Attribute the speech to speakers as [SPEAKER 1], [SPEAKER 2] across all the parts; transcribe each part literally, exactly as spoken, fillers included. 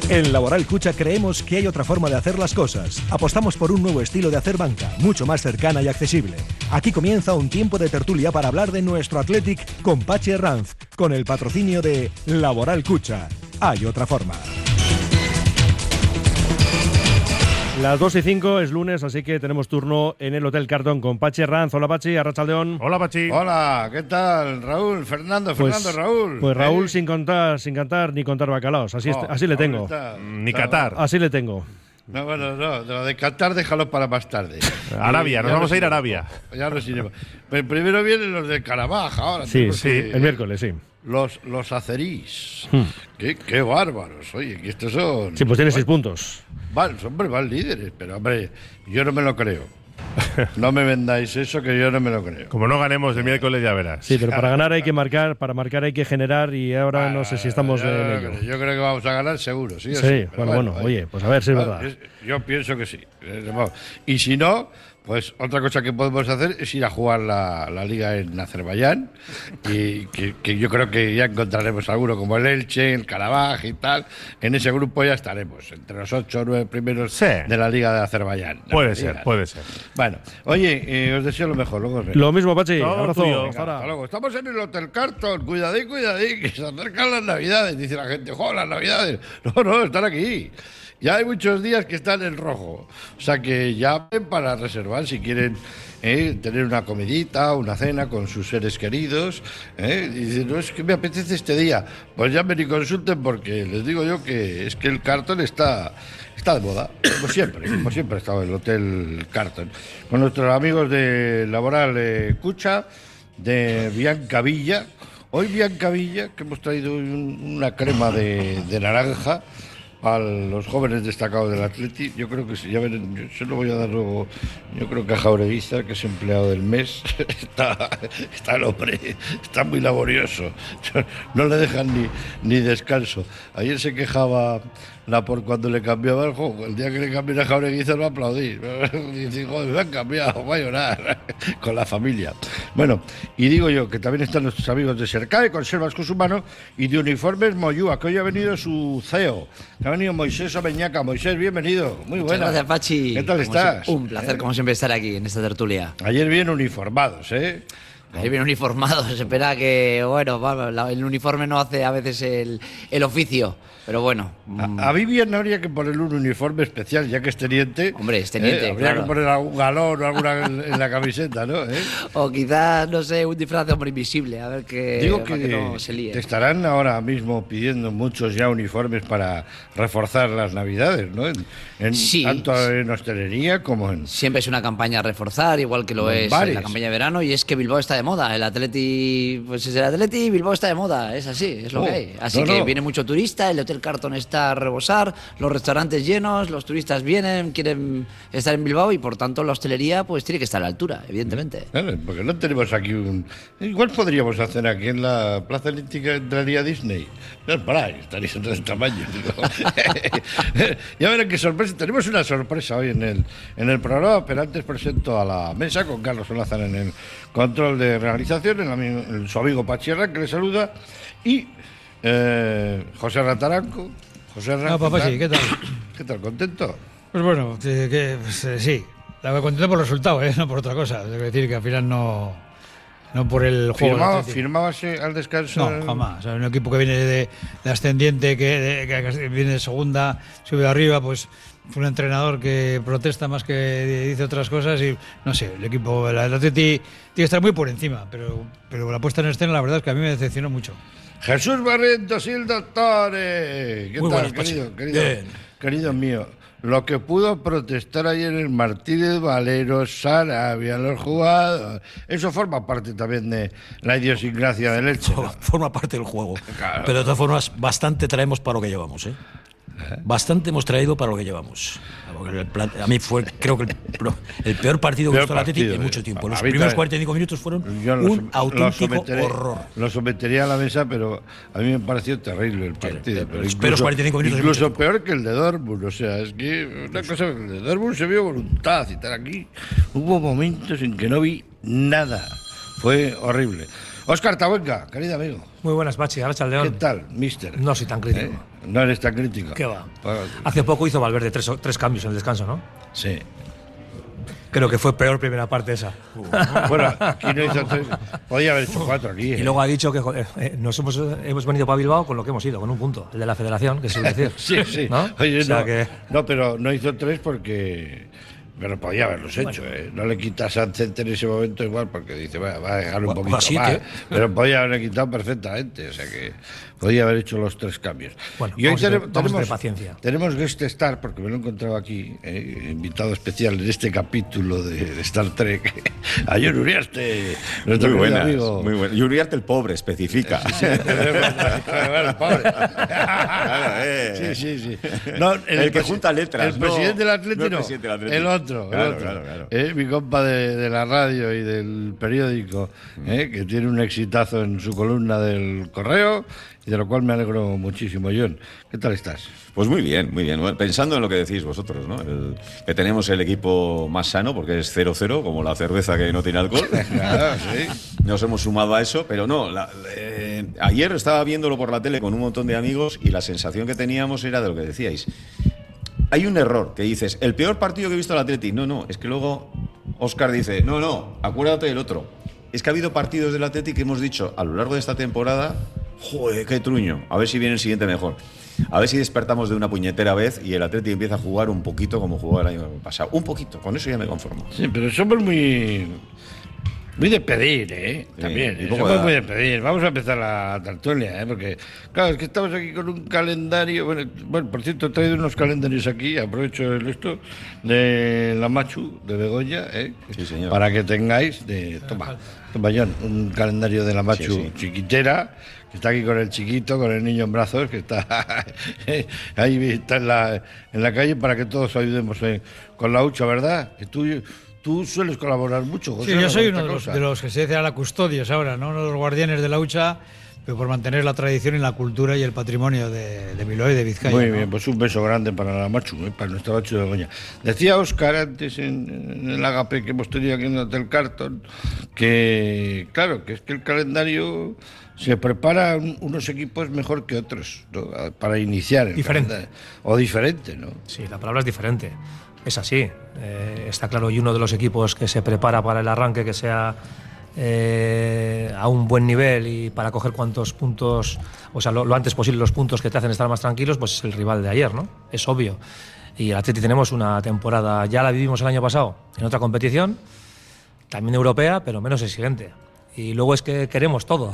[SPEAKER 1] En Laboral Cucha creemos que hay otra forma de hacer las cosas. Apostamos por un nuevo estilo de hacer banca, mucho más cercana y accesible. Aquí comienza un tiempo de tertulia para hablar de nuestro Athletic con Pachi Herranz, con el patrocinio de Laboral Cucha. Hay otra forma.
[SPEAKER 2] Las dos y cinco es lunes, así que tenemos turno en el Hotel Carton con Pachi Herranz. Hola, Pachi, arratsaldeón.
[SPEAKER 3] Hola, Pachi.
[SPEAKER 4] Hola, ¿qué tal, Raúl? Fernando,
[SPEAKER 2] Pues,
[SPEAKER 4] Fernando, Raúl.
[SPEAKER 2] Pues Raúl
[SPEAKER 4] ¿Eh?
[SPEAKER 2] sin contar, sin cantar ni contar bacalaos. Así,
[SPEAKER 4] Oh,
[SPEAKER 2] es, así le tengo.
[SPEAKER 4] está,
[SPEAKER 3] Ni
[SPEAKER 4] está,
[SPEAKER 3] Qatar.
[SPEAKER 2] Así le tengo.
[SPEAKER 4] No, bueno, no, de lo de Qatar déjalo para más tarde.
[SPEAKER 3] Arabia, nos
[SPEAKER 4] Ya
[SPEAKER 3] vamos a ir a
[SPEAKER 4] iremos.
[SPEAKER 3] Arabia.
[SPEAKER 4] Ya nos iremos. Pero primero vienen los de Carabaj ahora.
[SPEAKER 2] Sí,
[SPEAKER 4] tenemos
[SPEAKER 2] sí,
[SPEAKER 4] que-
[SPEAKER 2] el miércoles, sí.
[SPEAKER 4] Los, los acerís.
[SPEAKER 2] Hmm.
[SPEAKER 4] Qué, qué bárbaros. Oye, que estos son...
[SPEAKER 2] Sí, pues tiene seis puntos.
[SPEAKER 4] Van, hombre, van líderes, pero hombre, yo no me lo creo. No me vendáis eso, que yo no me lo creo.
[SPEAKER 3] Como no ganemos el miércoles, ya verás.
[SPEAKER 2] Sí, pero para ganar hay que marcar, para marcar hay que generar y ahora no sé si estamos
[SPEAKER 4] yo,
[SPEAKER 2] en
[SPEAKER 4] no
[SPEAKER 2] ello.
[SPEAKER 4] creo. Yo creo que vamos a ganar seguro, sí. o
[SPEAKER 2] Sí,
[SPEAKER 4] sí, pero
[SPEAKER 2] bueno, bueno, oye, pues a ver si es
[SPEAKER 4] Bueno,
[SPEAKER 2] verdad.
[SPEAKER 4] es- Yo pienso que sí. Eh, vamos. Y si no, pues otra cosa que podemos hacer es ir a jugar la, la liga en Azerbaiyán, y que, que yo creo que ya encontraremos alguno como el Elche, el Karabaj y tal. En ese grupo ya estaremos, entre los ocho o nueve primeros
[SPEAKER 3] Sí.
[SPEAKER 4] de la liga de Azerbaiyán. No
[SPEAKER 3] Puede
[SPEAKER 4] me
[SPEAKER 3] ser,
[SPEAKER 4] digas.
[SPEAKER 3] puede ser.
[SPEAKER 4] Bueno, oye, eh, os deseo lo mejor. Luego os veo.
[SPEAKER 2] Lo mismo, Pachi.
[SPEAKER 3] Todo
[SPEAKER 2] Abrazo.
[SPEAKER 3] tuyo.
[SPEAKER 2] Hasta ahora.
[SPEAKER 4] Hasta luego. Estamos en el Hotel Carton. Cuidadín, cuidadín, que se acercan las Navidades. Dice la gente, ¡jo, las Navidades! No, no, están aquí. Ya hay muchos días que están en rojo. O sea que llamen para reservar si quieren eh, tener una comidita, una cena con sus seres queridos. Eh, y dicen, no, es que me apetece este día. Pues llamen y consulten porque les digo yo que es que el Carton está... Está de moda, como siempre, como siempre ha estado el Hotel Carton. Con nuestros amigos de Laboral eh, Cucha, de Bianca Villa. Hoy Bianca Villa, que hemos traído un- una crema de, de naranja a los jóvenes destacados del Atleti. Yo creo que sí, ya verán, yo se lo voy a dar luego. Yo creo que a Jaureguiza, que es empleado del mes, está, está el hombre, está muy laborioso. No le dejan ni, ni descanso. Ayer se quejaba la por cuando le cambiaba el juego. El día que le cambió a Jaureguiza lo aplaudí. Dice, joder, me han cambiado, voy a llorar con la familia. Bueno, y digo yo que también están nuestros amigos de Sercae, Conservas Cusumano, y de Uniformes Moyúa, que hoy ha venido su C E O. Que ha venido Moisés Omeñaca. Moisés, bienvenido. Muy
[SPEAKER 5] Muchas
[SPEAKER 4] buena.
[SPEAKER 5] gracias, Pachi.
[SPEAKER 4] ¿Qué tal
[SPEAKER 5] Como
[SPEAKER 4] estás?
[SPEAKER 5] si- Un placer, como siempre, estar aquí en esta tertulia.
[SPEAKER 4] Ayer bien uniformados, ¿eh?
[SPEAKER 5] Ahí bien uniformado, se espera que, bueno, vamos, la- el uniforme no hace a veces el, el oficio, pero bueno. mm,
[SPEAKER 4] A, a Vivian habría que ponerle un uniforme especial, ya que es teniente.
[SPEAKER 5] Hombre, es teniente,
[SPEAKER 4] ¿eh? Habría
[SPEAKER 5] claro.
[SPEAKER 4] que poner algún galón o alguna en, en la camiseta, ¿no? ¿Eh?
[SPEAKER 5] O quizás, no sé, un disfraz de hombre invisible, a ver que,
[SPEAKER 4] Digo
[SPEAKER 5] para
[SPEAKER 4] que,
[SPEAKER 5] que no se líe.
[SPEAKER 4] te estarán ahora mismo pidiendo muchos ya uniformes para reforzar las Navidades, ¿no? En, en-
[SPEAKER 5] Sí.
[SPEAKER 4] Tanto en hostelería como en...
[SPEAKER 5] Siempre es una campaña a reforzar, igual que lo
[SPEAKER 4] Los
[SPEAKER 5] es
[SPEAKER 4] bares.
[SPEAKER 5] la campaña de verano, y es que Bilbao está de moda. El Atleti, pues es el Atleti y Bilbao está de moda, es así, es lo
[SPEAKER 4] Oh,
[SPEAKER 5] que hay. Así
[SPEAKER 4] no,
[SPEAKER 5] que
[SPEAKER 4] no.
[SPEAKER 5] viene mucho turista, el Hotel Carton está a rebosar, los restaurantes llenos, los turistas vienen, quieren estar en Bilbao y por tanto la hostelería pues tiene que estar a la altura, evidentemente.
[SPEAKER 4] Claro, porque no tenemos aquí un... Igual podríamos hacer aquí en la Plaza Elíptica, entraría Disney. No, por ahí, estaría en el tamaño. Digo. Ya verán qué sorpresa. Tenemos una sorpresa hoy en el, en el programa, pero antes presento a la mesa con Carlos Olázar en el control de realización, el amigo- el- su amigo Pachierra, que le saluda, y eh, José Rataranco. José Rataranco.
[SPEAKER 6] Ah, papá, sí, ¿qué tal?
[SPEAKER 4] ¿Qué tal? ¿Contento?
[SPEAKER 6] Pues bueno, que, que, pues, eh, sí. La voy contento por el resultado, ¿eh? No por otra cosa. Debo decir que al final no, no por el juego. del
[SPEAKER 4] ¿Firmaba,
[SPEAKER 6] Atleti.
[SPEAKER 4] ¿Firmabas eh, al descanso?
[SPEAKER 6] No, jamás. O sea, un equipo que viene de, de ascendiente, que, de- que viene de segunda, sube arriba, pues fue un entrenador que protesta más que dice otras cosas y no sé, el equipo, el Atleti tiene que estar muy por encima, pero, pero la puesta en escena la verdad es que a mí me decepcionó mucho.
[SPEAKER 4] Jesús Barrientos y el doctor. eh. ¿Qué
[SPEAKER 7] Muy
[SPEAKER 4] tal,
[SPEAKER 7] buenas, Pachi.
[SPEAKER 4] querido, querido,
[SPEAKER 7] Bien.
[SPEAKER 4] querido mío? Lo que pudo protestar ayer el Martínez Valero, Sarabia, los jugadores, eso forma parte también de la idiosincrasia del Elche, ¿no?
[SPEAKER 7] Forma parte del juego.
[SPEAKER 4] Claro.
[SPEAKER 7] Pero de todas formas, bastante traemos para lo que llevamos, ¿eh? Bastante hemos traído para lo que llevamos. Porque el plan- a mí fue, creo que el, pro- el peor partido que he
[SPEAKER 4] Peor
[SPEAKER 7] visto el Atlético
[SPEAKER 4] partido,
[SPEAKER 7] en
[SPEAKER 4] eh.
[SPEAKER 7] mucho tiempo.
[SPEAKER 4] A
[SPEAKER 7] Los
[SPEAKER 4] mí
[SPEAKER 7] primeros
[SPEAKER 4] también.
[SPEAKER 7] cuarenta y cinco minutos fueron
[SPEAKER 4] Yo lo
[SPEAKER 7] un
[SPEAKER 4] som- lo
[SPEAKER 7] auténtico
[SPEAKER 4] someteré-
[SPEAKER 7] horror.
[SPEAKER 4] Lo sometería a la mesa, pero a mí me pareció terrible el partido.
[SPEAKER 7] eh,
[SPEAKER 4] pero
[SPEAKER 7] los primeros cuarenta y cinco minutos de
[SPEAKER 4] incluso
[SPEAKER 7] mucho
[SPEAKER 4] peor que el de Dortmund. O sea, es que una cosa, el de Dortmund se vio voluntad y tal. Aquí hubo momentos en que no vi nada. Fue horrible. Óscar Tabuenca, querido amigo.
[SPEAKER 8] Muy buenas, Pachi. Arracha León.
[SPEAKER 4] ¿Qué tal, mister?
[SPEAKER 8] No soy tan crítico.
[SPEAKER 4] ¿Eh? No eres tan crítico.
[SPEAKER 8] ¿Qué va?
[SPEAKER 4] Pues,
[SPEAKER 8] Hace poco hizo Valverde tres, tres cambios en el descanso, ¿no?
[SPEAKER 4] sí.
[SPEAKER 8] Creo que fue peor primera parte esa.
[SPEAKER 4] Bueno, aquí no hizo tres. Podía haber hecho cuatro aquí. ¿eh?
[SPEAKER 8] Y luego ha dicho que joder, eh, nos hemos, hemos venido para Bilbao con lo que hemos ido, con un punto, el de la federación, que es decir.
[SPEAKER 4] Sí, sí.
[SPEAKER 8] ¿No?
[SPEAKER 4] Oye,
[SPEAKER 8] O sea
[SPEAKER 4] no,
[SPEAKER 8] que-
[SPEAKER 4] no, pero no hizo tres porque. Pero podía haberlos hecho,
[SPEAKER 8] Bueno.
[SPEAKER 4] ¿eh? No le quitas a Center en ese momento igual porque dice, va, va a dejar un
[SPEAKER 7] O- o
[SPEAKER 4] poquito
[SPEAKER 7] así
[SPEAKER 4] más.
[SPEAKER 7] que-
[SPEAKER 4] Pero podía haberle quitado perfectamente. O sea que podía haber hecho los tres cambios.
[SPEAKER 8] Bueno,
[SPEAKER 4] y hoy
[SPEAKER 8] vamos a tener-
[SPEAKER 4] tenemos,
[SPEAKER 8] vamos a tener
[SPEAKER 4] tenemos,
[SPEAKER 8] paciencia.
[SPEAKER 4] tenemos guest star, porque me lo he encontrado aquí, eh, invitado especial en este capítulo de, de Star Trek, a Jon Uriarte, nuestro
[SPEAKER 9] Muy
[SPEAKER 4] querido
[SPEAKER 9] buenas,
[SPEAKER 4] amigo.
[SPEAKER 9] muy buenas. Y Uriarte el pobre, especifica.
[SPEAKER 4] Sí, bueno, pobre.
[SPEAKER 9] eh.
[SPEAKER 4] Sí, sí, sí. No,
[SPEAKER 9] El que
[SPEAKER 4] presi-
[SPEAKER 9] junta letras,
[SPEAKER 4] El
[SPEAKER 9] no-
[SPEAKER 4] presidente del
[SPEAKER 9] no
[SPEAKER 4] Atlético.
[SPEAKER 9] el presidente del Atleti.
[SPEAKER 4] El otro. el
[SPEAKER 9] Claro,
[SPEAKER 4] otro.
[SPEAKER 9] claro, claro.
[SPEAKER 4] Eh, mi compa de, de la radio y del periódico, eh, que tiene un exitazo en su columna del Correo, y de lo cual me alegro muchísimo. John, ¿qué tal estás?
[SPEAKER 9] Pues muy bien, muy bien. Bueno, pensando en lo que decís vosotros, ¿no? El- que tenemos el equipo más sano porque es cero cero, como la cerveza que no tiene alcohol.
[SPEAKER 4] Claro, sí.
[SPEAKER 9] Nos hemos sumado a eso, pero no. la- eh, ayer estaba viéndolo por la tele con un montón de amigos y la sensación que teníamos era de lo que decíais. Hay un error que dices, el peor partido que he visto el Atleti. No, no, es que luego Óscar dice, no, no, acuérdate del otro. Es que ha habido partidos del Atleti que hemos dicho a lo largo de esta temporada, joder, qué truño, a ver si viene el siguiente mejor. A ver si despertamos de una puñetera vez y el Atleti empieza a jugar un poquito como jugó el año pasado. Un poquito, con eso ya me conformo.
[SPEAKER 4] Sí, pero somos muy. Muy de pedir, ¿eh?
[SPEAKER 9] Sí,
[SPEAKER 4] También.
[SPEAKER 9] y
[SPEAKER 4] ¿eh?
[SPEAKER 9] poco
[SPEAKER 4] Somos
[SPEAKER 9] da.
[SPEAKER 4] muy de pedir. Vamos a empezar la tertulia, ¿eh? Porque, claro, es que estamos aquí con un calendario. Bueno, bueno, por cierto, he traído unos calendarios aquí, aprovecho el esto, de la Machu, de Begoña, ¿eh?
[SPEAKER 9] Sí, señor.
[SPEAKER 4] Para que tengáis. De, toma, toma, John, un calendario de la Machu
[SPEAKER 9] Sí, sí.
[SPEAKER 4] chiquitera, que está aquí con el chiquito, con el niño en brazos, que está ahí está en la, en la calle para que todos ayudemos eh, con la hucha, ¿verdad? Que tú. Tú sueles colaborar mucho, José.
[SPEAKER 6] Sí, yo
[SPEAKER 4] con
[SPEAKER 6] soy
[SPEAKER 4] esta
[SPEAKER 6] uno de los,
[SPEAKER 4] cosa.
[SPEAKER 6] de los que se dice a la custodios ahora, ¿no? Uno de los guardianes de la hucha, pero por mantener la tradición y la cultura y el patrimonio de, de Bilbao y de Vizcaya.
[SPEAKER 4] Muy
[SPEAKER 6] ¿no?
[SPEAKER 4] bien, pues un beso grande para la Machu, eh, para nuestra Machu de Begoña. Decía Óscar antes en, en el agape que hemos tenido aquí en el Hotel Carton que, claro, que es que el calendario se prepara un- unos equipos mejor que otros, ¿no? Para iniciar el
[SPEAKER 8] Diferente.
[SPEAKER 4] calendario. O diferente, ¿no?
[SPEAKER 8] Sí, la palabra es diferente. Es así. Eh, está claro, y uno de los equipos que se prepara para el arranque, que sea eh, a un buen nivel y para coger cuantos puntos, o sea, lo, lo antes posible los puntos que te hacen estar más tranquilos, pues es el rival de ayer, ¿no? Es obvio. Y el Atleti tenemos una temporada, ya la vivimos el año pasado, en otra competición, también europea, pero menos exigente. Y luego es que queremos todo.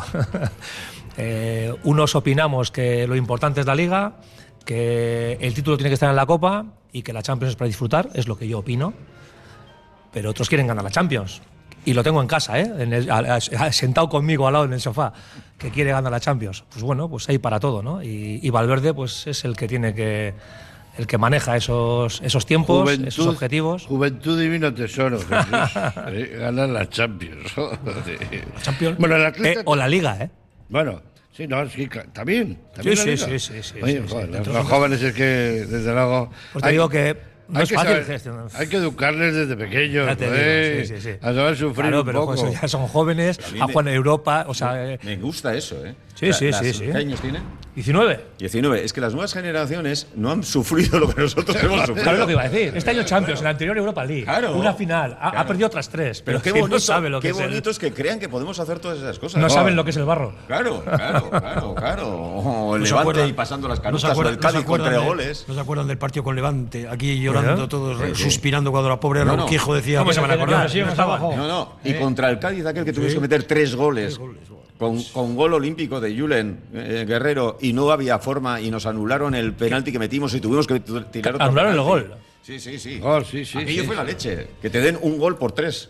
[SPEAKER 8] Eh, unos opinamos que lo importante es la Liga, que el título tiene que estar en la Copa y que la Champions es para disfrutar, es lo que yo opino. Pero otros quieren ganar la Champions. Y lo tengo en casa, ¿eh? En el- a- a- sentado conmigo al lado en el sofá, que quiere ganar la Champions. Pues bueno, pues hay para todo, ¿no? Y, y Valverde pues es el que tiene que... el que maneja esos, esos tiempos, esos objetivos.
[SPEAKER 4] Juventud divino tesoro, Jesús. Eh, Ganar la Champions. Joder.
[SPEAKER 8] Champions.
[SPEAKER 4] Bueno, el Atleta-
[SPEAKER 8] Eh, o la Liga, ¿eh?
[SPEAKER 4] Bueno, sí, no, sí, claro, también. también
[SPEAKER 8] Sí,
[SPEAKER 4] la
[SPEAKER 8] sí,
[SPEAKER 4] Liga.
[SPEAKER 8] sí, sí, sí,
[SPEAKER 4] Oye,
[SPEAKER 8] sí, sí.
[SPEAKER 4] joder,
[SPEAKER 8] Dentro
[SPEAKER 4] los
[SPEAKER 8] de-
[SPEAKER 4] jóvenes es que, desde luego.
[SPEAKER 8] Pues te digo que no
[SPEAKER 4] hay
[SPEAKER 8] es
[SPEAKER 4] que
[SPEAKER 8] fácil
[SPEAKER 4] saber-
[SPEAKER 8] gestionar.
[SPEAKER 4] Hay que educarles desde pequeños,
[SPEAKER 8] Ya te
[SPEAKER 4] joder,
[SPEAKER 8] digo, sí, sí, sí.
[SPEAKER 4] a saber sufrir
[SPEAKER 8] Claro,
[SPEAKER 4] un
[SPEAKER 8] pero
[SPEAKER 4] poco.
[SPEAKER 8] pues, ya son jóvenes,
[SPEAKER 9] A mí
[SPEAKER 8] han
[SPEAKER 9] me-
[SPEAKER 8] jugado en Europa, o sea, eh,
[SPEAKER 9] Me gusta eso, ¿eh?
[SPEAKER 8] Sí, sí,
[SPEAKER 9] las-
[SPEAKER 8] sí, sí.
[SPEAKER 9] ¿Qué años tiene?
[SPEAKER 8] diecinueve.
[SPEAKER 9] diecinueve. Es que las nuevas generaciones no han sufrido lo que nosotros hemos sufrido.
[SPEAKER 8] Claro, lo que iba a decir. Este año Champions, en la anterior Europa League.
[SPEAKER 9] Claro.
[SPEAKER 8] Una final. Ha,
[SPEAKER 9] Claro.
[SPEAKER 8] ha perdido otras tres. Pero,
[SPEAKER 9] Pero qué
[SPEAKER 8] si
[SPEAKER 9] bonito,
[SPEAKER 8] no sabe lo
[SPEAKER 9] qué
[SPEAKER 8] que es el-
[SPEAKER 9] bonito es que crean que podemos hacer todas esas cosas.
[SPEAKER 8] no
[SPEAKER 9] Oh,
[SPEAKER 8] saben lo que es el barro.
[SPEAKER 9] Claro, claro, claro, claro. O el
[SPEAKER 7] ¿No se
[SPEAKER 9] Levante
[SPEAKER 7] acuerdan-
[SPEAKER 9] y pasando las
[SPEAKER 7] no se
[SPEAKER 9] canutas o
[SPEAKER 7] acuerdan-
[SPEAKER 9] el
[SPEAKER 7] no se
[SPEAKER 9] Cádiz con
[SPEAKER 7] acuerdan
[SPEAKER 9] tres
[SPEAKER 7] de-
[SPEAKER 9] goles.
[SPEAKER 7] ¿No se acuerdan del partido con Levante? Aquí llorando
[SPEAKER 8] ¿Verdad?
[SPEAKER 7] todos,
[SPEAKER 9] Sí, sí.
[SPEAKER 7] suspirando cuando la pobre
[SPEAKER 9] No,
[SPEAKER 7] Raúl
[SPEAKER 9] no.
[SPEAKER 7] Quijo decía...
[SPEAKER 8] ¿Cómo se van a acordar?
[SPEAKER 6] Sí,
[SPEAKER 8] No
[SPEAKER 6] no
[SPEAKER 8] estaban.
[SPEAKER 6] estaba.
[SPEAKER 9] No, no. Y contra el Cádiz, aquel que tuvimos que meter tres goles. Con, con gol olímpico de Julen eh, Guerrero y no había forma y nos anularon el penalti que metimos y tuvimos que t- tirar otro
[SPEAKER 8] Anularon el
[SPEAKER 9] penalti.
[SPEAKER 8] gol.
[SPEAKER 9] Sí, sí, sí.
[SPEAKER 4] Gol, sí, sí,
[SPEAKER 9] Aquello
[SPEAKER 4] sí.
[SPEAKER 9] fue la leche. Que te den un gol por tres.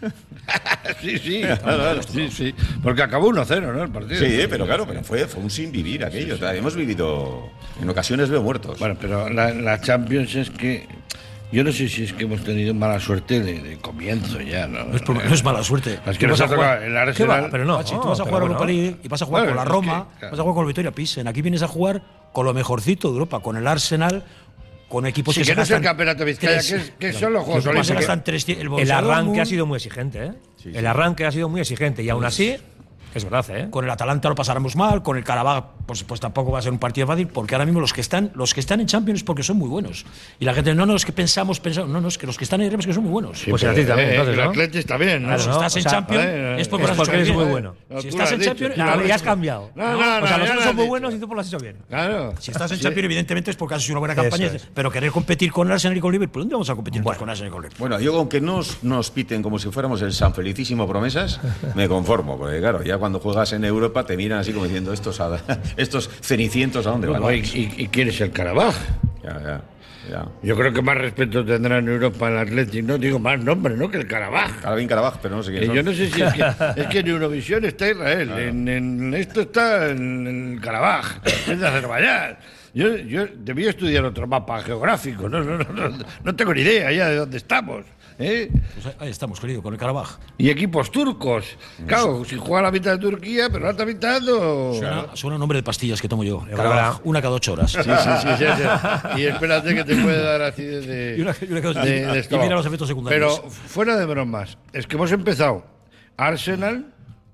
[SPEAKER 4] Sí, sí, sí, sí. Porque acabó uno cero, ¿no? El partido.
[SPEAKER 9] Sí, pero claro, pero fue, fue un sin vivir aquello. O sea, hemos vivido. En ocasiones veo muertos.
[SPEAKER 4] Bueno, pero la, la Champions es que. Yo no sé si es que hemos tenido mala suerte de, de comienzo ya, ¿no?
[SPEAKER 7] No es, por- no es mala suerte.
[SPEAKER 4] Es que
[SPEAKER 7] Tú
[SPEAKER 4] nos
[SPEAKER 7] vas
[SPEAKER 4] ha
[SPEAKER 7] a jugar-
[SPEAKER 4] tocado el
[SPEAKER 8] ¿Qué
[SPEAKER 4] Arsenal.
[SPEAKER 8] va? Pero no.
[SPEAKER 7] Pachi, tú vas a
[SPEAKER 8] pero
[SPEAKER 7] jugar a
[SPEAKER 8] bueno.
[SPEAKER 7] Europa League y vas a jugar
[SPEAKER 4] Bueno,
[SPEAKER 7] con la
[SPEAKER 4] es
[SPEAKER 7] Roma,
[SPEAKER 4] que, claro.
[SPEAKER 7] vas a jugar con el Vitoria Pilsen. Aquí vienes a jugar con lo mejorcito de Europa, con el Arsenal, con equipos
[SPEAKER 4] Sí,
[SPEAKER 7] que,
[SPEAKER 4] que
[SPEAKER 7] se
[SPEAKER 4] no es el
[SPEAKER 7] gastan
[SPEAKER 4] campeonato de Vizcaya,
[SPEAKER 7] tres-
[SPEAKER 4] que, es- que son los Juegos
[SPEAKER 7] que se
[SPEAKER 4] Olímpicos.
[SPEAKER 7] gastan trescientos. El,
[SPEAKER 8] El
[SPEAKER 7] Borussia
[SPEAKER 8] arranque
[SPEAKER 7] Dortmund-
[SPEAKER 8] ha sido muy exigente, ¿eh?
[SPEAKER 9] Sí, sí.
[SPEAKER 8] El arranque ha sido muy exigente y aún así Es verdad, ¿eh?
[SPEAKER 7] Con el Atalanta lo pasaremos mal, con el Karabakh pues, pues tampoco va a ser un partido fácil, porque ahora mismo los que están los que están en Champions es porque son muy buenos. Y la gente, no, no, es que pensamos, pensamos, no, no, es que los que están en Champions es que son muy buenos.
[SPEAKER 4] Sí,
[SPEAKER 8] Pues
[SPEAKER 4] pero,
[SPEAKER 8] a ti también,
[SPEAKER 4] eh,
[SPEAKER 8] entonces,
[SPEAKER 4] el
[SPEAKER 8] ¿no?
[SPEAKER 4] Atlético está bien, ¿no?
[SPEAKER 8] Claro,
[SPEAKER 7] Si
[SPEAKER 8] ¿no?
[SPEAKER 7] estás en
[SPEAKER 8] O sea,
[SPEAKER 7] Champions
[SPEAKER 4] eh,
[SPEAKER 7] es porque,
[SPEAKER 8] es
[SPEAKER 7] lo has
[SPEAKER 8] porque
[SPEAKER 7] hecho
[SPEAKER 8] eres
[SPEAKER 7] bien.
[SPEAKER 8] muy bueno.
[SPEAKER 4] No,
[SPEAKER 7] Si
[SPEAKER 4] tú
[SPEAKER 7] estás
[SPEAKER 4] lo
[SPEAKER 7] en
[SPEAKER 4] has
[SPEAKER 7] Champions,
[SPEAKER 4] dicho,
[SPEAKER 8] No,
[SPEAKER 4] tú lo
[SPEAKER 8] ya
[SPEAKER 4] has
[SPEAKER 8] has cambiado.
[SPEAKER 4] No, no, no,
[SPEAKER 8] O sea,
[SPEAKER 4] ya
[SPEAKER 8] nosotros
[SPEAKER 4] lo has
[SPEAKER 8] somos muy
[SPEAKER 4] dicho.
[SPEAKER 8] buenos y tú pues lo has hecho bien.
[SPEAKER 4] Claro.
[SPEAKER 7] Si estás en
[SPEAKER 4] Sí.
[SPEAKER 7] Champions, evidentemente es porque has hecho una buena
[SPEAKER 8] Eso
[SPEAKER 7] campaña,
[SPEAKER 8] es.
[SPEAKER 7] pero querer competir con Arsenal y con Liverpool, ¿dónde vamos a competir
[SPEAKER 8] Bueno.
[SPEAKER 7] con Arsenal y con Liverpool?
[SPEAKER 9] Bueno, yo aunque nos, nos piten como si fuéramos el San Felicísimo Promesas, me conformo, porque claro, ya cuando juegas en Europa te miran así como diciendo estos, a- estos cenicientos a dónde van.
[SPEAKER 4] No, y, y, ¿Y quién es el Karabaj?
[SPEAKER 9] Ya, ya, ya.
[SPEAKER 4] Yo creo que más respeto tendrá en Europa el Atlético, no digo más nombre, ¿no? Que el Karabaj.
[SPEAKER 9] Carabín Carabaj, pero no sé quién
[SPEAKER 4] Eh,
[SPEAKER 9] son.
[SPEAKER 4] yo no sé si es que, es que en Eurovisión está Israel, en, en esto está en el Karabaj, es de Azerbaiyán. Yo, yo debía estudiar otro mapa geográfico, no, no, no, no, no tengo ni idea ya de dónde estamos. ¿eh?
[SPEAKER 7] Pues ahí estamos, querido, con el Karabakh.
[SPEAKER 4] Y equipos turcos. Claro, si juega la mitad de Turquía, pero la otra mitad no.
[SPEAKER 7] Suena, suena nombre de pastillas que tomo yo.
[SPEAKER 8] Karabakh.
[SPEAKER 7] Karabakh, una cada ocho horas.
[SPEAKER 4] Sí, sí, sí, sí, sí. Y espérate que te puede dar así de, de,
[SPEAKER 7] Y una- y una cosa-
[SPEAKER 4] de-
[SPEAKER 7] y-
[SPEAKER 4] de
[SPEAKER 7] y
[SPEAKER 4] estómago.
[SPEAKER 7] mira los efectos secundarios.
[SPEAKER 4] Pero fuera de bromas, es que hemos empezado Arsenal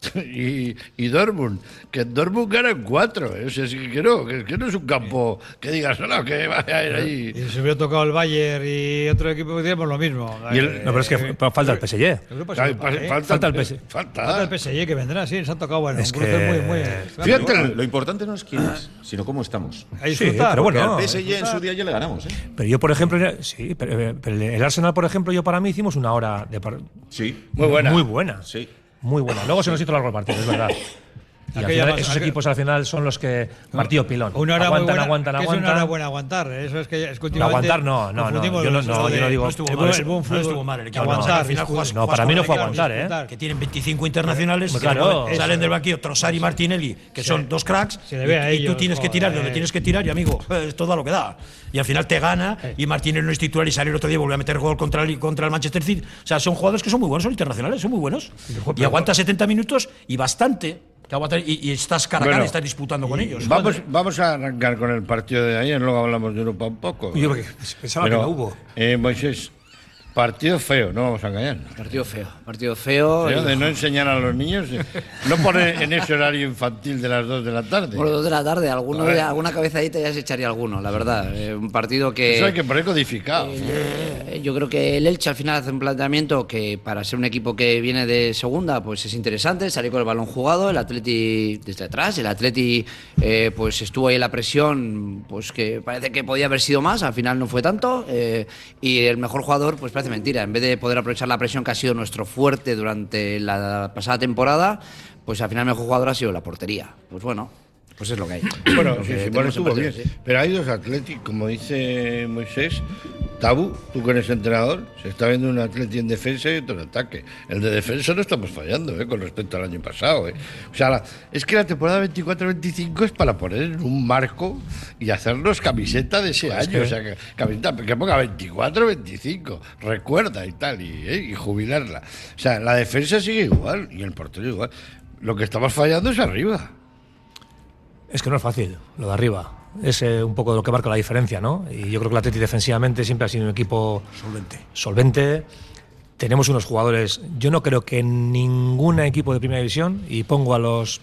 [SPEAKER 4] y, y Dortmund, que en Dortmund ganan cuatro, ¿eh? O sea, es que no, que, que no es un campo que digas, no, que vaya a ir allí.
[SPEAKER 6] Y si hubiera tocado el Bayern y otro equipo, diríamos lo mismo.
[SPEAKER 4] Y el-
[SPEAKER 6] Eh,
[SPEAKER 8] No, pero es que
[SPEAKER 6] eh,
[SPEAKER 8] f- falta el P S G.
[SPEAKER 6] Europa
[SPEAKER 4] Ay,
[SPEAKER 6] se
[SPEAKER 4] pa-
[SPEAKER 6] va, ¿eh?
[SPEAKER 4] falta,
[SPEAKER 8] Falta el P S G.
[SPEAKER 4] Falta.
[SPEAKER 6] Falta el P S G que vendrá, sí, se han tocado bueno.
[SPEAKER 8] Es
[SPEAKER 6] un cruce
[SPEAKER 8] que-
[SPEAKER 6] muy, muy.
[SPEAKER 4] Fíjate,
[SPEAKER 9] Lo, lo importante no es quién es, sino cómo estamos.
[SPEAKER 6] A disfrutar.
[SPEAKER 8] pero bueno,
[SPEAKER 9] Porque
[SPEAKER 8] no,
[SPEAKER 9] al P S G en su día ya le ganamos, ¿eh?
[SPEAKER 8] Pero yo, por ejemplo, sí, pero, eh, pero el Arsenal, por ejemplo, yo para mí hicimos una hora de par-
[SPEAKER 9] Sí,
[SPEAKER 4] Muy buena.
[SPEAKER 8] Muy buena.
[SPEAKER 9] sí.
[SPEAKER 8] Muy buena. Luego se nos hizo largo el partido, es verdad. Y al
[SPEAKER 6] Aquella
[SPEAKER 8] final,
[SPEAKER 6] más-
[SPEAKER 8] esos
[SPEAKER 6] aquella-
[SPEAKER 8] equipos al final son los que partido pilón.
[SPEAKER 6] Una hora
[SPEAKER 8] aguantan,
[SPEAKER 6] muy buena,
[SPEAKER 8] aguantan,
[SPEAKER 6] que
[SPEAKER 8] aguantan.
[SPEAKER 6] Es una hora buena aguantar. Eso es que es que
[SPEAKER 8] No,
[SPEAKER 6] últimamente
[SPEAKER 8] aguantar no, no, no.
[SPEAKER 6] confundimos
[SPEAKER 8] Yo no,
[SPEAKER 6] los-
[SPEAKER 8] no,
[SPEAKER 6] lo
[SPEAKER 8] yo
[SPEAKER 6] de-
[SPEAKER 8] no digo.
[SPEAKER 7] no estuvo
[SPEAKER 6] el
[SPEAKER 7] mal,
[SPEAKER 6] buen-
[SPEAKER 7] no
[SPEAKER 6] el buen
[SPEAKER 7] estuvo
[SPEAKER 6] fútbol.
[SPEAKER 7] mal el equipo.
[SPEAKER 6] Aguantar,
[SPEAKER 7] No, al final
[SPEAKER 6] disfrutar.
[SPEAKER 7] juegas-
[SPEAKER 8] No, para mí no fue
[SPEAKER 6] Claro,
[SPEAKER 8] aguantar, ¿eh?
[SPEAKER 6] disfrutar.
[SPEAKER 7] Que tienen veinticinco internacionales,
[SPEAKER 8] Claro,
[SPEAKER 7] que salen del banquillo Trossard y Martinelli, que son dos cracks,
[SPEAKER 6] se le ve a
[SPEAKER 7] y, y tú
[SPEAKER 6] ellos,
[SPEAKER 7] tienes que tirar de donde
[SPEAKER 6] joder.
[SPEAKER 7] tienes que tirar, y amigo, es todo lo que da. Y al final te gana, y Martinelli no es titular y sale el otro día y vuelve a meter gol contra el, contra el Manchester City. O sea, son jugadores que son muy buenos, son internacionales, son muy buenos. Y aguanta setenta minutos y bastante. Que aguanta, y, y estás cara a cara,
[SPEAKER 4] Bueno,
[SPEAKER 7] estás disputando con ellos.
[SPEAKER 4] Vamos, vamos a arrancar con el partido de ayer, luego hablamos de Europa un poco.
[SPEAKER 8] Yo porque pensaba
[SPEAKER 4] Pero,
[SPEAKER 8] que no hubo.
[SPEAKER 4] eh, Moisés, partido feo, no vamos a engañar.
[SPEAKER 5] Partido feo, partido feo.
[SPEAKER 4] Feo
[SPEAKER 5] y-
[SPEAKER 4] de no enseñar a los niños, eh, no poner en ese horario infantil de las dos de la tarde.
[SPEAKER 5] Por las dos de la tarde, alguno,
[SPEAKER 4] Joder.
[SPEAKER 5] alguna cabezadita ya se echaría alguno, la verdad. Eh, un partido que.
[SPEAKER 4] Eso hay que poner codificado.
[SPEAKER 5] Eh, yo creo que el Elche al final hace un planteamiento que para ser un equipo que viene de segunda pues es interesante, salir con el balón jugado, el Atleti desde atrás, el Atleti eh, pues estuvo ahí en la presión, pues que parece que podía haber sido más, al final no fue tanto, eh, y el mejor jugador pues parece mentira, en vez de poder aprovechar la presión que ha sido nuestro fuerte durante la pasada temporada, pues al final el mejor jugador ha sido la portería. Pues bueno, pues es lo que hay.
[SPEAKER 4] Bueno,
[SPEAKER 5] Lo
[SPEAKER 4] sí,
[SPEAKER 5] que
[SPEAKER 4] sí,
[SPEAKER 5] tenemos
[SPEAKER 4] bueno,
[SPEAKER 5] en
[SPEAKER 4] estuvo
[SPEAKER 5] partidos,
[SPEAKER 4] bien.
[SPEAKER 5] sí.
[SPEAKER 4] Pero hay dos Atléticos, como dice Moisés. Tabu, tú que eres entrenador, se está viendo un Atleti en defensa y otro en ataque. El de defensa no estamos fallando, ¿eh? Con respecto al año pasado, ¿eh? O sea, la- es que la temporada veinticuatro veinticinco es para poner en un marco y hacernos camiseta de ese año.
[SPEAKER 8] que-
[SPEAKER 4] O sea, que, camiseta que ponga veinticuatro veinticinco, recuerda y tal, y, ¿eh? y jubilarla. O sea, la defensa sigue igual y el portero igual. Lo que estamos fallando es arriba.
[SPEAKER 8] Es que no es fácil, lo de arriba. Es eh, un poco lo que marca la diferencia, ¿no? Y yo creo que el Atleti defensivamente siempre ha sido un equipo
[SPEAKER 7] Solvente.
[SPEAKER 8] solvente. Tenemos unos jugadores, yo no creo que en ningún equipo de primera división, y pongo a los,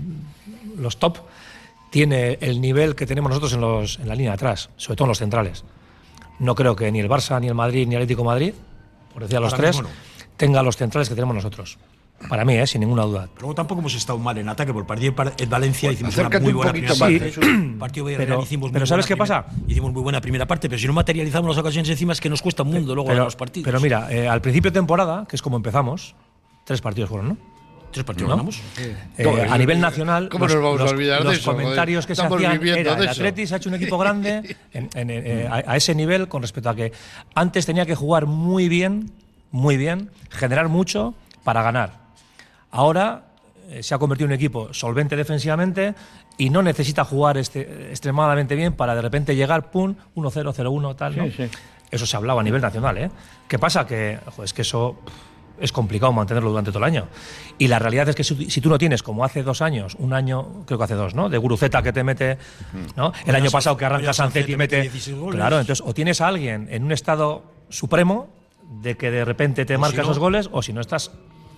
[SPEAKER 8] los top, tiene el nivel que tenemos nosotros en, los, en la línea de atrás, sobre todo en los centrales. No creo que ni el Barça, ni el Madrid, ni el Atlético de Madrid, por decir a los
[SPEAKER 7] Ahora
[SPEAKER 8] tres,
[SPEAKER 7] mismo
[SPEAKER 8] tenga los centrales que tenemos nosotros. Para mí, ¿eh? Sin ninguna duda.
[SPEAKER 7] Pero luego tampoco hemos estado mal en ataque, por el partido en Valencia hicimos una
[SPEAKER 4] acércate
[SPEAKER 7] muy
[SPEAKER 4] un
[SPEAKER 7] buena
[SPEAKER 4] poquito
[SPEAKER 7] primera
[SPEAKER 4] más,
[SPEAKER 7] parte.
[SPEAKER 4] Jesús.
[SPEAKER 7] El partido de
[SPEAKER 8] Pero-
[SPEAKER 7] Real hicimos muy
[SPEAKER 8] pero ¿sabes
[SPEAKER 7] buena
[SPEAKER 8] qué pasa?
[SPEAKER 7] primera- Hicimos muy buena primera parte, pero si no materializamos las ocasiones encima es que nos cuesta un mundo luego ganar los partidos.
[SPEAKER 8] pero mira, eh, al principio de temporada, que es como empezamos, tres partidos fueron, ¿no?
[SPEAKER 7] Tres partidos
[SPEAKER 8] ¿No?
[SPEAKER 7] ganamos.
[SPEAKER 8] Eh,
[SPEAKER 4] ¿Cómo?
[SPEAKER 8] a nivel nacional,
[SPEAKER 4] ¿Cómo
[SPEAKER 8] los,
[SPEAKER 4] nos vamos a
[SPEAKER 8] los-
[SPEAKER 4] olvidar de
[SPEAKER 8] los
[SPEAKER 4] eso,
[SPEAKER 8] comentarios
[SPEAKER 4] joder?
[SPEAKER 8] que se
[SPEAKER 4] Estamos
[SPEAKER 8] hacían
[SPEAKER 4] viviendo
[SPEAKER 8] era
[SPEAKER 4] de
[SPEAKER 8] el
[SPEAKER 4] eso.
[SPEAKER 8] Atleti se ha hecho un equipo grande en- en- en- eh, a, a ese nivel con respecto a que antes tenía que jugar muy bien, muy bien, generar mucho para ganar. Ahora eh, se ha convertido en un equipo solvente defensivamente y no necesita jugar este, extremadamente bien para de repente llegar, pum, uno cero, cero uno, tal, ¿no?
[SPEAKER 4] Sí, sí.
[SPEAKER 8] Eso se hablaba a nivel nacional, ¿eh? ¿Qué pasa? Que, joder, es que eso es complicado mantenerlo durante todo el año. Y la realidad es que si, si tú no tienes, como hace dos años, un año, creo que hace dos, ¿no? De Guruceta que te mete, ¿no? El año pasado que arranca Sancetti y mete.
[SPEAKER 7] dieciséis goles.
[SPEAKER 8] Claro, entonces, o tienes a alguien en un estado supremo de que de repente te
[SPEAKER 7] O
[SPEAKER 8] marca
[SPEAKER 7] si no-
[SPEAKER 8] esos goles, o si no estás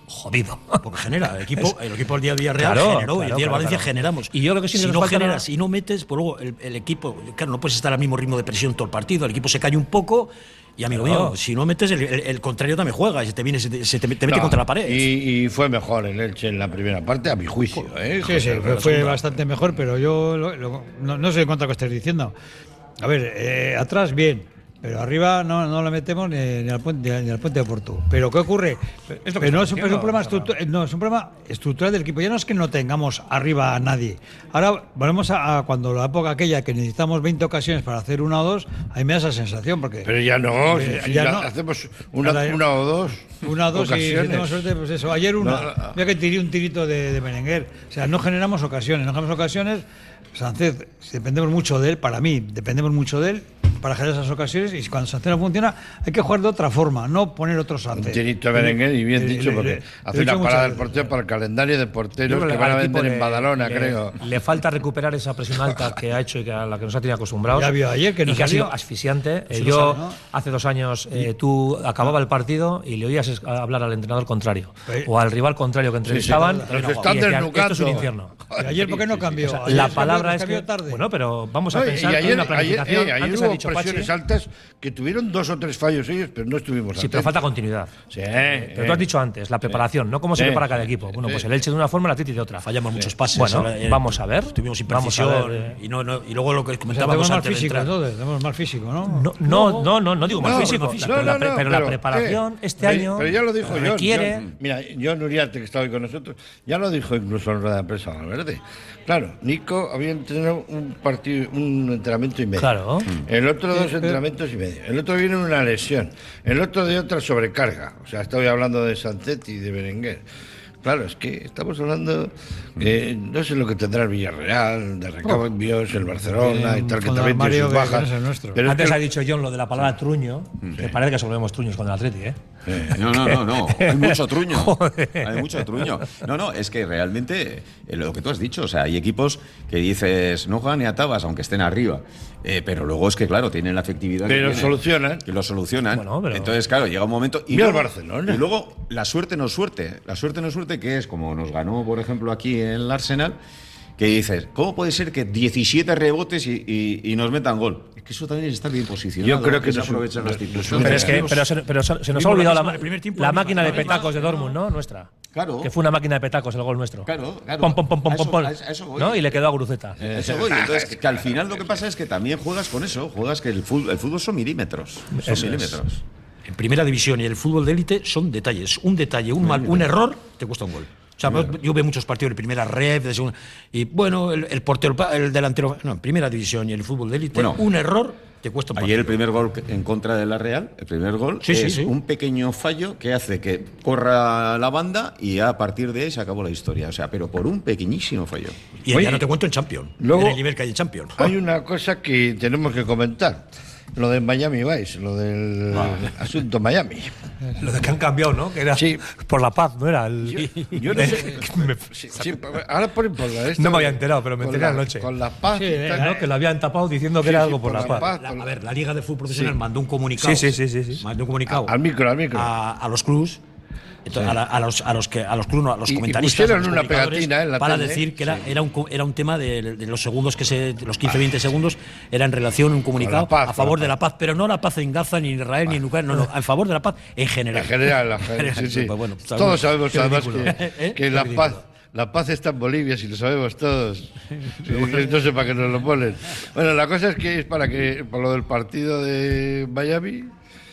[SPEAKER 8] jodido.
[SPEAKER 7] Porque genera. El equipo, el equipo del día del Villarreal
[SPEAKER 8] Claro,
[SPEAKER 7] generó
[SPEAKER 8] claro,
[SPEAKER 7] y el día del
[SPEAKER 8] claro,
[SPEAKER 7] Valencia
[SPEAKER 8] claro.
[SPEAKER 7] generamos.
[SPEAKER 8] Y yo creo que sí
[SPEAKER 7] si
[SPEAKER 8] nos
[SPEAKER 7] no
[SPEAKER 8] falta
[SPEAKER 7] generas,
[SPEAKER 8] una-
[SPEAKER 7] si no metes, pues luego el, el equipo, claro, no puedes estar al mismo ritmo de presión todo el partido. El equipo se cae un poco. Y amigo
[SPEAKER 8] Claro.
[SPEAKER 7] mío, si no metes, el, el- el contrario también juega y se te viene, se te, se te- te mete
[SPEAKER 4] No,
[SPEAKER 7] contra la pared.
[SPEAKER 4] Y, y fue mejor el Elche en la primera parte, a mi juicio. ¿eh?
[SPEAKER 6] Sí, sí,
[SPEAKER 4] Joder,
[SPEAKER 6] fue,
[SPEAKER 4] la
[SPEAKER 6] fue
[SPEAKER 4] segunda.
[SPEAKER 6] bastante mejor, pero yo lo- lo- no, no soy en contra de lo que estés diciendo. A ver, eh, atrás bien, pero arriba no, no le metemos ni, ni al puente ni al puente de Porto. Pero ¿qué ocurre?
[SPEAKER 8] Es lo que
[SPEAKER 6] Pero no
[SPEAKER 8] estamos
[SPEAKER 6] es, un- es un
[SPEAKER 8] diciendo,
[SPEAKER 6] problema
[SPEAKER 8] o sea,
[SPEAKER 6] estructu- no, es un problema estructural del equipo. Ya no es que no tengamos arriba a nadie. Ahora volvemos a, a cuando la época aquella que necesitamos veinte ocasiones para hacer una o dos, ahí me da esa sensación porque
[SPEAKER 4] Pero ya no,
[SPEAKER 6] Eh,
[SPEAKER 4] si- si
[SPEAKER 6] ya
[SPEAKER 4] la-
[SPEAKER 6] no.
[SPEAKER 4] hacemos una,
[SPEAKER 6] Ahora-
[SPEAKER 4] una o dos.
[SPEAKER 6] Una, dos y si
[SPEAKER 4] ocasiones.
[SPEAKER 6] tenemos suerte, pues eso. Ayer una,
[SPEAKER 4] No, no.
[SPEAKER 6] mira que tiré un tirito de, de Berenguer. O sea, no generamos ocasiones, no generamos ocasiones. Sánchez, dependemos mucho de él, para mí, dependemos mucho de él para generar esas ocasiones. Y cuando Sánchez no funciona, hay que jugar de otra forma, no poner otro Sánchez.
[SPEAKER 4] Un tirito de Berenguer y bien
[SPEAKER 6] Le-
[SPEAKER 4] dicho,
[SPEAKER 6] le-
[SPEAKER 4] porque
[SPEAKER 6] le- le
[SPEAKER 4] hace
[SPEAKER 6] he
[SPEAKER 4] una
[SPEAKER 6] dicho
[SPEAKER 4] parada
[SPEAKER 6] muchas
[SPEAKER 4] del
[SPEAKER 6] veces.
[SPEAKER 4] portero para el calendario de
[SPEAKER 8] Yo
[SPEAKER 4] porteros
[SPEAKER 8] creo
[SPEAKER 4] que van a
[SPEAKER 8] al equipo
[SPEAKER 4] vender en
[SPEAKER 8] le-
[SPEAKER 4] Badalona,
[SPEAKER 8] le-
[SPEAKER 4] creo.
[SPEAKER 8] Le falta recuperar esa presión alta que ha hecho y que a la que nos ha tenido acostumbrados.
[SPEAKER 6] Ya vio ayer que no
[SPEAKER 8] y que ha
[SPEAKER 6] salió.
[SPEAKER 8] sido asfixiante. Eh,
[SPEAKER 6] Sí,
[SPEAKER 8] yo,
[SPEAKER 6] no sale, ¿no?
[SPEAKER 8] hace dos años, eh, tú acababa el partido y le oías es- hablar al entrenador contrario
[SPEAKER 6] Sí.
[SPEAKER 8] o al rival contrario que entrevistaban.
[SPEAKER 4] Nos
[SPEAKER 8] y
[SPEAKER 4] están
[SPEAKER 8] decían,
[SPEAKER 4] desnucando.
[SPEAKER 8] esto es un infierno.
[SPEAKER 6] Y ayer, ¿por qué no cambió?
[SPEAKER 8] O sea,
[SPEAKER 6] Ayer
[SPEAKER 8] la
[SPEAKER 6] cambió-
[SPEAKER 8] palabra es
[SPEAKER 6] cambió
[SPEAKER 8] que,
[SPEAKER 6] tarde.
[SPEAKER 8] bueno, pero vamos a
[SPEAKER 4] No, y
[SPEAKER 8] pensar que hay
[SPEAKER 4] ayer,
[SPEAKER 8] una
[SPEAKER 4] ayer,
[SPEAKER 8] planificación.
[SPEAKER 4] eh, ayer
[SPEAKER 8] Antes
[SPEAKER 4] hubo
[SPEAKER 8] ha dicho
[SPEAKER 4] presiones
[SPEAKER 8] Pachi,
[SPEAKER 4] altas que tuvieron dos o tres fallos ellos, pero no estuvimos
[SPEAKER 8] sí, pero
[SPEAKER 4] atentos.
[SPEAKER 8] falta continuidad.
[SPEAKER 4] Sí,
[SPEAKER 8] Pero
[SPEAKER 4] eh.
[SPEAKER 8] tú has dicho antes, la preparación, no cómo se
[SPEAKER 4] Sí.
[SPEAKER 8] prepara cada equipo. Bueno, pues el Elche de una forma, el Atleti de otra.
[SPEAKER 7] Fallamos muchos pases.
[SPEAKER 8] Bueno,
[SPEAKER 7] ahora, eh,
[SPEAKER 8] vamos a ver.
[SPEAKER 7] Tuvimos
[SPEAKER 8] Vamos a
[SPEAKER 7] imprecisión.
[SPEAKER 8] ver, eh.
[SPEAKER 7] y, no, no, y luego lo que
[SPEAKER 6] O sea,
[SPEAKER 7] comentábamos
[SPEAKER 6] tenemos mal
[SPEAKER 7] antes de
[SPEAKER 6] físico,
[SPEAKER 7] entrar.
[SPEAKER 6] entonces, tenemos mal físico, ¿no?
[SPEAKER 8] No, no, no, no, no digo mal
[SPEAKER 4] No,
[SPEAKER 8] físico,
[SPEAKER 4] no,
[SPEAKER 8] la-
[SPEAKER 4] no,
[SPEAKER 8] pero, la,
[SPEAKER 4] no,
[SPEAKER 8] pre-
[SPEAKER 4] no,
[SPEAKER 8] pero la
[SPEAKER 4] pero,
[SPEAKER 8] preparación
[SPEAKER 4] eh,
[SPEAKER 8] este
[SPEAKER 4] pero-
[SPEAKER 8] año
[SPEAKER 4] pero ya lo dijo John,
[SPEAKER 8] requiere.
[SPEAKER 4] John. Mira, John Uriarte, que estaba hoy con nosotros, ya lo dijo incluso en rueda de prensa a Valverde. Claro, Nico había entrenado un partido, un entrenamiento y medio.
[SPEAKER 8] Claro.
[SPEAKER 4] El otro dos entrenamientos y medio. El otro viene una lesión. El otro de otra sobrecarga. O sea, estoy hablando de Sánchez y de Berenguer. Claro, es que estamos hablando que no sé lo que tendrá el Villarreal, de recambios, el Barcelona y tal, que
[SPEAKER 6] Fondo
[SPEAKER 4] también tiene
[SPEAKER 6] armario
[SPEAKER 4] sus
[SPEAKER 6] que- que
[SPEAKER 4] bajas.
[SPEAKER 6] no es el nuestro.
[SPEAKER 4] Pero es
[SPEAKER 8] Antes
[SPEAKER 4] que-
[SPEAKER 8] ha dicho John lo de la palabra truño, que parece que solemos truños con el Atleti, ¿eh?
[SPEAKER 9] No, no, no, no. Hay mucho truño. Hay mucho truño. No, no, es que realmente eh, lo que tú has dicho, o sea, hay equipos que dices, no juegan ni a tabas, aunque estén arriba. Eh, pero luego es que, claro, tienen la efectividad que
[SPEAKER 4] Pero
[SPEAKER 9] tienen,
[SPEAKER 4] solucionan.
[SPEAKER 9] Que lo solucionan.
[SPEAKER 8] Bueno, pero-
[SPEAKER 9] Entonces, claro, llega un momento. Y
[SPEAKER 4] Mira el
[SPEAKER 9] luego,
[SPEAKER 4] Barcelona.
[SPEAKER 9] y luego, la suerte no es suerte. La suerte no es suerte, que es como nos ganó, por ejemplo, aquí en el Arsenal, que dices, ¿cómo puede ser que diecisiete rebotes y, y- y nos metan gol? Es que eso también es estar bien posicionado.
[SPEAKER 4] Yo creo que
[SPEAKER 9] se
[SPEAKER 4] no es un-
[SPEAKER 9] aprovechan
[SPEAKER 4] no
[SPEAKER 9] las
[SPEAKER 4] es un-
[SPEAKER 9] circunstancias.
[SPEAKER 8] Pero es que pero se, pero se- se nos ha
[SPEAKER 7] Vimos
[SPEAKER 8] olvidado
[SPEAKER 7] la
[SPEAKER 8] la,
[SPEAKER 7] misma- el primer tiempo,
[SPEAKER 8] la
[SPEAKER 7] la misma-
[SPEAKER 8] máquina de
[SPEAKER 7] la misma-
[SPEAKER 8] petacos de Dortmund, ¿no? Nuestra.
[SPEAKER 9] Claro.
[SPEAKER 8] Que fue una máquina de petacos el gol nuestro.
[SPEAKER 9] Claro, claro.
[SPEAKER 8] Pom, pom, pom, pom,
[SPEAKER 9] A eso-
[SPEAKER 8] pom, pom.
[SPEAKER 9] a eso- a eso voy.
[SPEAKER 8] ¿No? Y le quedó a Guruceta.
[SPEAKER 9] A Eso voy. Entonces, que, que al final lo que pasa es que también juegas con eso. Juegas que el fútbol, el fútbol son milímetros. Son
[SPEAKER 8] Eso es.
[SPEAKER 9] milímetros.
[SPEAKER 7] En primera división y el fútbol de élite son detalles. Un detalle, un mal, un error te cuesta un gol. O sea, yo veo muchos partidos de primera red, de segunda, y bueno, el, el portero, el delantero, no, en primera división y el fútbol de élite,
[SPEAKER 9] Bueno,
[SPEAKER 7] un error te cuesta un
[SPEAKER 9] Ayer el
[SPEAKER 7] partido.
[SPEAKER 9] primer gol en contra de la Real, el primer gol,
[SPEAKER 7] Sí, sí,
[SPEAKER 9] es
[SPEAKER 7] sí.
[SPEAKER 9] un pequeño fallo que hace que corra la banda y a partir de ahí se acabó la historia. O sea, pero por un pequeñísimo fallo.
[SPEAKER 7] Y
[SPEAKER 4] Oye,
[SPEAKER 7] ya no te cuento en Champions,
[SPEAKER 4] luego-
[SPEAKER 7] en el nivel que hay en Champions.
[SPEAKER 4] Hay una cosa que tenemos que comentar. Lo del Miami Vice, lo del
[SPEAKER 8] Ah.
[SPEAKER 4] asunto Miami.
[SPEAKER 8] Lo de que han cambiado, ¿no? Que era
[SPEAKER 4] Sí.
[SPEAKER 8] por la paz, ¿no era? El...
[SPEAKER 4] Yo no sé.
[SPEAKER 8] Me-
[SPEAKER 4] Sí, sí, ahora ponen por la esta
[SPEAKER 8] No me había
[SPEAKER 4] de-
[SPEAKER 8] enterado, pero me
[SPEAKER 4] con
[SPEAKER 8] enteré
[SPEAKER 4] la-
[SPEAKER 8] anoche.
[SPEAKER 4] Con la paz.
[SPEAKER 6] Sí,
[SPEAKER 4] y
[SPEAKER 6] eh,
[SPEAKER 4] tal.
[SPEAKER 8] ¿no? Que lo habían tapado diciendo que
[SPEAKER 4] Sí,
[SPEAKER 8] era
[SPEAKER 4] sí,
[SPEAKER 8] algo por
[SPEAKER 4] por
[SPEAKER 8] la
[SPEAKER 4] la
[SPEAKER 8] paz.
[SPEAKER 4] paz.
[SPEAKER 7] La- a ver, la Liga de Fútbol Profesional mandó un comunicado.
[SPEAKER 8] Sí, sí, sí, sí, sí.
[SPEAKER 7] Mandó un comunicado
[SPEAKER 4] Al micro, al micro.
[SPEAKER 7] a, a los clubs. Entonces, a, la- a los a los que a los clubs, no, a los
[SPEAKER 4] Y- y
[SPEAKER 7] comentaristas,
[SPEAKER 4] pusieron
[SPEAKER 7] a los
[SPEAKER 4] una
[SPEAKER 7] comunicadores,
[SPEAKER 4] pegatina en la
[SPEAKER 7] para
[SPEAKER 4] tele,
[SPEAKER 7] decir que era,
[SPEAKER 4] sí.
[SPEAKER 7] era un co- era un tema de, de los segundos que se de los quince veinte segundos era en relación a un comunicado
[SPEAKER 4] paz,
[SPEAKER 7] a
[SPEAKER 4] con
[SPEAKER 7] favor
[SPEAKER 4] la
[SPEAKER 7] de la paz, pero no la paz en Gaza ni en Israel ni en Ucrania, no, no, a favor de la paz en general.
[SPEAKER 4] En general, la gente, sí, sí.
[SPEAKER 7] Pues bueno, pues,
[SPEAKER 4] Todos sabemos
[SPEAKER 7] qué
[SPEAKER 4] además
[SPEAKER 7] ridículo.
[SPEAKER 4] que,
[SPEAKER 7] ¿Eh?
[SPEAKER 4] que
[SPEAKER 7] Qué
[SPEAKER 4] la
[SPEAKER 7] ridículo.
[SPEAKER 4] paz, la paz está en Bolivia, si lo sabemos todos. Sí, no sé para qué nos lo ponen. Bueno, la cosa es que es para que para lo del partido de Miami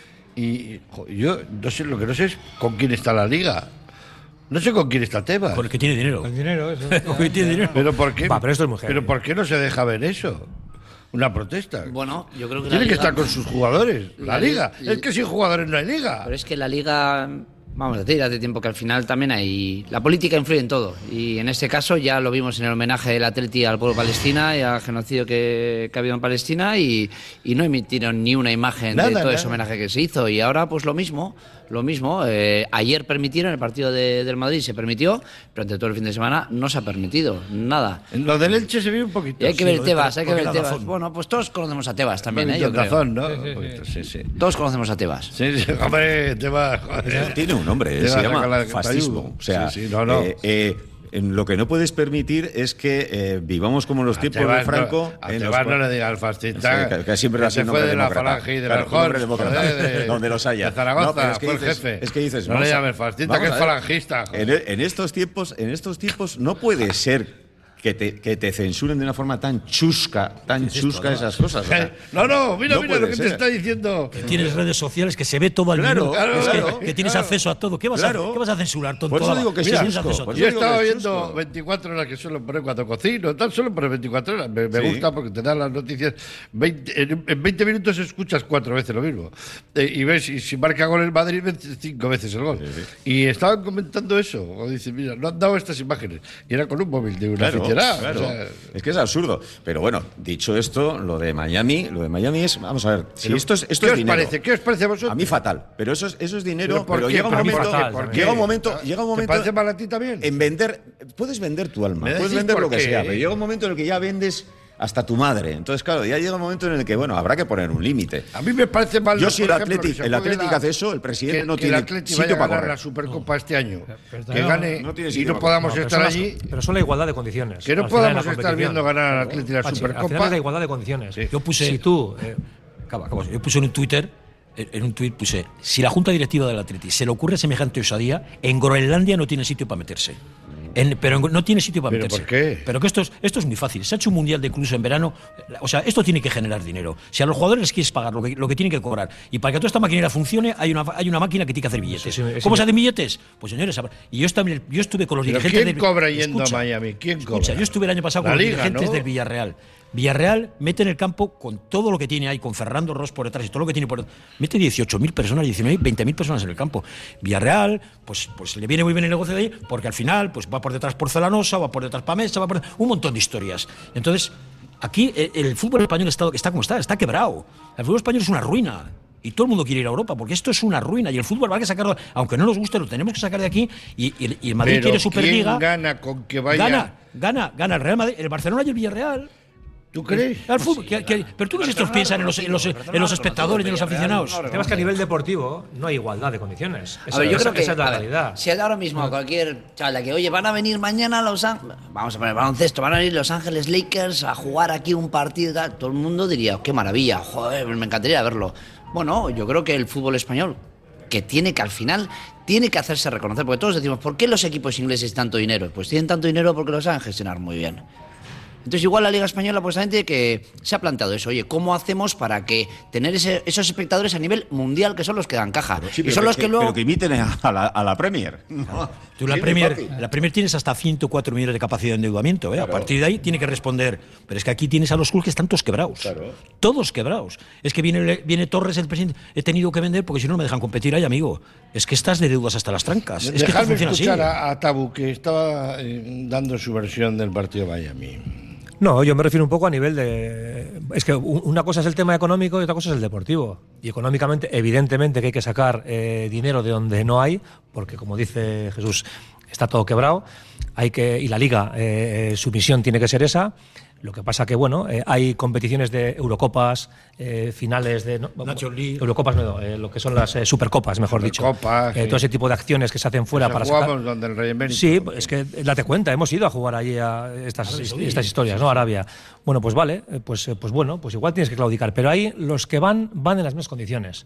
[SPEAKER 4] y jo, yo no sé, lo que no sé es con quién está la liga. No sé con quién está Tebas.
[SPEAKER 7] Con el que tiene dinero.
[SPEAKER 6] El dinero, eso.
[SPEAKER 7] Porque tiene dinero.
[SPEAKER 4] Pero por qué?
[SPEAKER 8] Va, pero esto es muy heavy.
[SPEAKER 4] pero por qué no se deja ver eso? Una protesta.
[SPEAKER 5] Bueno, yo creo que la
[SPEAKER 4] Tiene que
[SPEAKER 5] liga-
[SPEAKER 4] estar con sus jugadores. La,
[SPEAKER 5] La
[SPEAKER 4] liga.
[SPEAKER 5] liga-
[SPEAKER 4] Es que sin jugadores no hay liga.
[SPEAKER 5] Pero es que la liga, vamos a decir, hace tiempo que al final también hay... La política influye en todo. Y en este caso ya lo vimos en el homenaje del Atleti al pueblo palestina y al genocidio que, que ha habido en Palestina y, y no emitieron ni una imagen
[SPEAKER 4] Nada,
[SPEAKER 5] de todo
[SPEAKER 4] nada.
[SPEAKER 5] ese homenaje que se hizo. Y ahora pues lo mismo, lo mismo. Eh, ayer permitieron, el partido de- del Madrid se permitió, pero ante todo el fin de semana no se ha permitido nada.
[SPEAKER 4] En lo del Elche se vio un poquito.
[SPEAKER 5] Y hay que
[SPEAKER 7] Sí,
[SPEAKER 5] ver
[SPEAKER 7] lo de-
[SPEAKER 5] Tebas, hay que
[SPEAKER 7] porque
[SPEAKER 5] ver
[SPEAKER 7] da
[SPEAKER 5] Tebas.
[SPEAKER 7] razón.
[SPEAKER 5] Bueno, pues todos conocemos a Tebas también,
[SPEAKER 4] Un
[SPEAKER 5] ¿eh? Yo creo.
[SPEAKER 4] razón, ¿no? Un poquito, sí, sí.
[SPEAKER 5] Todos conocemos a Tebas.
[SPEAKER 4] Sí, sí, hombre, Tebas, joder.
[SPEAKER 9] Tiene un nombre,
[SPEAKER 4] Te
[SPEAKER 9] se
[SPEAKER 4] la
[SPEAKER 9] llama
[SPEAKER 4] saca la-
[SPEAKER 9] fascismo. O sea,
[SPEAKER 4] Sí, sí, no, no.
[SPEAKER 9] eh, eh, en lo que no puedes permitir es que eh, vivamos como en los
[SPEAKER 4] A
[SPEAKER 9] tiempos
[SPEAKER 4] Tebas
[SPEAKER 9] de Franco.
[SPEAKER 4] no, a
[SPEAKER 9] en los
[SPEAKER 4] Tebas no
[SPEAKER 9] cuales-
[SPEAKER 4] le diga al fascista.
[SPEAKER 9] Sí, que, que siempre
[SPEAKER 4] que
[SPEAKER 9] ha sido
[SPEAKER 4] se
[SPEAKER 9] un
[SPEAKER 4] fue
[SPEAKER 9] hombre
[SPEAKER 4] de la
[SPEAKER 9] demócrata.
[SPEAKER 4] Falange y del
[SPEAKER 9] Claro, un hombre
[SPEAKER 4] Alcorn,
[SPEAKER 9] demócrata,
[SPEAKER 4] joder, de-
[SPEAKER 9] donde los haya.
[SPEAKER 4] de Zaragoza,
[SPEAKER 9] No, pero es que
[SPEAKER 4] fue el
[SPEAKER 9] dices,
[SPEAKER 4] jefe.
[SPEAKER 9] es que dices,
[SPEAKER 4] No
[SPEAKER 9] vamos
[SPEAKER 4] le
[SPEAKER 9] a-
[SPEAKER 4] llames fascista,
[SPEAKER 9] vamos
[SPEAKER 4] que es
[SPEAKER 9] a ver.
[SPEAKER 4] falangista, joder.
[SPEAKER 9] En, en estos tiempos, en estos tiempos no puede ser que te, que te censuren de una forma tan chusca, tan chusca esas cosas. o sea,
[SPEAKER 4] No, no, mira,
[SPEAKER 9] no
[SPEAKER 4] mira lo
[SPEAKER 9] puede
[SPEAKER 4] que te
[SPEAKER 9] ser.
[SPEAKER 4] está diciendo.
[SPEAKER 7] Que tienes redes sociales, que se ve todo al
[SPEAKER 9] Claro,
[SPEAKER 7] minuto.
[SPEAKER 9] claro,
[SPEAKER 7] Es que,
[SPEAKER 9] claro,
[SPEAKER 7] que tienes
[SPEAKER 4] claro.
[SPEAKER 7] acceso a todo. ¿Qué vas,
[SPEAKER 9] Claro.
[SPEAKER 7] a, ¿qué vas a censurar? Todo,
[SPEAKER 9] Por eso
[SPEAKER 7] toda-
[SPEAKER 9] digo que
[SPEAKER 7] Mira,
[SPEAKER 9] es
[SPEAKER 7] tienes
[SPEAKER 9] chusco,
[SPEAKER 7] acceso a
[SPEAKER 9] por
[SPEAKER 7] todo.
[SPEAKER 4] Yo
[SPEAKER 9] eso digo
[SPEAKER 4] estaba
[SPEAKER 9] que es
[SPEAKER 4] viendo
[SPEAKER 9] chusco.
[SPEAKER 4] veinticuatro horas que suelo poner cuando cocino, tal, solo por veinticuatro horas. Me, me
[SPEAKER 9] Sí.
[SPEAKER 4] gusta porque te dan las noticias. veinte, en, en veinte minutos escuchas cuatro veces lo mismo. Eh, y ves, y si marca gol el Madrid, ves cinco veces el gol. Y estaban comentando eso. O dicen, mira, no han dado estas imágenes. Y era con un móvil de una
[SPEAKER 9] Claro,
[SPEAKER 4] aficionada.
[SPEAKER 9] claro.
[SPEAKER 4] O sea,
[SPEAKER 9] Es que es absurdo. Pero bueno, dicho esto, lo de Miami, lo de Miami es, vamos a ver, si
[SPEAKER 4] pero,
[SPEAKER 9] esto es, esto
[SPEAKER 4] ¿qué
[SPEAKER 9] es
[SPEAKER 4] os
[SPEAKER 9] dinero.
[SPEAKER 4] parece? ¿Qué os parece a vosotros?
[SPEAKER 9] A mí fatal, pero eso es, eso es dinero,
[SPEAKER 4] ¿Pero por
[SPEAKER 9] pero
[SPEAKER 4] qué?
[SPEAKER 9] llega un
[SPEAKER 4] ¿Para mí
[SPEAKER 9] momento,
[SPEAKER 8] fatal,
[SPEAKER 9] llega
[SPEAKER 8] también.
[SPEAKER 9] un momento, llega un
[SPEAKER 4] ¿Te
[SPEAKER 9] momento
[SPEAKER 4] parece mal a ti también?
[SPEAKER 9] en vender, puedes vender tu alma,
[SPEAKER 4] ¿Me
[SPEAKER 9] puedes
[SPEAKER 4] decís
[SPEAKER 9] vender
[SPEAKER 4] por
[SPEAKER 9] lo que
[SPEAKER 4] qué?
[SPEAKER 9] sea, pero llega un momento en el que ya vendes hasta tu madre. Entonces, claro, ya llega un momento en el que, bueno, habrá que poner un límite.
[SPEAKER 4] A mí me parece mal.
[SPEAKER 9] Yo
[SPEAKER 4] por
[SPEAKER 9] si el
[SPEAKER 4] ejemplo,
[SPEAKER 9] Athletic,
[SPEAKER 4] que se
[SPEAKER 9] el
[SPEAKER 4] juegue
[SPEAKER 9] Athletic
[SPEAKER 4] la-
[SPEAKER 9] hace eso, el presidente
[SPEAKER 4] que-
[SPEAKER 9] no
[SPEAKER 4] que
[SPEAKER 9] tiene
[SPEAKER 4] el Athletic
[SPEAKER 9] sitio
[SPEAKER 4] vaya a
[SPEAKER 9] para
[SPEAKER 4] ganar
[SPEAKER 9] correr.
[SPEAKER 4] la Supercopa este año.
[SPEAKER 6] pero
[SPEAKER 4] Que
[SPEAKER 6] no,
[SPEAKER 4] gane
[SPEAKER 9] no tiene
[SPEAKER 4] y
[SPEAKER 9] sitio
[SPEAKER 4] no
[SPEAKER 9] para
[SPEAKER 4] podamos
[SPEAKER 8] No, pero
[SPEAKER 4] estar
[SPEAKER 8] son
[SPEAKER 4] allí.
[SPEAKER 8] las- pero son la igualdad de condiciones.
[SPEAKER 4] Que no
[SPEAKER 8] al final de
[SPEAKER 4] podamos
[SPEAKER 8] la
[SPEAKER 4] estar
[SPEAKER 8] competición.
[SPEAKER 4] viendo ganar al Athletic la
[SPEAKER 8] Pachi, al final
[SPEAKER 4] Supercopa.
[SPEAKER 8] es la igualdad de condiciones.
[SPEAKER 4] Sí.
[SPEAKER 7] Yo puse.
[SPEAKER 8] Si tú, eh,
[SPEAKER 7] Acaba, acaba. Yo puse en un Twitter, en en un tuit puse, si la Junta Directiva del Atleti se le ocurre semejante osadía, en Groenlandia no tiene sitio para meterse. En- pero en- no tiene sitio para
[SPEAKER 4] ¿Pero
[SPEAKER 7] meterse.
[SPEAKER 4] por qué?
[SPEAKER 7] Pero que esto es, esto es muy fácil. Se ha hecho un mundial de clubes en verano. O sea, esto tiene que generar dinero. Si a los jugadores les quieres pagar lo que, lo que tienen que cobrar, y para que toda esta maquinaria funcione, hay una, hay una máquina que tiene que hacer billetes.
[SPEAKER 8] Sí, sí, sí,
[SPEAKER 7] ¿Cómo
[SPEAKER 8] sí.
[SPEAKER 7] se hacen billetes? Pues señores, a ver, y yo, también, yo estuve con los
[SPEAKER 4] ¿Pero
[SPEAKER 7] dirigentes
[SPEAKER 4] quién
[SPEAKER 7] del-
[SPEAKER 4] cobra yendo
[SPEAKER 7] Escucha,
[SPEAKER 4] a Miami? ¿Quién
[SPEAKER 7] escucha,
[SPEAKER 4] cobra?
[SPEAKER 7] yo estuve el año pasado
[SPEAKER 4] La
[SPEAKER 7] con los
[SPEAKER 4] Liga,
[SPEAKER 7] dirigentes
[SPEAKER 4] ¿no?
[SPEAKER 7] del Villarreal. Villarreal mete en el campo con todo lo que tiene ahí, con Fernando Ross por detrás y todo lo que tiene por detrás. Mete dieciocho mil personas, diecinueve mil, veinte mil personas en el campo. Villarreal, pues, pues le viene muy bien el negocio de ahí, porque al final pues va por detrás Porcelanosa, va por detrás Pamesa, va por un montón de historias. Entonces, aquí el, el fútbol español está, está como está, está quebrado. El fútbol español es una ruina. Y todo el mundo quiere ir a Europa, porque esto es una ruina. Y el fútbol va a que sacarlo, aunque no nos guste, lo tenemos que sacar de aquí. Y, y- y el Madrid
[SPEAKER 4] Pero
[SPEAKER 7] quiere Superliga.
[SPEAKER 4] ¿quién gana con que vaya?
[SPEAKER 7] Gana, gana, gana el Real Madrid, el Barcelona y el Villarreal.
[SPEAKER 4] ¿Tú crees?
[SPEAKER 7] Al fútbol, que- que- pero tú crees que estos piensan en los, en los, en los espectadores y en los aficionados.
[SPEAKER 8] el tema es que a nivel deportivo no hay igualdad de condiciones. Esa,
[SPEAKER 5] A ver, yo
[SPEAKER 8] esa-
[SPEAKER 5] creo que
[SPEAKER 8] esa es la
[SPEAKER 5] a ver,
[SPEAKER 8] realidad.
[SPEAKER 5] si ahora mismo a cualquier chaval de que, oye, van a venir mañana a Los Ángeles, vamos a poner baloncesto, van a venir Los Ángeles Lakers a jugar aquí un partido y tal, todo el mundo diría, qué maravilla, joder, me encantaría verlo. Bueno, yo creo que el fútbol español, que tiene que al final, tiene que hacerse reconocer, porque todos decimos, ¿por qué los equipos ingleses tienen tanto dinero? Pues tienen tanto dinero porque lo saben gestionar muy bien. Entonces igual la Liga Española pues gente que se ha planteado eso, oye, ¿cómo hacemos para que tener ese- esos espectadores a nivel mundial que son los que dan caja?
[SPEAKER 9] Sí,
[SPEAKER 5] y
[SPEAKER 9] pero
[SPEAKER 5] son los que, luego...
[SPEAKER 9] pero que imiten a la, a la Premier.
[SPEAKER 7] Tú la
[SPEAKER 9] Sí,
[SPEAKER 7] Premier,
[SPEAKER 9] fácil.
[SPEAKER 7] la Premier tienes hasta ciento cuatro millones de capacidad de endeudamiento, ¿eh? A partir de ahí tiene que responder. Pero es que aquí tienes a los clubes que están todos quebrados.
[SPEAKER 9] Claro.
[SPEAKER 7] Todos quebrados. Es que viene, viene Torres, el presidente, he tenido que vender porque si no no me dejan competir ahí, amigo. Es que estás de deudas hasta las trancas. Es que esto
[SPEAKER 4] Dejadme
[SPEAKER 7] funciona así.
[SPEAKER 4] escuchar a, a Tabu, que estaba eh, dando su versión del partido de Miami.
[SPEAKER 8] No, yo me refiero un poco a nivel de... Es que u- una cosa es el tema económico y otra cosa es el deportivo. Y económicamente, evidentemente que hay que sacar eh, dinero de donde no hay, porque como dice Jesús, está todo quebrado. Hay que, y la Liga, eh, su misión tiene que ser esa. Lo que pasa que, bueno, eh, hay competiciones de Eurocopas, eh, finales de... No,
[SPEAKER 7] Nations League.
[SPEAKER 8] Eurocopas, no, eh, lo que son las eh, Supercopas, mejor
[SPEAKER 4] Supercopas,
[SPEAKER 8] dicho. Eh,
[SPEAKER 4] sí.
[SPEAKER 8] todo ese tipo de acciones que se hacen fuera
[SPEAKER 4] Esa
[SPEAKER 8] para
[SPEAKER 4] jugamos
[SPEAKER 8] sacar...
[SPEAKER 4] donde el Rey Emérito.
[SPEAKER 8] Sí, es que date cuenta, hemos ido a jugar allí a estas, estas historias, ¿no? Arabia. Bueno, pues vale, eh, pues, eh, pues bueno, pues igual tienes que claudicar, pero ahí los que van, van en las mismas condiciones.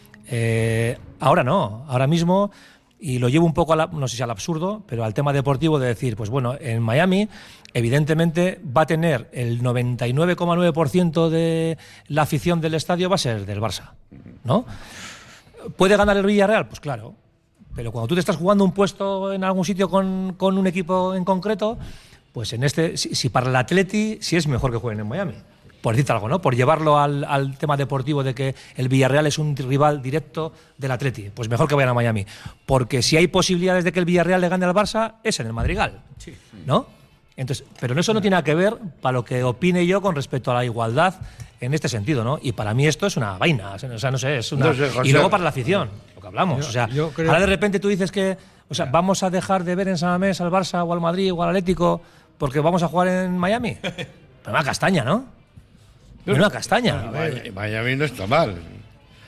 [SPEAKER 8] Eh, ahora no, ahora mismo, y lo llevo un poco, a la- no sé si al absurdo, pero al tema deportivo de decir, pues bueno, en Miami, evidentemente va a tener el noventa y nueve coma nueve por ciento de la afición del estadio va a ser del Barça, ¿no? ¿Puede ganar el Villarreal? Pues claro. Pero cuando tú te estás jugando un puesto en algún sitio con, con un equipo en concreto, pues en este, si, si para el Atleti, sí es mejor que jueguen en Miami. Por decirte algo, ¿no? Por llevarlo al, al tema deportivo de que el Villarreal es un rival directo del Atleti. Pues mejor que vayan a Miami. Porque si hay posibilidades de que el Villarreal le gane al Barça, es en el Madrigal. ¿No? Entonces, pero eso no tiene nada que ver para lo que opine yo con respecto a la igualdad en este sentido, ¿no? Y para mí esto es una vaina, o sea, no sé, es una...
[SPEAKER 4] No sé, José.
[SPEAKER 8] Y luego para la afición, lo que hablamos,
[SPEAKER 6] Yo-
[SPEAKER 8] o sea,
[SPEAKER 6] yo creo-
[SPEAKER 8] ahora de repente tú dices que, o sea, vamos a dejar de ver en San Mamés al Barça o al Madrid o al Atlético porque vamos a jugar en Miami. Pero una castaña, ¿no? Una castaña.
[SPEAKER 4] Miami, Miami no está mal.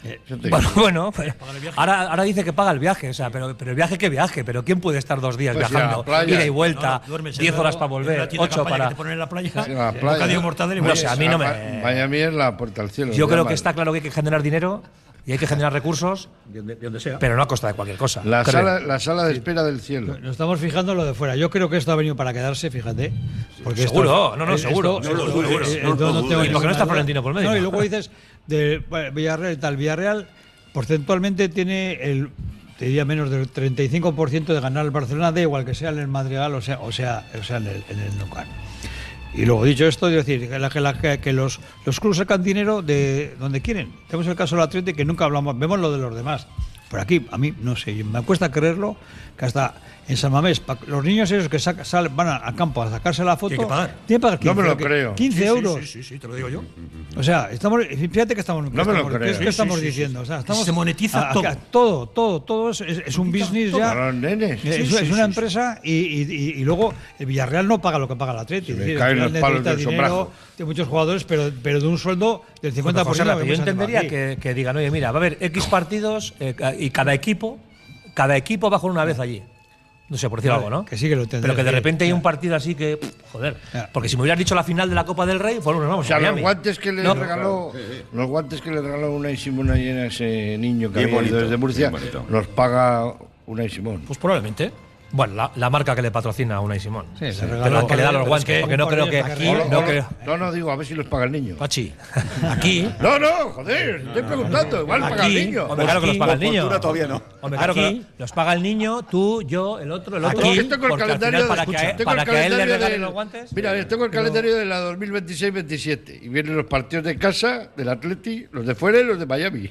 [SPEAKER 8] Bueno, bueno pero ahora, ahora dice que paga el viaje, o sea, pero, pero el viaje, ¿qué viaje? ¿Pero ¿quién puede estar dos días
[SPEAKER 4] pues
[SPEAKER 8] viajando? Ida y vuelta,
[SPEAKER 7] no, no,
[SPEAKER 8] diez horas para volver, ocho para.
[SPEAKER 7] Que te ponen en la playa.
[SPEAKER 4] Sí, la playa.
[SPEAKER 7] Bocadillo mortadela y
[SPEAKER 8] No
[SPEAKER 7] pues,
[SPEAKER 8] sé, a mí no me.
[SPEAKER 4] Miami es la puerta al cielo.
[SPEAKER 8] Yo creo
[SPEAKER 4] llaman.
[SPEAKER 8] que está claro que hay que generar dinero y hay que generar recursos,
[SPEAKER 7] de, de donde sea.
[SPEAKER 8] pero no a costa de cualquier cosa.
[SPEAKER 4] La
[SPEAKER 8] creo.
[SPEAKER 4] sala, la sala de espera del cielo.
[SPEAKER 6] Nos estamos fijando en lo de fuera. Yo creo que esto ha venido para quedarse, fíjate. Porque
[SPEAKER 8] Seguro,
[SPEAKER 6] esto-
[SPEAKER 8] no, no,
[SPEAKER 6] esto-
[SPEAKER 8] seguro.
[SPEAKER 6] esto-
[SPEAKER 8] No lo
[SPEAKER 6] esto-
[SPEAKER 8] dudo,
[SPEAKER 6] eh,
[SPEAKER 8] no lo
[SPEAKER 6] no- no
[SPEAKER 8] dudo.
[SPEAKER 6] tengo
[SPEAKER 8] ¿Y por qué no está
[SPEAKER 6] ninguna duda.
[SPEAKER 8] Florentino por medio?
[SPEAKER 6] No, y luego dices de bueno, Villarreal y tal. Villarreal porcentualmente tiene el te diría menos del treinta y cinco por ciento de ganar el Barcelona, da igual que sea en el Madrigal o sea, o sea, o sea en el, en el Nou Camp. Y luego, dicho esto, es decir, que, la, que, la, que los, los clubes sacan dinero de donde quieren. Tenemos el caso del Atlético, que nunca hablamos, vemos lo de los demás. Por aquí, a mí, no sé, me cuesta creerlo, que hasta en San Mamés, pa, los niños esos que saca, salen, van a, a campo a sacarse la foto,
[SPEAKER 7] Tienen que pagar.
[SPEAKER 6] tienen que pagar quince,
[SPEAKER 4] No me lo
[SPEAKER 6] que-
[SPEAKER 4] creo.
[SPEAKER 6] quince
[SPEAKER 7] Sí, sí,
[SPEAKER 6] euros.
[SPEAKER 7] Sí, sí, sí, te lo digo yo.
[SPEAKER 6] O sea, estamos, fíjate que estamos, que
[SPEAKER 4] No me lo
[SPEAKER 6] estamos,
[SPEAKER 4] creo.
[SPEAKER 6] ¿qué,
[SPEAKER 4] Sí,
[SPEAKER 6] qué
[SPEAKER 4] sí,
[SPEAKER 6] estamos
[SPEAKER 7] sí, sí,
[SPEAKER 6] diciendo?
[SPEAKER 7] sí.
[SPEAKER 6] O sea, estamos,
[SPEAKER 7] Se monetiza
[SPEAKER 6] a- a-
[SPEAKER 7] todo.
[SPEAKER 6] a- todo, todo, todo es, es, es un business ya.
[SPEAKER 4] Para los nenes.
[SPEAKER 6] Es,
[SPEAKER 7] Sí,
[SPEAKER 6] es
[SPEAKER 7] sí,
[SPEAKER 6] una
[SPEAKER 7] sí,
[SPEAKER 6] empresa y, y, y- y luego el Villarreal no paga lo que paga el Atleti.
[SPEAKER 4] Se
[SPEAKER 6] Es
[SPEAKER 4] me
[SPEAKER 6] decir,
[SPEAKER 4] caen
[SPEAKER 6] el
[SPEAKER 4] los
[SPEAKER 6] Villarreal
[SPEAKER 4] palos
[SPEAKER 6] necesita
[SPEAKER 4] del
[SPEAKER 6] dinero
[SPEAKER 4] sombrajo.
[SPEAKER 6] de muchos jugadores, pero, pero de un sueldo del cincuenta por ciento.
[SPEAKER 8] José,
[SPEAKER 6] que
[SPEAKER 8] yo
[SPEAKER 6] hemos sacado
[SPEAKER 8] entendería
[SPEAKER 6] aquí.
[SPEAKER 8] que, que digan, oye, mira, va a haber X partidos eh, y cada equipo, cada equipo va a jugar una vez allí. No sé, por decir
[SPEAKER 6] Vale,
[SPEAKER 8] algo, ¿no?
[SPEAKER 6] que sí que lo entenderé,
[SPEAKER 8] Pero que de
[SPEAKER 6] sí,
[SPEAKER 8] repente hay
[SPEAKER 6] ya.
[SPEAKER 8] un partido así que, pff, joder.
[SPEAKER 6] Ya.
[SPEAKER 8] Porque si me hubieras dicho la final de la Copa del Rey, bueno, nos vamos
[SPEAKER 4] O sea,
[SPEAKER 8] a
[SPEAKER 4] los
[SPEAKER 8] Miami.
[SPEAKER 4] guantes que le
[SPEAKER 8] No,
[SPEAKER 4] regaló, los guantes que le regaló Unai Simón ayer a ese niño que
[SPEAKER 9] Bien
[SPEAKER 4] había ido
[SPEAKER 9] bonito,
[SPEAKER 4] desde Murcia,
[SPEAKER 9] bien bonito.
[SPEAKER 4] los paga Unai Simón.
[SPEAKER 7] Pues probablemente.
[SPEAKER 8] Bueno, la, la marca que le patrocina a Unai Simón.
[SPEAKER 6] Sí, le
[SPEAKER 8] Sí.
[SPEAKER 6] regaló
[SPEAKER 8] Pero que le da los
[SPEAKER 6] pero es
[SPEAKER 8] guantes,
[SPEAKER 6] que
[SPEAKER 8] porque
[SPEAKER 6] un
[SPEAKER 8] no
[SPEAKER 6] par
[SPEAKER 8] creo
[SPEAKER 6] de
[SPEAKER 8] que
[SPEAKER 6] días
[SPEAKER 8] aquí.
[SPEAKER 6] que
[SPEAKER 4] O-
[SPEAKER 8] No
[SPEAKER 4] o-
[SPEAKER 8] creo.
[SPEAKER 4] no, no, digo, a ver si los paga el niño.
[SPEAKER 7] Pachi, aquí.
[SPEAKER 4] No, no, joder, estoy preguntando, igual paga el
[SPEAKER 7] Aquí,
[SPEAKER 4] niño.
[SPEAKER 8] Hombre, claro que los paga el niño.
[SPEAKER 9] Fortuna todavía no.
[SPEAKER 8] Hombre, claro que
[SPEAKER 7] Aquí-
[SPEAKER 8] lo- los paga el niño, tú, yo, el otro, el otro.
[SPEAKER 4] Aquí tengo el
[SPEAKER 8] porque al
[SPEAKER 4] calendario
[SPEAKER 8] final,
[SPEAKER 4] de,
[SPEAKER 8] para que,
[SPEAKER 4] escucha,
[SPEAKER 8] a,
[SPEAKER 4] tengo
[SPEAKER 8] para
[SPEAKER 4] el
[SPEAKER 8] que a él le
[SPEAKER 4] calendario
[SPEAKER 8] regalen
[SPEAKER 4] del-
[SPEAKER 8] los guantes.
[SPEAKER 4] Mira, tengo el calendario de la dos mil veintiséis veintisiete y vienen los partidos de casa del Atleti, los de fuera y los de Miami.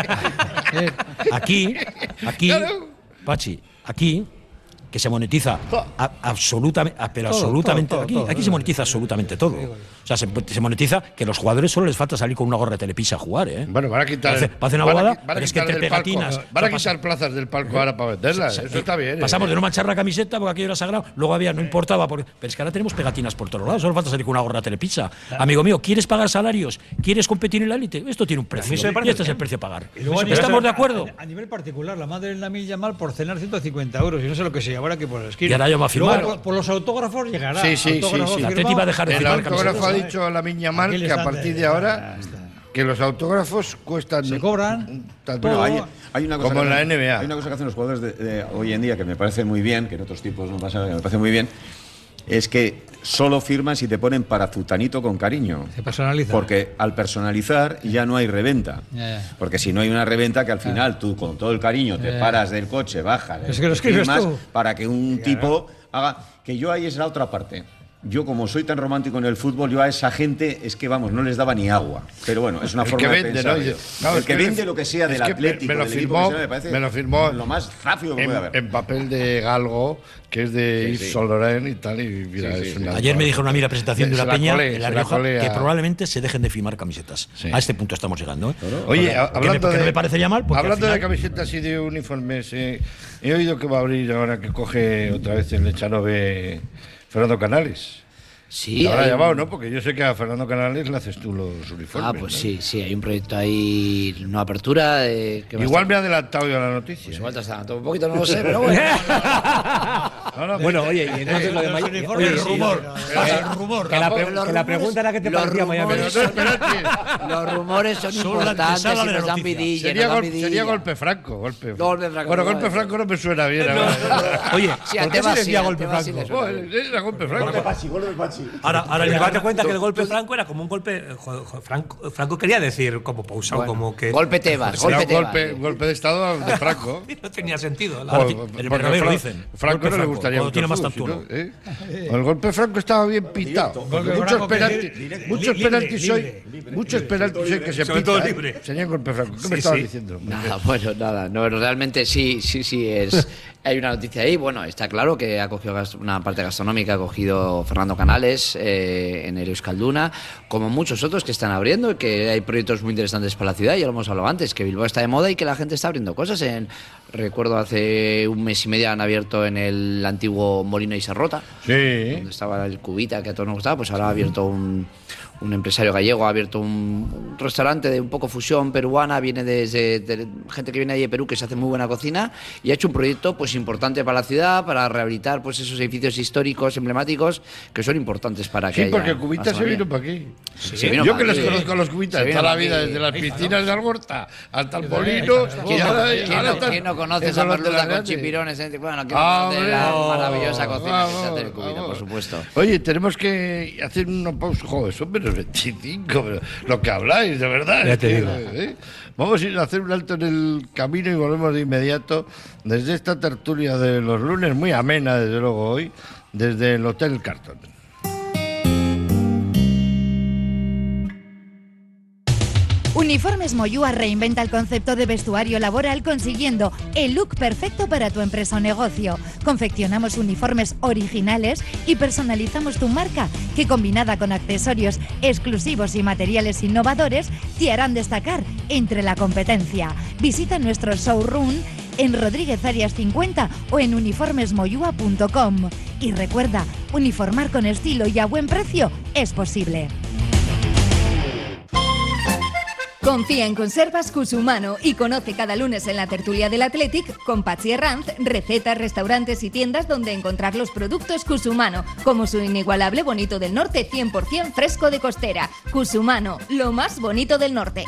[SPEAKER 7] Aquí, aquí,
[SPEAKER 4] Claro.
[SPEAKER 7] Pachi, aquí, que se monetiza a- absolutamente, a- pero
[SPEAKER 6] Todo,
[SPEAKER 7] absolutamente,
[SPEAKER 6] todo,
[SPEAKER 7] aquí,
[SPEAKER 6] todo,
[SPEAKER 7] aquí
[SPEAKER 6] todo.
[SPEAKER 7] se monetiza absolutamente todo. O sea, se, se monetiza que los jugadores solo les falta salir con una gorra de Telepisa a jugar, ¿eh?
[SPEAKER 4] Bueno, van a quitar.
[SPEAKER 7] Parece- parece una
[SPEAKER 4] van a
[SPEAKER 7] boda,
[SPEAKER 4] qui- van a
[SPEAKER 7] pero es que
[SPEAKER 4] quitar
[SPEAKER 7] entre
[SPEAKER 4] del palco-
[SPEAKER 7] pegatinas,
[SPEAKER 4] Van a
[SPEAKER 7] o sea,
[SPEAKER 4] quitar plazas del palco ahora para venderlas.
[SPEAKER 7] Se-
[SPEAKER 4] Eso está bien.
[SPEAKER 7] Pasamos
[SPEAKER 4] ¿eh?
[SPEAKER 7] de no manchar la camiseta porque aquello era sagrado. Luego había, no importaba. Porque, pero es que ahora tenemos pegatinas por todos lados. Solo falta salir con una gorra Telepizza. Amigo mío, ¿quieres pagar salarios? ¿Quieres competir en la élite? Esto tiene un precio.
[SPEAKER 8] eso me
[SPEAKER 7] Y
[SPEAKER 8] parece
[SPEAKER 7] este es el
[SPEAKER 8] bien.
[SPEAKER 7] precio a pagar.
[SPEAKER 6] Y luego a nivel-
[SPEAKER 7] ¿Estamos de acuerdo?
[SPEAKER 6] A, a nivel particular, la madre de Lamine Yamal por cenar ciento cincuenta euros. Y no sé lo que se llevará aquí por la esquina.
[SPEAKER 7] Y ahora ya va a firmar.
[SPEAKER 6] Luego, por, por los autógrafos llegará.
[SPEAKER 4] Sí, sí, sí,
[SPEAKER 6] Autógrafo
[SPEAKER 4] sí.
[SPEAKER 7] La
[SPEAKER 6] firmado.
[SPEAKER 7] Atleti va a dejar de
[SPEAKER 4] El
[SPEAKER 7] firmar
[SPEAKER 4] autógrafo ha
[SPEAKER 7] camisetas.
[SPEAKER 4] dicho a la Miña Mal
[SPEAKER 6] Aquí
[SPEAKER 4] que
[SPEAKER 6] les
[SPEAKER 4] a
[SPEAKER 6] han
[SPEAKER 4] partir
[SPEAKER 6] de-
[SPEAKER 4] de ahora que los autógrafos cuestan.
[SPEAKER 6] Se cobran.
[SPEAKER 4] tanto
[SPEAKER 6] todo.
[SPEAKER 9] Hay, hay una cosa
[SPEAKER 4] Como
[SPEAKER 9] que
[SPEAKER 4] en la
[SPEAKER 9] hacen-
[SPEAKER 4] N B A.
[SPEAKER 9] Hay una cosa que hacen los jugadores de, de hoy en día que me parece muy bien, que en otros tipos no pasa, que me parece muy bien, es que solo firman si te ponen para Zutanito con cariño.
[SPEAKER 6] Se personaliza.
[SPEAKER 9] Porque al personalizar ya no hay reventa.
[SPEAKER 6] Ya, ya.
[SPEAKER 9] Porque si no hay una reventa que al final tú con todo el cariño te
[SPEAKER 6] Ya, ya.
[SPEAKER 9] paras del coche, bajas,
[SPEAKER 6] Es que lo
[SPEAKER 9] te
[SPEAKER 6] escribes
[SPEAKER 9] firmas
[SPEAKER 6] tú.
[SPEAKER 9] para que un tipo haga... Que yo ahí es la otra parte. Yo, como soy tan romántico en el fútbol, yo a esa gente es que, vamos, no les daba ni agua. Pero bueno, es una
[SPEAKER 4] El
[SPEAKER 9] forma
[SPEAKER 4] que
[SPEAKER 9] de
[SPEAKER 4] vende,
[SPEAKER 9] pensar.
[SPEAKER 4] ¿no?
[SPEAKER 9] yo.
[SPEAKER 4] No,
[SPEAKER 9] el
[SPEAKER 4] es
[SPEAKER 9] que
[SPEAKER 4] que
[SPEAKER 9] vende
[SPEAKER 4] me-
[SPEAKER 9] lo que sea
[SPEAKER 4] es
[SPEAKER 9] del
[SPEAKER 4] que me-
[SPEAKER 9] Atlético,
[SPEAKER 4] me lo
[SPEAKER 9] del equipo
[SPEAKER 4] firmó-
[SPEAKER 9] que sea, me parece
[SPEAKER 4] me lo firmó
[SPEAKER 9] lo más rápido que
[SPEAKER 4] en,
[SPEAKER 9] puede haber.
[SPEAKER 4] en papel de galgo, que es de
[SPEAKER 9] Sí,
[SPEAKER 4] Yves
[SPEAKER 9] sí.
[SPEAKER 4] Saint Laurent y tal. Y mira,
[SPEAKER 9] Sí, sí,
[SPEAKER 4] es
[SPEAKER 9] sí.
[SPEAKER 4] una-
[SPEAKER 7] Ayer me dijeron a mí la presentación de
[SPEAKER 4] Se
[SPEAKER 7] una
[SPEAKER 4] la
[SPEAKER 7] peña
[SPEAKER 4] colé,
[SPEAKER 7] en La
[SPEAKER 4] se la
[SPEAKER 7] Rioja
[SPEAKER 4] colé
[SPEAKER 7] que
[SPEAKER 4] a-
[SPEAKER 7] probablemente se dejen de firmar camisetas.
[SPEAKER 4] Sí.
[SPEAKER 7] A este punto estamos llegando. ¿eh?
[SPEAKER 4] Oye,
[SPEAKER 7] Que
[SPEAKER 4] hablando
[SPEAKER 7] me- que
[SPEAKER 4] de,
[SPEAKER 7] no me parecería mal, porque
[SPEAKER 4] hablando
[SPEAKER 7] al
[SPEAKER 4] de
[SPEAKER 7] final-
[SPEAKER 4] camisetas y de uniformes, eh, he oído que va a abrir ahora que coge otra vez el Echanove Fernando
[SPEAKER 5] Sí,
[SPEAKER 4] Canales. Te habrá
[SPEAKER 5] hay un-
[SPEAKER 4] llamado, ¿no? Porque yo sé que a Fernando Canales le haces tú los uniformes.
[SPEAKER 5] Ah, pues
[SPEAKER 4] ¿no?
[SPEAKER 5] sí, sí, hay un proyecto ahí, una apertura. eh, que va a
[SPEAKER 4] Igual
[SPEAKER 5] estar-
[SPEAKER 4] me ha adelantado yo a la noticia.
[SPEAKER 5] Pues
[SPEAKER 4] ¿eh?
[SPEAKER 5] igual te has adelantado un poquito, no lo sé, pero bueno.
[SPEAKER 4] No, no,
[SPEAKER 8] Bueno,
[SPEAKER 4] eh,
[SPEAKER 8] oye, y entonces lo de
[SPEAKER 6] los
[SPEAKER 8] Miami.
[SPEAKER 6] uniformes,
[SPEAKER 8] Oye,
[SPEAKER 6] el
[SPEAKER 8] sí,
[SPEAKER 6] rumor.
[SPEAKER 8] eh,
[SPEAKER 7] el rumor.
[SPEAKER 8] Que la, pre-
[SPEAKER 5] Los
[SPEAKER 8] que la
[SPEAKER 5] rumores-
[SPEAKER 8] pregunta era que te
[SPEAKER 5] los
[SPEAKER 8] parecía Miami.
[SPEAKER 5] rumores-
[SPEAKER 4] Pero no, espérate.
[SPEAKER 5] Los rumores son
[SPEAKER 7] Son la
[SPEAKER 5] importantes
[SPEAKER 7] antesala
[SPEAKER 5] y
[SPEAKER 7] de la
[SPEAKER 5] nos dan
[SPEAKER 7] noticia.
[SPEAKER 5] vidilla.
[SPEAKER 4] Sería,
[SPEAKER 5] nos dan
[SPEAKER 4] gol-
[SPEAKER 5] vidilla.
[SPEAKER 4] sería golpe franco. Golpe,
[SPEAKER 5] Golpe franco,
[SPEAKER 4] Bueno,
[SPEAKER 5] no,
[SPEAKER 4] golpe
[SPEAKER 5] no.
[SPEAKER 4] franco no me suena bien. ahora.
[SPEAKER 8] Oye,
[SPEAKER 5] Sí, a
[SPEAKER 8] ¿por qué
[SPEAKER 5] Tebas
[SPEAKER 8] se
[SPEAKER 5] sí,
[SPEAKER 8] decía
[SPEAKER 5] a
[SPEAKER 8] golpe
[SPEAKER 5] Tebas sí
[SPEAKER 8] franco?
[SPEAKER 5] le suena.
[SPEAKER 4] Joder, era golpe franco.
[SPEAKER 7] Ahora, ahora
[SPEAKER 8] Y
[SPEAKER 7] el
[SPEAKER 8] date cuenta que el golpe franco era como un golpe. eh, jo- jo- Franco, Franco quería decir como pausado,
[SPEAKER 5] Bueno,
[SPEAKER 8] como que.
[SPEAKER 5] golpe Tebas,
[SPEAKER 4] Sería
[SPEAKER 5] golpe
[SPEAKER 4] un
[SPEAKER 5] Tebas.
[SPEAKER 4] golpe, un golpe de estado de Franco.
[SPEAKER 8] No tenía sentido. la-
[SPEAKER 4] Joder,
[SPEAKER 7] en el
[SPEAKER 4] porque
[SPEAKER 7] Bernabéu lo
[SPEAKER 4] Fra-
[SPEAKER 7] dicen.
[SPEAKER 4] Franco
[SPEAKER 7] Golpe
[SPEAKER 4] no le
[SPEAKER 7] franco,
[SPEAKER 4] gustaría
[SPEAKER 7] cuando
[SPEAKER 4] mucho
[SPEAKER 7] tiene
[SPEAKER 4] el
[SPEAKER 7] más
[SPEAKER 4] fútbol,
[SPEAKER 7] tanto
[SPEAKER 4] ¿sí, no? El golpe franco estaba bien pitado.
[SPEAKER 6] Golpe
[SPEAKER 4] Muchos
[SPEAKER 6] franco,
[SPEAKER 4] penaltis,
[SPEAKER 6] libre,
[SPEAKER 4] muchos
[SPEAKER 6] libre,
[SPEAKER 4] penaltis hoy,
[SPEAKER 6] libre.
[SPEAKER 4] muchos penaltis hoy que se
[SPEAKER 8] Sobre todo
[SPEAKER 4] pitan.
[SPEAKER 8] libre.
[SPEAKER 4] Serían golpe franco. ¿Qué me
[SPEAKER 8] Sí,
[SPEAKER 4] estabas
[SPEAKER 8] sí.
[SPEAKER 4] diciendo?
[SPEAKER 5] Nada, bueno, nada. No, realmente sí, sí, sí, es, hay una noticia ahí. Bueno, está claro que ha cogido gas- una parte gastronómica, ha cogido Fernando Canales eh, en el Euskalduna, como muchos otros que están abriendo y que hay proyectos muy interesantes para la ciudad. Ya lo hemos hablado antes, que Bilbao está de moda y que la gente está abriendo cosas. En, recuerdo hace un mes y medio han abierto en el antiguo Molino y Serrota,
[SPEAKER 4] Sí.
[SPEAKER 5] donde estaba el cubita que a todos nos gustaba, pues ahora ha abierto un, un empresario gallego ha abierto un, un restaurante de un poco fusión peruana, viene desde de, de, gente que viene ahí de Perú que se hace muy buena cocina y ha hecho un proyecto pues importante para la ciudad, para rehabilitar pues esos edificios históricos emblemáticos que son importantes para que
[SPEAKER 4] sí, porque Cubita se vino para aquí.
[SPEAKER 5] Sí, se vino
[SPEAKER 4] Yo
[SPEAKER 5] para
[SPEAKER 4] que
[SPEAKER 5] aquí.
[SPEAKER 4] les conozco a los Cubitas toda la vida, desde las piscinas de Algorta hasta el Molino.
[SPEAKER 5] ¿Quién no, ¿quién no, ¿quién no conoce esa merluza con chipirones? Eh? Bueno, ¿quién no conoce la maravillosa cocina que se hace en Cubita, por supuesto?
[SPEAKER 4] Oye, tenemos que hacer una pausa. Joder, son menos veinticinco, pero lo que habláis, de verdad.
[SPEAKER 8] Ya te
[SPEAKER 4] que,
[SPEAKER 8] digo.
[SPEAKER 4] ¿eh? Vamos a ir a hacer un alto en el camino y volvemos de inmediato desde esta tertulia de los lunes, muy amena desde luego hoy, desde el Hotel Carton.
[SPEAKER 10] Uniformes Moyúa reinventa el concepto de vestuario laboral consiguiendo el look perfecto para tu empresa o negocio. Confeccionamos uniformes originales y personalizamos tu marca, que combinada con accesorios exclusivos y materiales innovadores, te harán destacar entre la competencia. Visita nuestro showroom en Rodríguez Arias cincuenta o en uniformes moyúa punto com. Y recuerda, uniformar con estilo y a buen precio es posible.
[SPEAKER 11] Confía en Conservas Cusumano y conoce cada lunes en la tertulia del Athletic con Patxi Herranz recetas, restaurantes y tiendas donde encontrar los productos Cusumano, como su inigualable bonito del norte cien por ciento fresco de costera. Cusumano, lo más bonito del norte.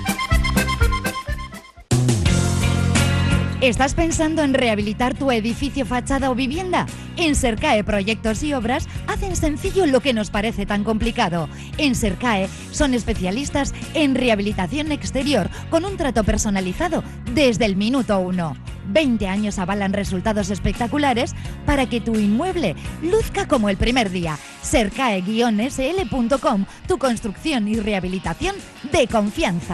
[SPEAKER 10] ¿Estás pensando en rehabilitar tu edificio, fachada o vivienda? En Sercae Proyectos y Obras hacen sencillo lo que nos parece tan complicado. En Sercae son especialistas en rehabilitación exterior con un trato personalizado desde el minuto uno. veinte años avalan resultados espectaculares para que tu inmueble luzca como el primer día. Sercae guion ese ele punto com, tu construcción y rehabilitación de confianza.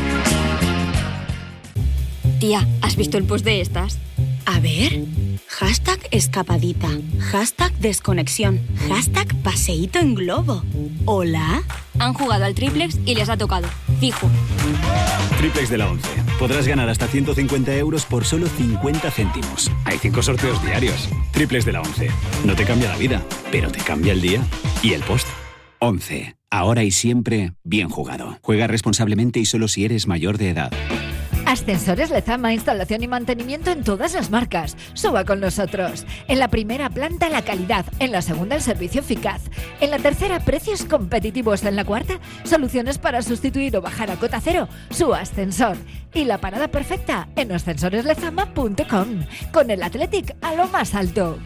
[SPEAKER 12] Tía, ¿has visto el post de estas? A ver. Hashtag escapadita. Hashtag desconexión. Hashtag paseíto en globo. ¿Hola?
[SPEAKER 11] Han jugado al triplex y les ha tocado. Fijo.
[SPEAKER 13] Triplex de la once. Podrás ganar hasta ciento cincuenta euros por solo cincuenta céntimos. Hay cinco sorteos diarios. Triplex de la once. No te cambia la vida, pero te cambia el día y el post. once. Ahora y siempre, bien jugado. Juega responsablemente y solo si eres mayor de edad.
[SPEAKER 14] Ascensores Lezama, instalación y mantenimiento en todas las marcas. Suba con nosotros. En la primera planta la calidad, en la segunda el servicio eficaz, en la tercera precios competitivos, en la cuarta soluciones para sustituir o bajar a cota cero su ascensor. Y la parada perfecta en ascensores lezama punto com, con el Athletic a lo más alto.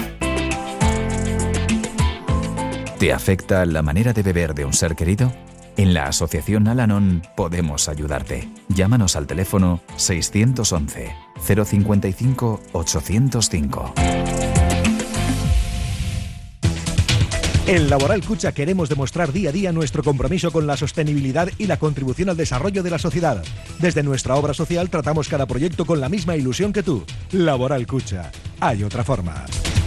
[SPEAKER 15] ¿Te afecta la manera de beber de un ser querido? En la Asociación Al-Anon podemos ayudarte. Llámanos al teléfono seiscientos once, cero cincuenta y cinco, ochocientos cinco.
[SPEAKER 1] En Laboral Cucha queremos demostrar día a día nuestro compromiso con la sostenibilidad y la contribución al desarrollo de la sociedad. Desde nuestra obra social tratamos cada proyecto con la misma ilusión que tú. Laboral Cucha. Hay otra forma.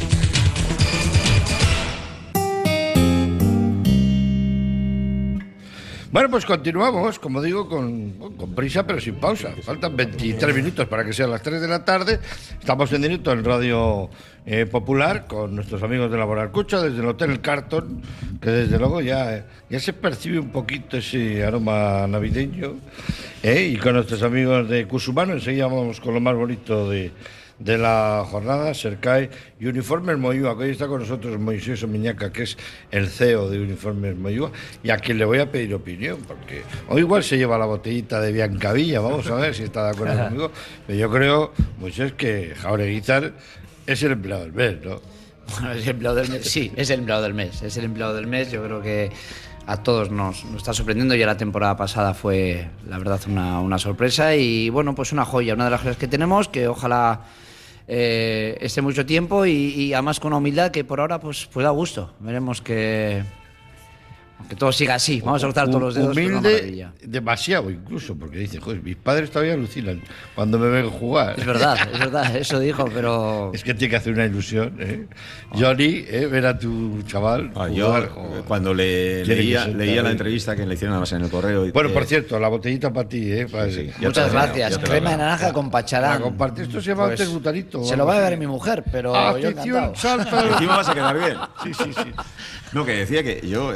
[SPEAKER 4] Bueno, pues continuamos, como digo, con, con prisa pero sin pausa. Faltan veintitrés minutos para que sean las tres de la tarde. Estamos en directo en Radio eh, Popular con nuestros amigos de Laboral Cucha desde el Hotel Carton, que desde luego ya, ya se percibe un poquito ese aroma navideño. ¿eh? Y con nuestros amigos de Cusumano enseguida vamos con lo más bonito de... de la jornada, Sercae y Uniformes Moyúa, que hoy está con nosotros Moisés Omiñaca, que es el C E O de Uniformes Moyúa, y a quien le voy a pedir opinión, porque hoy igual se lleva la botellita de Biancavilla, vamos a ver si está de acuerdo conmigo, pero yo creo, Moisés, que Jaureguizar es el empleado del mes, ¿no?
[SPEAKER 5] Bueno, es el empleado del mes, sí, es el empleado del mes, es el empleado del mes, yo creo que a todos nos, nos está sorprendiendo. Ya la temporada pasada fue, la verdad, una, una sorpresa y, bueno, pues una joya, una de las joyas que tenemos, que ojalá eh, esté mucho tiempo y, y además con una humildad que por ahora pues, pues da gusto. Veremos que, que todo siga así. Vamos a cortar todos los dedos.
[SPEAKER 4] Humilde, demasiado incluso, porque dice, joder, mis padres todavía alucinan cuando me ven jugar.
[SPEAKER 5] Es verdad, es verdad, eso dijo, pero...
[SPEAKER 4] Es que tiene que hacer una ilusión, ¿eh? Johnny, ¿eh? Ver a tu chaval
[SPEAKER 9] ah,
[SPEAKER 4] jugar.
[SPEAKER 9] Yo, cuando le leía, leía la entrevista que le hicieron además en el correo... Y
[SPEAKER 4] bueno,
[SPEAKER 9] que...
[SPEAKER 4] por cierto, la botellita para ti, ¿eh? Para
[SPEAKER 5] sí, sí. Muchas gracias. Crema de naranja con pacharán.
[SPEAKER 4] Compartir. Esto se llama
[SPEAKER 5] pues,
[SPEAKER 4] butanito.
[SPEAKER 5] Se lo va a beber mi mujer, pero
[SPEAKER 4] ah,
[SPEAKER 5] yo encantado.
[SPEAKER 9] Encima vas a quedar bien. Sí, sí, sí. No, que decía que yo, cuando leí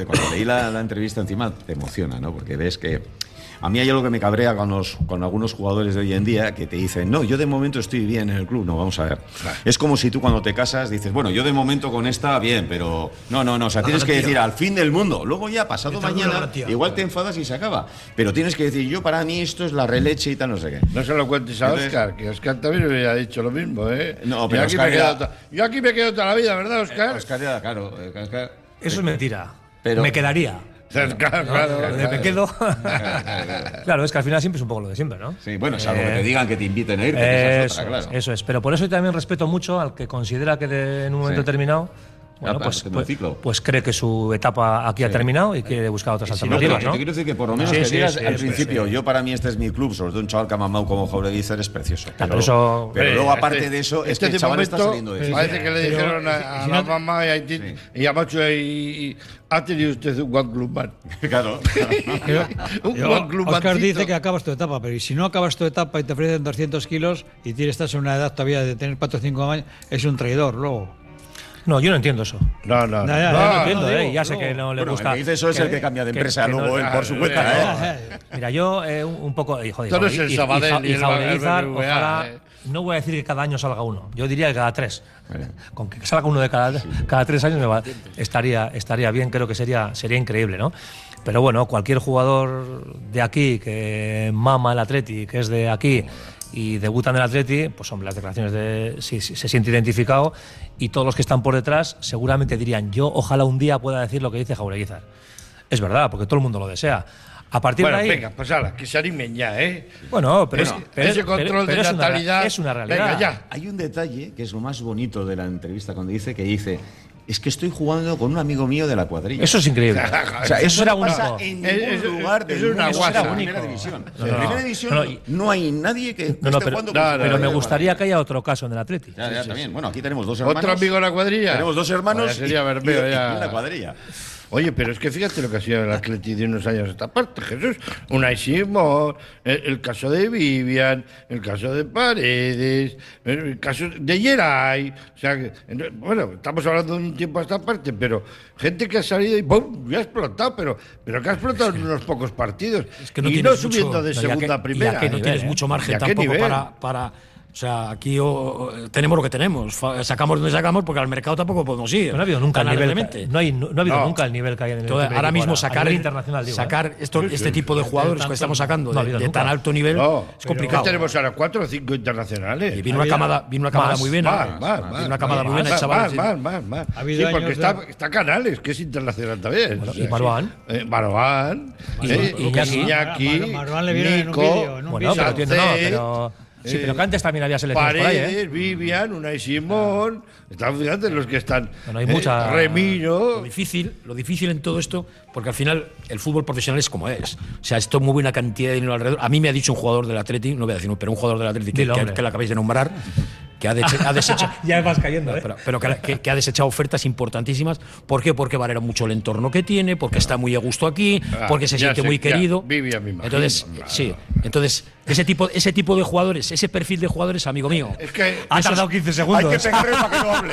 [SPEAKER 9] la, la entrevista encima te emociona, ¿no? Porque ves que a mí hay algo que me cabrea con, los, con algunos jugadores de hoy en día que te dicen, no, yo de momento estoy bien en el club. No, vamos a ver. Es como si tú cuando te casas dices, bueno, yo de momento con esta bien, pero no, no, no. O sea, tienes que decir al fin del mundo. Luego ya, pasado mañana, igual te enfadas y se acaba. Pero tienes que decir, yo para mí esto es la releche y tal, no sé qué.
[SPEAKER 4] No se lo cuentes a Entonces, Óscar, que Óscar también me había dicho lo mismo, ¿eh?
[SPEAKER 9] No, pero
[SPEAKER 4] yo, aquí
[SPEAKER 9] Óscar
[SPEAKER 4] me quedo
[SPEAKER 9] ya...
[SPEAKER 4] to... yo aquí me quedo toda la vida, ¿verdad, Óscar?
[SPEAKER 9] Eh, Óscar ya, claro. Óscar...
[SPEAKER 8] Eso es mentira.
[SPEAKER 9] Pero...
[SPEAKER 8] Me quedaría.
[SPEAKER 4] Claro, claro,
[SPEAKER 8] ¿no?
[SPEAKER 4] claro,
[SPEAKER 8] De
[SPEAKER 4] claro.
[SPEAKER 8] me quedo. Claro, es que al final siempre es un poco lo de siempre, ¿no?
[SPEAKER 9] Sí, bueno, salvo eh, que te digan que te inviten a ir.
[SPEAKER 8] Eh,
[SPEAKER 9] eso,
[SPEAKER 8] otra,
[SPEAKER 9] claro.
[SPEAKER 8] Eso es. Pero por eso yo también respeto mucho al que considera que de, en un momento
[SPEAKER 9] sí.
[SPEAKER 8] determinado. Bueno, pues, pues, pues cree que su etapa aquí sí. ha terminado y quiere buscar otras
[SPEAKER 9] si
[SPEAKER 8] alternativas,
[SPEAKER 9] no,
[SPEAKER 8] ¿no?
[SPEAKER 9] Te quiero decir que por lo menos
[SPEAKER 8] sí,
[SPEAKER 9] que
[SPEAKER 8] sí,
[SPEAKER 9] digas
[SPEAKER 8] sí,
[SPEAKER 9] al
[SPEAKER 8] sí,
[SPEAKER 9] principio,
[SPEAKER 8] sí.
[SPEAKER 9] yo para mí este es mi club, sobre todo un chaval que ha mamado como Jaureguizar es precioso. Pero,
[SPEAKER 8] pero eso,
[SPEAKER 9] pero
[SPEAKER 8] eh,
[SPEAKER 9] luego aparte
[SPEAKER 4] este,
[SPEAKER 9] de eso, es
[SPEAKER 4] este
[SPEAKER 9] que el chaval está saliendo de eso.
[SPEAKER 4] Parece que le
[SPEAKER 6] pero,
[SPEAKER 4] dijeron a, a
[SPEAKER 6] si
[SPEAKER 4] la
[SPEAKER 6] no,
[SPEAKER 4] mamá y a, ti, sí. y a Macho y, y ha tenido usted un One Club Man.
[SPEAKER 9] Claro.
[SPEAKER 4] un One Club
[SPEAKER 6] Oscar dice que acabas tu etapa, pero si no acabas tu etapa y te ofrecen doscientos kilos y tienes, estás en una edad todavía de tener cuatro o cinco años, es un traidor luego.
[SPEAKER 8] No, yo no entiendo eso.
[SPEAKER 4] No, no, no.
[SPEAKER 8] no, ya,
[SPEAKER 4] no,
[SPEAKER 8] no, no entiendo,
[SPEAKER 6] no,
[SPEAKER 8] eh,
[SPEAKER 6] digo,
[SPEAKER 8] ya sé
[SPEAKER 6] no.
[SPEAKER 8] que no le
[SPEAKER 9] bueno,
[SPEAKER 8] gusta.
[SPEAKER 9] El que dice eso es
[SPEAKER 8] que,
[SPEAKER 9] el que cambia de
[SPEAKER 8] que,
[SPEAKER 9] empresa
[SPEAKER 8] que
[SPEAKER 9] luego
[SPEAKER 8] no,
[SPEAKER 9] él por su cuenta. ¿eh?
[SPEAKER 8] Mira, yo eh, un, un poco. Eh, joder,
[SPEAKER 4] Todo es el Sabadell y, y, y
[SPEAKER 8] Jaureguizar, ojalá.
[SPEAKER 4] eh.
[SPEAKER 8] No voy a decir que cada año salga uno. Yo diría que cada tres. Vale. Con que salga uno de cada, sí. cada tres años me va, estaría, estaría bien, creo que sería, sería increíble, ¿no? Pero bueno, cualquier jugador de aquí que mama el Atleti, que es de aquí y debutan en el Atleti, pues hombre, las declaraciones de si, si se siente identificado y todos los que están por detrás seguramente dirían, yo ojalá un día pueda decir lo que dice Jaureguizar. Es verdad, porque todo el mundo lo desea. A partir
[SPEAKER 4] bueno,
[SPEAKER 8] de ahí,
[SPEAKER 4] venga, pues ahora, que se animen ya, ¿eh?
[SPEAKER 8] Bueno, pero,
[SPEAKER 4] bueno,
[SPEAKER 8] es, pero
[SPEAKER 4] ese control
[SPEAKER 8] pero, pero
[SPEAKER 4] de
[SPEAKER 8] es
[SPEAKER 4] natalidad
[SPEAKER 8] una, es una realidad.
[SPEAKER 4] Venga, ya.
[SPEAKER 9] Hay un detalle que es lo más bonito de la entrevista cuando dice que dice es que estoy jugando con un amigo mío de la cuadrilla.
[SPEAKER 8] Eso es increíble.
[SPEAKER 9] O sea, eso, eso era
[SPEAKER 8] no
[SPEAKER 9] pasa en ningún
[SPEAKER 4] es,
[SPEAKER 9] lugar de
[SPEAKER 4] una
[SPEAKER 9] la primera división.
[SPEAKER 8] No,
[SPEAKER 9] en
[SPEAKER 8] no,
[SPEAKER 9] primera división
[SPEAKER 8] no,
[SPEAKER 9] no, no hay nadie que
[SPEAKER 8] no, no,
[SPEAKER 9] esté
[SPEAKER 8] pero,
[SPEAKER 9] jugando
[SPEAKER 8] no,
[SPEAKER 9] con
[SPEAKER 8] no, Pero me gustaría que haya otro caso en el Atleti.
[SPEAKER 9] Ya, ya,
[SPEAKER 8] sí,
[SPEAKER 9] también.
[SPEAKER 8] Sí.
[SPEAKER 9] Bueno, aquí tenemos dos hermanos.
[SPEAKER 4] ¿Otro amigo de la cuadrilla?
[SPEAKER 9] Tenemos dos hermanos
[SPEAKER 4] Vaya, sería
[SPEAKER 9] y,
[SPEAKER 4] Bermeo,
[SPEAKER 9] y,
[SPEAKER 4] ya.
[SPEAKER 9] y una cuadrilla.
[SPEAKER 4] Oye, pero es que fíjate lo que ha sido el Atleti de unos años a esta parte, Jesús. Unai Simón, el, el caso de Vivian, el caso de Paredes, el caso de Geray. O sea, que, bueno, estamos hablando de un tiempo a esta parte, pero gente que ha salido y ¡pum! Ya ha explotado, pero, pero que ha explotado en unos pocos partidos.
[SPEAKER 7] Es que no
[SPEAKER 4] y no
[SPEAKER 7] mucho,
[SPEAKER 4] subiendo de segunda
[SPEAKER 7] que,
[SPEAKER 4] a primera.
[SPEAKER 7] Ya que no
[SPEAKER 4] ¿eh?
[SPEAKER 7] tienes mucho margen tampoco para... para O sea, aquí o, o, tenemos lo que tenemos. Sacamos donde sacamos porque al mercado tampoco podemos ir.
[SPEAKER 8] No ha habido nunca el nivel. No, hay, no ha habido no. nunca el nivel que hay en el
[SPEAKER 7] Entonces, ahora mismo sacar,
[SPEAKER 8] internacional, digo,
[SPEAKER 7] sacar
[SPEAKER 8] ¿eh?
[SPEAKER 7] esto,
[SPEAKER 4] sí, sí,
[SPEAKER 7] este tipo de jugadores que estamos sacando no de, de tan alto nivel
[SPEAKER 4] no,
[SPEAKER 7] es complicado.
[SPEAKER 4] Tenemos ahora cuatro o cinco internacionales.
[SPEAKER 7] Y vino una camada, vino una camada
[SPEAKER 4] más,
[SPEAKER 7] muy buena.
[SPEAKER 4] Más, más,
[SPEAKER 7] vino
[SPEAKER 4] más,
[SPEAKER 7] una camada
[SPEAKER 4] más,
[SPEAKER 7] muy buena,
[SPEAKER 4] más,
[SPEAKER 7] chavales.
[SPEAKER 4] Más, más, más. Sí, porque está, de... está Canales, que es internacional también.
[SPEAKER 8] Bueno, y Marouane.
[SPEAKER 4] Eh, Marouane.
[SPEAKER 8] Y, eh, y Iñaki.
[SPEAKER 4] Iñaki.
[SPEAKER 6] Marouane le vieron en un vídeo.
[SPEAKER 8] Bueno, pero entiendo, no, pero... Sí, pero que antes también había selecciones
[SPEAKER 4] Paredes,
[SPEAKER 8] por ahí, ¿eh?
[SPEAKER 4] Vivian, Unai Simón, están, fíjate, los que están.
[SPEAKER 8] Bueno, hay mucha...
[SPEAKER 4] eh, Remiro.
[SPEAKER 7] Lo difícil, lo difícil en todo esto, porque al final el fútbol profesional es como es. O sea, esto mueve una cantidad de dinero alrededor. A mí me ha dicho un jugador del Atleti, no voy a decir, pero un jugador del Atleti que, que, que lo acabáis de nombrar, que ha, deche, ha desechado.
[SPEAKER 8] Ya vas cayendo, ¿eh?
[SPEAKER 7] Pero, pero que, que, que ha desechado ofertas importantísimas. ¿Por qué? Porque valora mucho el entorno que tiene, porque está muy a gusto aquí, porque se siente
[SPEAKER 4] sé,
[SPEAKER 7] muy querido.
[SPEAKER 4] Vivian, me imagino,
[SPEAKER 7] entonces,
[SPEAKER 4] claro.
[SPEAKER 7] sí. Entonces, ese tipo, ese tipo de jugadores, ese perfil de jugadores, amigo mío.
[SPEAKER 4] Es que
[SPEAKER 8] ha tardado quince segundos.
[SPEAKER 4] Hay que pensar para que no hable.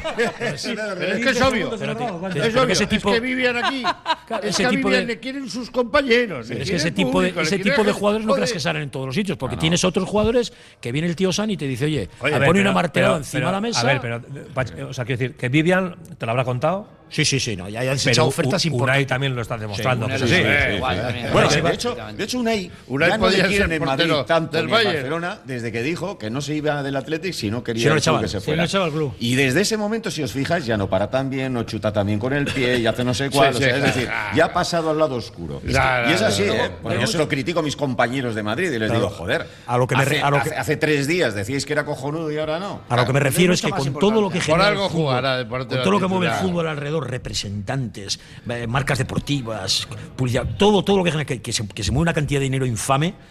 [SPEAKER 4] Sí, pero es que es obvio. Es obvio.
[SPEAKER 7] Ese tipo,
[SPEAKER 4] es que Vivian aquí.
[SPEAKER 7] Claro,
[SPEAKER 4] es
[SPEAKER 7] ese
[SPEAKER 4] que a
[SPEAKER 7] tipo
[SPEAKER 4] Vivian
[SPEAKER 7] de,
[SPEAKER 4] le quieren sus compañeros.
[SPEAKER 7] Es que ese tipo de, ese tipo de jugadores no creas que salen en todos los sitios, porque no, no. tienes otros jugadores que viene el tío San y te dice, oye, oye pone una martelada encima
[SPEAKER 8] pero,
[SPEAKER 7] de la mesa.
[SPEAKER 8] A ver, pero, o sea, quiero decir, que Vivian te lo habrá contado.
[SPEAKER 7] Sí, sí, sí, no, ya, ya has echado ofertas importantes.
[SPEAKER 8] Unai también lo está demostrando.
[SPEAKER 7] Sí,
[SPEAKER 8] sí, sí,
[SPEAKER 7] sí,
[SPEAKER 8] sí,
[SPEAKER 7] igual,
[SPEAKER 8] sí.
[SPEAKER 7] también.
[SPEAKER 9] Bueno,
[SPEAKER 7] Sí,
[SPEAKER 9] de hecho, de hecho Unai,
[SPEAKER 4] Unai
[SPEAKER 9] ya no le
[SPEAKER 4] podía
[SPEAKER 9] quieren
[SPEAKER 4] ser
[SPEAKER 9] en Madrid
[SPEAKER 4] portero
[SPEAKER 9] tanto
[SPEAKER 4] del
[SPEAKER 9] ni en
[SPEAKER 4] Bayern.
[SPEAKER 9] Barcelona desde que dijo que no se iba del Athletic si no quería
[SPEAKER 7] Si no
[SPEAKER 9] el
[SPEAKER 7] echaba,
[SPEAKER 9] club que se
[SPEAKER 6] si
[SPEAKER 9] fuera.
[SPEAKER 6] no echaba el club.
[SPEAKER 9] Y desde ese momento, si os fijáis, ya no para tan bien, no chuta tan bien con el pie y hace no sé cuál.
[SPEAKER 4] Sí,
[SPEAKER 9] o sea,
[SPEAKER 4] sí,
[SPEAKER 9] es decir, ya ha pasado al lado oscuro. Es que, y es así, ¿eh? Porque yo se lo critico a mis compañeros de Madrid y les digo, joder,
[SPEAKER 7] a lo que me
[SPEAKER 9] hace,
[SPEAKER 7] re, a lo
[SPEAKER 9] hace,
[SPEAKER 7] que,
[SPEAKER 9] hace tres días decíais que era cojonudo y ahora no.
[SPEAKER 7] A lo que me refiero es que con todo lo que genera
[SPEAKER 4] algo
[SPEAKER 7] el fútbol,
[SPEAKER 4] jugará de
[SPEAKER 7] con todo lo que mueve el fútbol alrededor, representantes, eh, marcas deportivas, publicidad, todo, todo lo que genera, que, que, se, que se mueve una cantidad de dinero infame,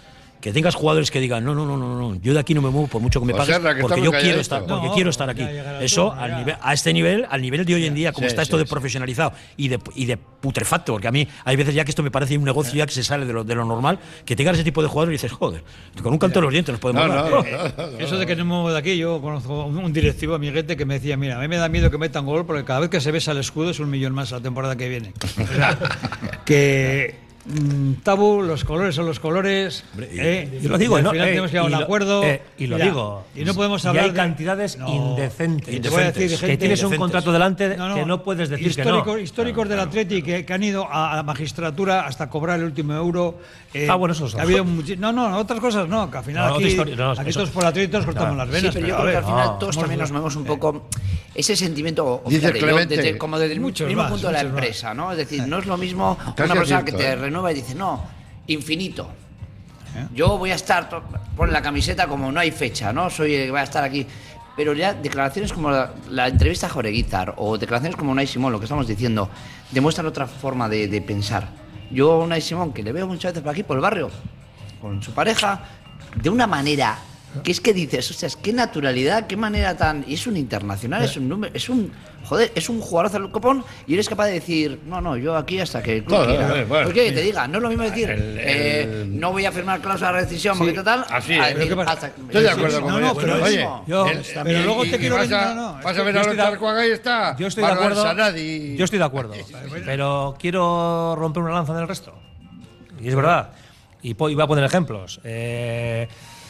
[SPEAKER 7] que tengas jugadores que digan, no, no, no, no, no, yo de aquí no me muevo por mucho que me
[SPEAKER 4] O
[SPEAKER 7] pagues,
[SPEAKER 4] sea, que
[SPEAKER 7] porque yo
[SPEAKER 4] estamos
[SPEAKER 7] quiero
[SPEAKER 4] calladitos.
[SPEAKER 7] estar, porque
[SPEAKER 6] No,
[SPEAKER 7] quiero estar aquí.
[SPEAKER 6] ya llegará el
[SPEAKER 7] Eso
[SPEAKER 6] turno,
[SPEAKER 7] al
[SPEAKER 6] ya.
[SPEAKER 7] nivel, a este nivel, al nivel de hoy en día, como
[SPEAKER 4] Sí,
[SPEAKER 7] está esto
[SPEAKER 4] sí,
[SPEAKER 7] de
[SPEAKER 4] sí.
[SPEAKER 7] profesionalizado y de, y de putrefacto, porque a mí hay veces ya que esto me parece un negocio ya que se sale de lo, de lo normal, que tengas ese tipo de jugadores y dices, joder, con un canto de los dientes nos podemos
[SPEAKER 4] No,
[SPEAKER 7] dar.
[SPEAKER 4] no,
[SPEAKER 7] Eh,
[SPEAKER 4] no, no.
[SPEAKER 6] Eso de que no me muevo de aquí, yo conozco un un directivo amiguete que me decía, mira, a mí me da miedo que metan gol porque cada vez que se besa el escudo es un millón más la temporada que viene. O sea, que mm, tabú, los colores son los colores. eh,
[SPEAKER 8] Yo lo digo,
[SPEAKER 6] y al
[SPEAKER 8] ¿no?
[SPEAKER 6] final
[SPEAKER 8] Eh,
[SPEAKER 6] tenemos que llegar a
[SPEAKER 8] y
[SPEAKER 6] un
[SPEAKER 8] lo-
[SPEAKER 6] acuerdo.
[SPEAKER 8] eh, y lo
[SPEAKER 6] Mira,
[SPEAKER 8] digo.
[SPEAKER 6] Y no podemos
[SPEAKER 8] Y
[SPEAKER 6] hablar
[SPEAKER 8] hay
[SPEAKER 6] de
[SPEAKER 8] cantidades
[SPEAKER 6] No,
[SPEAKER 8] indecentes.
[SPEAKER 6] y te voy a decir,
[SPEAKER 8] que
[SPEAKER 6] gente
[SPEAKER 8] tienes un
[SPEAKER 6] indecentes.
[SPEAKER 8] contrato delante
[SPEAKER 6] No, no,
[SPEAKER 8] que no puedes decir
[SPEAKER 6] históricos,
[SPEAKER 8] que no.
[SPEAKER 6] históricos del Atleti que, que han ido a la magistratura hasta cobrar el último euro. eh,
[SPEAKER 8] Ah, bueno, eso es
[SPEAKER 6] ha habido muchi- No, no, otras cosas no, que al final
[SPEAKER 8] No, otra
[SPEAKER 6] aquí,
[SPEAKER 8] historia, no,
[SPEAKER 6] aquí
[SPEAKER 8] eso-
[SPEAKER 6] todos por Atleti todos cortamos
[SPEAKER 8] Claro.
[SPEAKER 6] las venas.
[SPEAKER 5] Sí, pero yo
[SPEAKER 6] a
[SPEAKER 5] creo que
[SPEAKER 6] ver,
[SPEAKER 5] al final
[SPEAKER 6] no,
[SPEAKER 5] todos
[SPEAKER 6] somos
[SPEAKER 5] también nos
[SPEAKER 6] los-
[SPEAKER 5] movemos un poco ese sentimiento,
[SPEAKER 4] Dice
[SPEAKER 5] fíjate, yo
[SPEAKER 4] Clemente.
[SPEAKER 5] desde- como desde el
[SPEAKER 6] Muchos
[SPEAKER 5] mismo
[SPEAKER 6] más,
[SPEAKER 5] punto de la
[SPEAKER 6] muchos más.
[SPEAKER 5] empresa, ¿no? Es decir, no es lo mismo
[SPEAKER 4] Casi
[SPEAKER 5] una persona
[SPEAKER 4] acierto,
[SPEAKER 5] que te
[SPEAKER 4] ¿eh?
[SPEAKER 5] renueva y dice, no, infinito. Yo voy a estar, to- pon la camiseta como no hay fecha, ¿no? Soy el que va a estar aquí. Pero ya declaraciones como la, la entrevista a Jaureguizar o declaraciones como Unai Simón, lo que estamos diciendo, demuestran otra forma de, de pensar. Yo a Unai Simón, que le veo muchas veces por aquí, por el barrio, con su pareja, de una manera que es que dices, ostras, qué naturalidad, qué manera tan... Y es un internacional, es un número, es un... Joder, es un jugadorazo del copón y eres capaz de decir, no, no, yo aquí hasta que el club
[SPEAKER 4] No, no,
[SPEAKER 5] quiera.
[SPEAKER 4] no, bueno,
[SPEAKER 5] ¿Por qué?
[SPEAKER 4] sí.
[SPEAKER 5] Te diga, no es lo mismo decir,
[SPEAKER 4] El-
[SPEAKER 5] eh,
[SPEAKER 4] el-
[SPEAKER 5] no voy a firmar cláusula de rescisión porque total...
[SPEAKER 4] así
[SPEAKER 5] a
[SPEAKER 4] es.
[SPEAKER 5] decir,
[SPEAKER 4] Pero ¿qué pasa?
[SPEAKER 5] hasta-
[SPEAKER 4] Estoy de acuerdo
[SPEAKER 6] no,
[SPEAKER 4] con
[SPEAKER 6] no,
[SPEAKER 4] él,
[SPEAKER 6] pero
[SPEAKER 4] pero
[SPEAKER 6] es-
[SPEAKER 4] oye,
[SPEAKER 8] yo-
[SPEAKER 4] el-
[SPEAKER 6] pero
[SPEAKER 4] y-
[SPEAKER 6] luego te
[SPEAKER 4] y
[SPEAKER 6] quiero
[SPEAKER 4] vas
[SPEAKER 6] ver-
[SPEAKER 4] a,
[SPEAKER 6] no, no,
[SPEAKER 4] vas
[SPEAKER 6] es
[SPEAKER 4] a ver
[SPEAKER 8] yo
[SPEAKER 4] a
[SPEAKER 8] estoy
[SPEAKER 4] Alonso
[SPEAKER 8] de-
[SPEAKER 4] Arcuaga y está.
[SPEAKER 8] Yo estoy de
[SPEAKER 4] Manuel
[SPEAKER 8] acuerdo.
[SPEAKER 4] Sanadi.
[SPEAKER 8] Yo estoy de acuerdo. Pero quiero romper una lanza en el resto. Y es verdad. Y, po- y voy a poner ejemplos. Eh,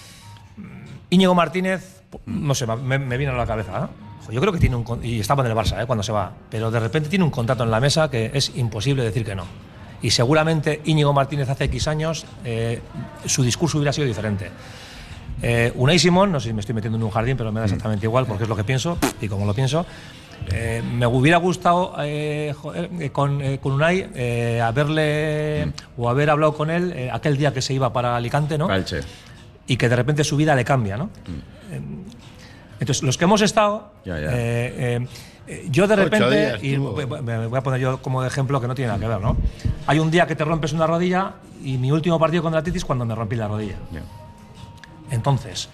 [SPEAKER 8] Íñigo Martínez, no sé, me, me viene a la cabeza. ¿eh? Yo creo que tiene un. con- Y estaba en el Barça, ¿eh? Cuando se va. Pero de repente tiene un contrato en la mesa que es imposible decir que no. Y seguramente Íñigo Martínez hace X años eh, su discurso hubiera sido diferente. Eh, Unai Simón, no sé si me estoy metiendo en un jardín, pero me da exactamente igual porque es lo que pienso y como lo pienso. Eh, me hubiera gustado eh, joder, eh, con, eh, con Unai eh, haberle o haber hablado con él eh, aquel día que se iba para Alicante, ¿no?
[SPEAKER 9] Calche.
[SPEAKER 8] Y que de repente su vida le cambia, ¿no? Eh, Entonces, los que hemos estado,
[SPEAKER 9] Ya, ya.
[SPEAKER 8] eh, eh, eh, yo de
[SPEAKER 4] Ocho
[SPEAKER 8] repente,
[SPEAKER 4] días
[SPEAKER 8] y
[SPEAKER 4] tuvo.
[SPEAKER 8] voy- me voy a poner yo como ejemplo que no tiene nada que ver, ¿no? Hay un día que te rompes una rodilla y mi último partido con el Atleti es cuando me rompí la rodilla.
[SPEAKER 9] Ya.
[SPEAKER 8] Entonces,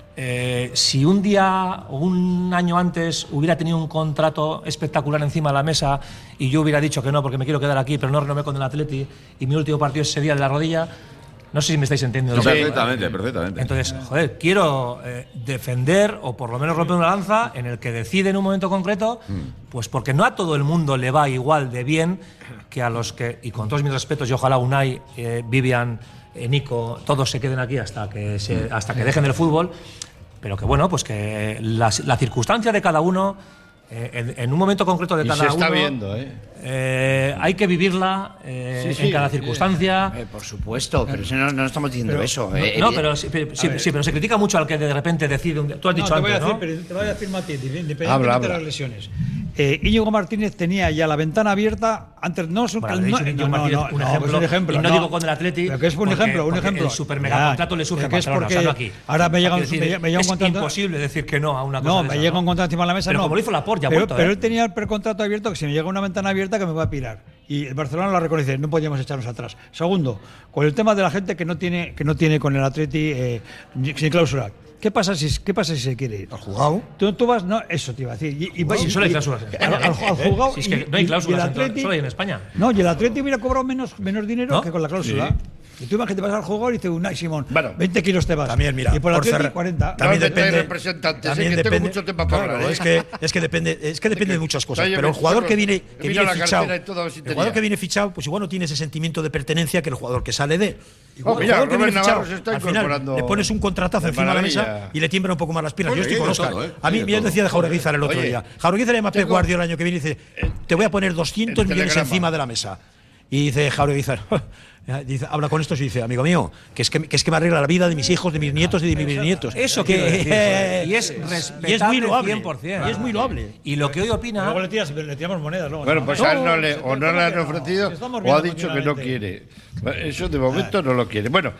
[SPEAKER 8] eh, si un día o un año antes hubiera tenido un contrato espectacular encima de la mesa y yo hubiera dicho que no porque me quiero quedar aquí, pero no renové con el Atleti y mi último partido es ese día de la rodilla, no sé si me estáis entendiendo.
[SPEAKER 9] Sí,
[SPEAKER 8] lo que-
[SPEAKER 9] perfectamente, perfectamente.
[SPEAKER 8] Entonces, joder, quiero eh, defender o por lo menos romper una lanza en el que decide en un momento concreto, pues porque no a todo el mundo le va igual de bien que a los que, y con todos mis respetos, y ojalá Unai, eh, Vivian, eh, Nico, todos se queden aquí hasta que, se, hasta que dejen el fútbol, pero que bueno, pues que la, la circunstancia de cada uno, eh, en, en un momento concreto de
[SPEAKER 4] Y
[SPEAKER 8] cada
[SPEAKER 4] se está
[SPEAKER 8] uno,
[SPEAKER 4] viendo, ¿eh?
[SPEAKER 8] eh, hay que vivirla eh,
[SPEAKER 4] Sí, sí,
[SPEAKER 8] en cada
[SPEAKER 4] sí.
[SPEAKER 8] circunstancia.
[SPEAKER 5] Eh, por supuesto, pero si no, no estamos diciendo
[SPEAKER 8] Pero-
[SPEAKER 5] eso.
[SPEAKER 8] No,
[SPEAKER 5] eh,
[SPEAKER 8] no,
[SPEAKER 5] evi-
[SPEAKER 8] pero sí, pero, sí, sí, pero se critica mucho al que de repente decide. Un, tú has
[SPEAKER 6] No,
[SPEAKER 8] dicho
[SPEAKER 6] te voy a
[SPEAKER 8] antes,
[SPEAKER 6] decir,
[SPEAKER 8] ¿no?
[SPEAKER 6] pero te voy a decir, Mati, independientemente
[SPEAKER 4] Habla, habla.
[SPEAKER 6] de las lesiones. Eh, Íñigo Martínez tenía ya la ventana abierta antes. No, es un,
[SPEAKER 8] Bueno,
[SPEAKER 6] no,
[SPEAKER 8] he dicho
[SPEAKER 6] no,
[SPEAKER 8] Íñigo
[SPEAKER 6] no,
[SPEAKER 8] Martínez,
[SPEAKER 6] no,
[SPEAKER 8] un
[SPEAKER 6] no,
[SPEAKER 8] ejemplo,
[SPEAKER 6] es un ejemplo.
[SPEAKER 8] y no digo con el Atleti,
[SPEAKER 6] Pero que es un
[SPEAKER 8] porque-
[SPEAKER 6] ejemplo, un
[SPEAKER 8] porque
[SPEAKER 6] ejemplo.
[SPEAKER 8] el supermegacontrato
[SPEAKER 6] Ya,
[SPEAKER 8] le surge
[SPEAKER 6] pero que
[SPEAKER 8] en
[SPEAKER 6] es
[SPEAKER 8] Barcelona,
[SPEAKER 6] porque
[SPEAKER 8] o sea, no aquí.
[SPEAKER 6] ahora me llega un,
[SPEAKER 8] Quiero decir,
[SPEAKER 6] me, me llega un
[SPEAKER 8] es
[SPEAKER 6] contrato.
[SPEAKER 8] imposible decir que no a una cosa
[SPEAKER 6] No,
[SPEAKER 8] de
[SPEAKER 6] me
[SPEAKER 8] esa,
[SPEAKER 6] llega
[SPEAKER 8] ¿no?
[SPEAKER 6] un contrato encima de la mesa.
[SPEAKER 8] Pero
[SPEAKER 6] no.
[SPEAKER 8] como lo hizo Laporte, ya ha
[SPEAKER 6] pero,
[SPEAKER 8] vuelto,
[SPEAKER 6] pero
[SPEAKER 8] ¿eh?
[SPEAKER 6] él tenía el precontrato abierto que si me llega una ventana abierta que me va a pirar. Y el Barcelona lo reconoce, no podíamos echarnos atrás. Segundo, con el tema de la gente que no tiene, que no tiene con el Atleti eh, sin cláusula. ¿Qué pasa si qué pasa si se quiere ir?
[SPEAKER 7] Al jugado.
[SPEAKER 6] Tú, tú vas, no, eso te iba a decir. Y, y,
[SPEAKER 8] Sí,
[SPEAKER 6] y-
[SPEAKER 8] solo hay
[SPEAKER 6] y-
[SPEAKER 8] cláusulas en
[SPEAKER 6] al,
[SPEAKER 8] España.
[SPEAKER 6] al- al jugado.
[SPEAKER 8] Si es que
[SPEAKER 6] y-
[SPEAKER 8] no hay
[SPEAKER 6] y-
[SPEAKER 8] cláusulas,
[SPEAKER 6] y el
[SPEAKER 8] en todo-
[SPEAKER 6] Atleti-
[SPEAKER 8] solo hay en España.
[SPEAKER 6] No, y el Atleti hubiera cobrado menos, menos dinero
[SPEAKER 8] ¿No?
[SPEAKER 6] que con la cláusula. Y tú imagínate, vas al jugador y dices, Unai Simón,
[SPEAKER 4] Bueno.
[SPEAKER 6] veinte kilos te vas.
[SPEAKER 7] También, mira,
[SPEAKER 6] y por el
[SPEAKER 7] por
[SPEAKER 6] Atleti,
[SPEAKER 7] cerrar-
[SPEAKER 6] cuarenta.
[SPEAKER 7] También
[SPEAKER 4] No,
[SPEAKER 7] depende.
[SPEAKER 4] representantes,
[SPEAKER 7] también
[SPEAKER 4] es que tengo
[SPEAKER 7] depende-
[SPEAKER 4] mucho tema para
[SPEAKER 7] claro,
[SPEAKER 4] hablar, ¿eh?
[SPEAKER 7] es que es que depende, es que depende de muchas cosas.
[SPEAKER 4] Oye,
[SPEAKER 7] Pero el
[SPEAKER 4] me-
[SPEAKER 7] jugador
[SPEAKER 4] saco-
[SPEAKER 7] que viene,
[SPEAKER 4] he
[SPEAKER 7] que
[SPEAKER 4] mirado
[SPEAKER 7] viene
[SPEAKER 4] la
[SPEAKER 7] fichado,
[SPEAKER 4] cartera y todo, a ver si
[SPEAKER 7] el
[SPEAKER 4] tenía.
[SPEAKER 7] jugador que viene fichado, pues igual no tiene ese sentimiento de pertenencia que el jugador que sale de. Igual,
[SPEAKER 4] Oh,
[SPEAKER 7] el
[SPEAKER 4] mira,
[SPEAKER 7] jugador que
[SPEAKER 4] Robert
[SPEAKER 7] viene fichado,
[SPEAKER 4] Navarro se está
[SPEAKER 7] al final
[SPEAKER 4] incorporando
[SPEAKER 7] le pones un contratazo
[SPEAKER 4] de
[SPEAKER 7] encima de la mesa
[SPEAKER 4] maravilla.
[SPEAKER 7] y le tiemblan un poco más las piernas. Yo
[SPEAKER 9] Oye,
[SPEAKER 7] estoy con
[SPEAKER 9] de
[SPEAKER 7] Oscar.
[SPEAKER 9] todo, ¿eh?
[SPEAKER 7] A mí,
[SPEAKER 9] De
[SPEAKER 7] mira,
[SPEAKER 9] todo.
[SPEAKER 7] decía de Jaureguizar el otro
[SPEAKER 4] Oye,
[SPEAKER 7] día. Jaureguizar llama a Pep
[SPEAKER 4] tengo-
[SPEAKER 7] Guardiola el año que viene y dice: te voy a poner doscientos
[SPEAKER 4] el
[SPEAKER 7] millones
[SPEAKER 4] telegrama.
[SPEAKER 7] encima de la mesa. Y dice Jaureguizar, dice, habla con estos y dice, amigo mío, que es que, que es que me arregla la vida de mis hijos, de mis nietos y de mis bisnietos.
[SPEAKER 8] Eso
[SPEAKER 7] que,
[SPEAKER 8] quiero decir,
[SPEAKER 7] eh,
[SPEAKER 8] y es
[SPEAKER 7] y es muy
[SPEAKER 8] respetable
[SPEAKER 7] loable.
[SPEAKER 8] cien por cien.
[SPEAKER 7] Y es muy loable.
[SPEAKER 8] Y lo que hoy opina.
[SPEAKER 6] Luego le, tiras, le tiramos monedas. Luego,
[SPEAKER 4] Bueno,
[SPEAKER 6] ¿no?
[SPEAKER 4] pues
[SPEAKER 6] No,
[SPEAKER 4] a él no le,
[SPEAKER 6] se-
[SPEAKER 4] o no le han ofrecido
[SPEAKER 6] se estamos
[SPEAKER 4] o ha
[SPEAKER 6] riendo
[SPEAKER 4] dicho que no
[SPEAKER 6] continuamente.
[SPEAKER 4] quiere. Eso de momento no lo quiere. Bueno,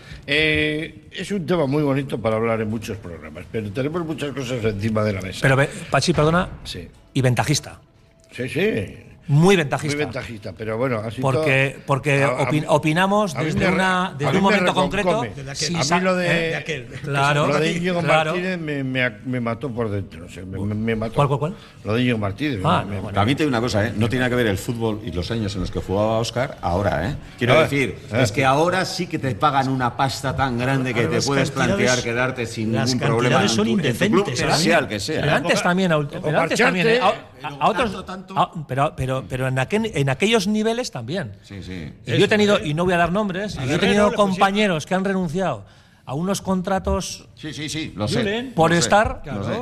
[SPEAKER 4] eh, es un tema muy bonito para hablar en muchos programas, pero tenemos muchas cosas encima de la mesa.
[SPEAKER 8] Pero, ve- Pachi, perdona,
[SPEAKER 4] Sí,
[SPEAKER 8] y ventajista.
[SPEAKER 4] sí, sí.
[SPEAKER 8] Muy ventajista.
[SPEAKER 4] Muy ventajista, pero bueno, así
[SPEAKER 8] porque
[SPEAKER 4] todo,
[SPEAKER 8] porque
[SPEAKER 4] a, a,
[SPEAKER 8] opin, opinamos desde, una, desde un momento concreto.
[SPEAKER 4] De sí, a mí lo de,
[SPEAKER 8] eh, de aquel. Claro,
[SPEAKER 4] lo de Íñigo
[SPEAKER 8] claro.
[SPEAKER 4] Martínez me, me, me mató por dentro. O sea, me, me mató.
[SPEAKER 8] ¿Cuál, cuál, cuál?
[SPEAKER 4] Lo de Íñigo Martínez.
[SPEAKER 9] Ah,
[SPEAKER 4] me,
[SPEAKER 9] no, bueno. A mí te digo una cosa, ¿eh? No tiene que ver el fútbol y los años en los que jugaba Óscar ahora, ¿eh? Quiero
[SPEAKER 4] ah,
[SPEAKER 9] decir,
[SPEAKER 4] ah,
[SPEAKER 9] es que ahora sí que te pagan una pasta tan grande que te puedes plantear quedarte sin ningún problema en
[SPEAKER 7] son
[SPEAKER 9] tu, en tu club, sea el que sea.
[SPEAKER 8] Pero antes también, pero antes también, ¿eh? a, a otros,
[SPEAKER 9] tanto, tanto.
[SPEAKER 8] A, pero, pero, pero en, aquel, en aquellos niveles también.
[SPEAKER 9] Sí, sí.
[SPEAKER 8] Y yo he tenido, y no voy a dar nombres, yo he tenido compañeros que han renunciado a unos contratos
[SPEAKER 9] sí, sí, sí, lo sé,
[SPEAKER 8] por
[SPEAKER 9] lo
[SPEAKER 8] estar
[SPEAKER 9] sé, lo sé.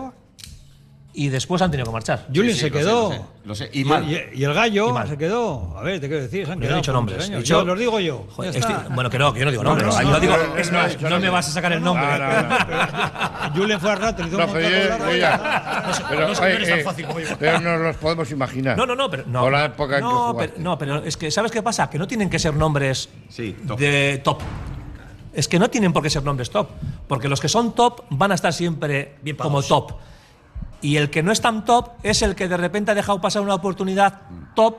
[SPEAKER 8] Y después han tenido que marchar.
[SPEAKER 7] Julien
[SPEAKER 9] sí,
[SPEAKER 7] se
[SPEAKER 9] sí,
[SPEAKER 7] quedó.
[SPEAKER 9] Lo sé, lo sé. Y, mal.
[SPEAKER 7] Y, y el gallo
[SPEAKER 8] y mal.
[SPEAKER 7] se quedó. A ver, te quiero decir, se han
[SPEAKER 8] Yo
[SPEAKER 7] quedado.
[SPEAKER 8] he dicho nombres.
[SPEAKER 7] Años.
[SPEAKER 8] Dicho,
[SPEAKER 7] yo los digo yo.
[SPEAKER 8] Joder, estoy, bueno, que no, que yo no digo nombres. No, no, no, no, digo, no, es más, no, no me vas a sacar el nombre. No, no, no.
[SPEAKER 7] Julien fue al rato, le hizo
[SPEAKER 4] no,
[SPEAKER 7] un
[SPEAKER 4] pero,
[SPEAKER 7] contrato
[SPEAKER 4] yo, yo ya,
[SPEAKER 7] no,
[SPEAKER 4] pero,
[SPEAKER 7] no,
[SPEAKER 4] oye,
[SPEAKER 7] no es tan fácil como yo.
[SPEAKER 4] Pero nos los podemos imaginar.
[SPEAKER 8] No, no, no, pero no.
[SPEAKER 4] Por la época en
[SPEAKER 8] no,
[SPEAKER 4] que
[SPEAKER 8] pero, no, pero es que ¿sabes qué pasa? Que no tienen que ser nombres
[SPEAKER 9] sí, top.
[SPEAKER 8] de top. Es que no tienen por qué ser nombres top, porque los que son top van a estar siempre bien como top. Y el que no es tan top es el que de repente ha dejado pasar una oportunidad top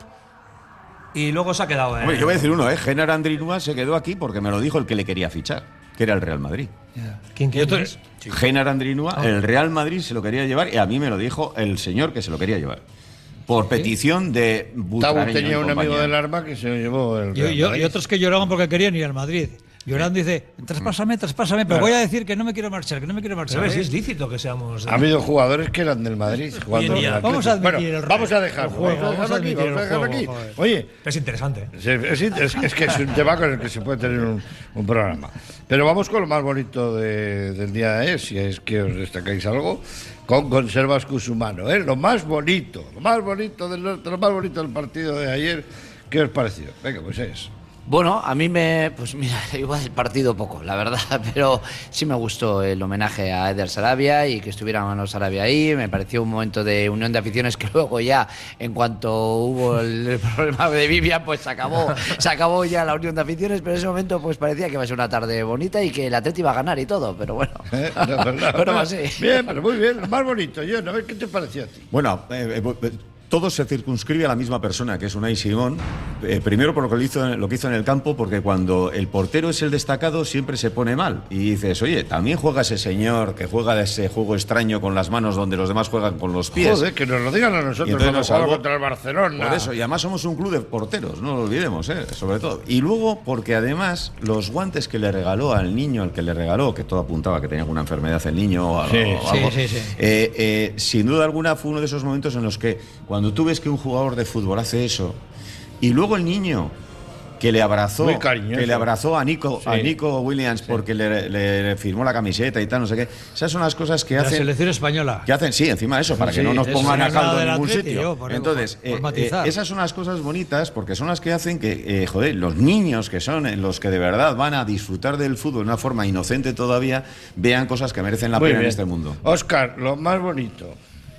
[SPEAKER 8] y luego se ha quedado. Eh.
[SPEAKER 9] Hombre, yo voy a decir uno, ¿eh? Génar Andrinúa se quedó aquí porque me lo dijo el que le quería fichar, que era el Real Madrid.
[SPEAKER 8] Yeah. ¿Quién quién es?
[SPEAKER 9] Génar Andrinúa, oh. el Real Madrid se lo quería llevar y a mí me lo dijo el señor que se lo quería llevar. Por petición ¿Sí? de
[SPEAKER 4] Butragueño. Tabu tenía un amigo del Arma que se lo llevó el
[SPEAKER 7] Real yo, yo, y otros que lloraban porque querían ir al Madrid. Llorando dice, traspásame, traspásame, pero claro. voy a decir que no me quiero marchar, que no me quiero marchar.
[SPEAKER 8] Pero ¿eh? Si es lícito que seamos...
[SPEAKER 4] Ha habido jugadores que eran del Madrid. Jugando
[SPEAKER 7] día, vamos a admitir
[SPEAKER 4] bueno,
[SPEAKER 7] el
[SPEAKER 4] Vamos a dejarlo.
[SPEAKER 7] Juego,
[SPEAKER 4] vamos a dejarlo aquí. Vamos a dejarlo aquí. Oye,
[SPEAKER 8] es interesante.
[SPEAKER 4] Es, es, es, es que es un tema con el que se puede tener un, un programa. Pero vamos con lo más bonito de, del día de ayer, si es que os destacáis algo, con Conservas Cusumano. ¿eh? Lo más bonito, lo más bonito del norte, lo más bonito del partido de ayer. ¿Qué os pareció? Venga, pues es...
[SPEAKER 5] Bueno, a mí me, pues mira, igual el partido poco, la verdad, pero sí me gustó el homenaje a Eder Sarabia y que estuviera Manu Sarabia ahí. Me pareció un momento de unión de aficiones que luego ya, en cuanto hubo el problema de Vivian, pues se acabó, se acabó ya la unión de aficiones, pero en ese momento pues parecía que iba a ser una tarde bonita y que el Atleti iba a ganar y todo, pero bueno.
[SPEAKER 4] Eh, no, no, no, pero no, así. Bien, pero muy bien, lo más bonito, John, a ver qué te pareció a ti.
[SPEAKER 9] Bueno, eh, eh, todo se circunscribe a la misma persona, que es Unai Simón. Eh, primero por lo que, hizo, lo que hizo en el campo, porque cuando el portero es el destacado siempre se pone mal. Y dices, oye, también juega ese señor que juega de ese juego extraño con las manos donde los demás juegan con los pies.
[SPEAKER 4] Joder, que nos lo digan a nosotros cuando
[SPEAKER 9] nos
[SPEAKER 4] jugamos contra el Barcelona.
[SPEAKER 9] Por eso, y además somos un club de porteros, no lo olvidemos, ¿eh? Sobre todo. Y luego porque además los guantes que le regaló al niño, al que le regaló, que todo apuntaba que tenía alguna enfermedad el niño o algo,
[SPEAKER 7] sí,
[SPEAKER 9] o algo
[SPEAKER 7] sí, sí, sí.
[SPEAKER 9] Eh, eh, sin duda alguna fue uno de esos momentos en los que cuando tú ves que un jugador de fútbol hace eso y luego el niño que le abrazó que le abrazó a Nico sí. a Nico Williams sí. porque le, le, le firmó la camiseta y tal, no sé qué, esas son las cosas que
[SPEAKER 7] la
[SPEAKER 9] hacen
[SPEAKER 7] la selección española
[SPEAKER 9] que hacen, sí, encima de eso, para
[SPEAKER 7] sí,
[SPEAKER 9] que no nos pongan a caldo en ningún
[SPEAKER 7] atleti,
[SPEAKER 9] sitio
[SPEAKER 7] yo, por
[SPEAKER 9] entonces
[SPEAKER 7] por, por
[SPEAKER 9] eh, eh, esas son las cosas bonitas porque son las que hacen que, eh, joder, los niños que son los que de verdad van a disfrutar del fútbol de una forma inocente todavía, vean cosas que merecen la
[SPEAKER 4] Muy
[SPEAKER 9] pena
[SPEAKER 4] bien.
[SPEAKER 9] en este mundo.
[SPEAKER 4] Óscar, lo más bonito.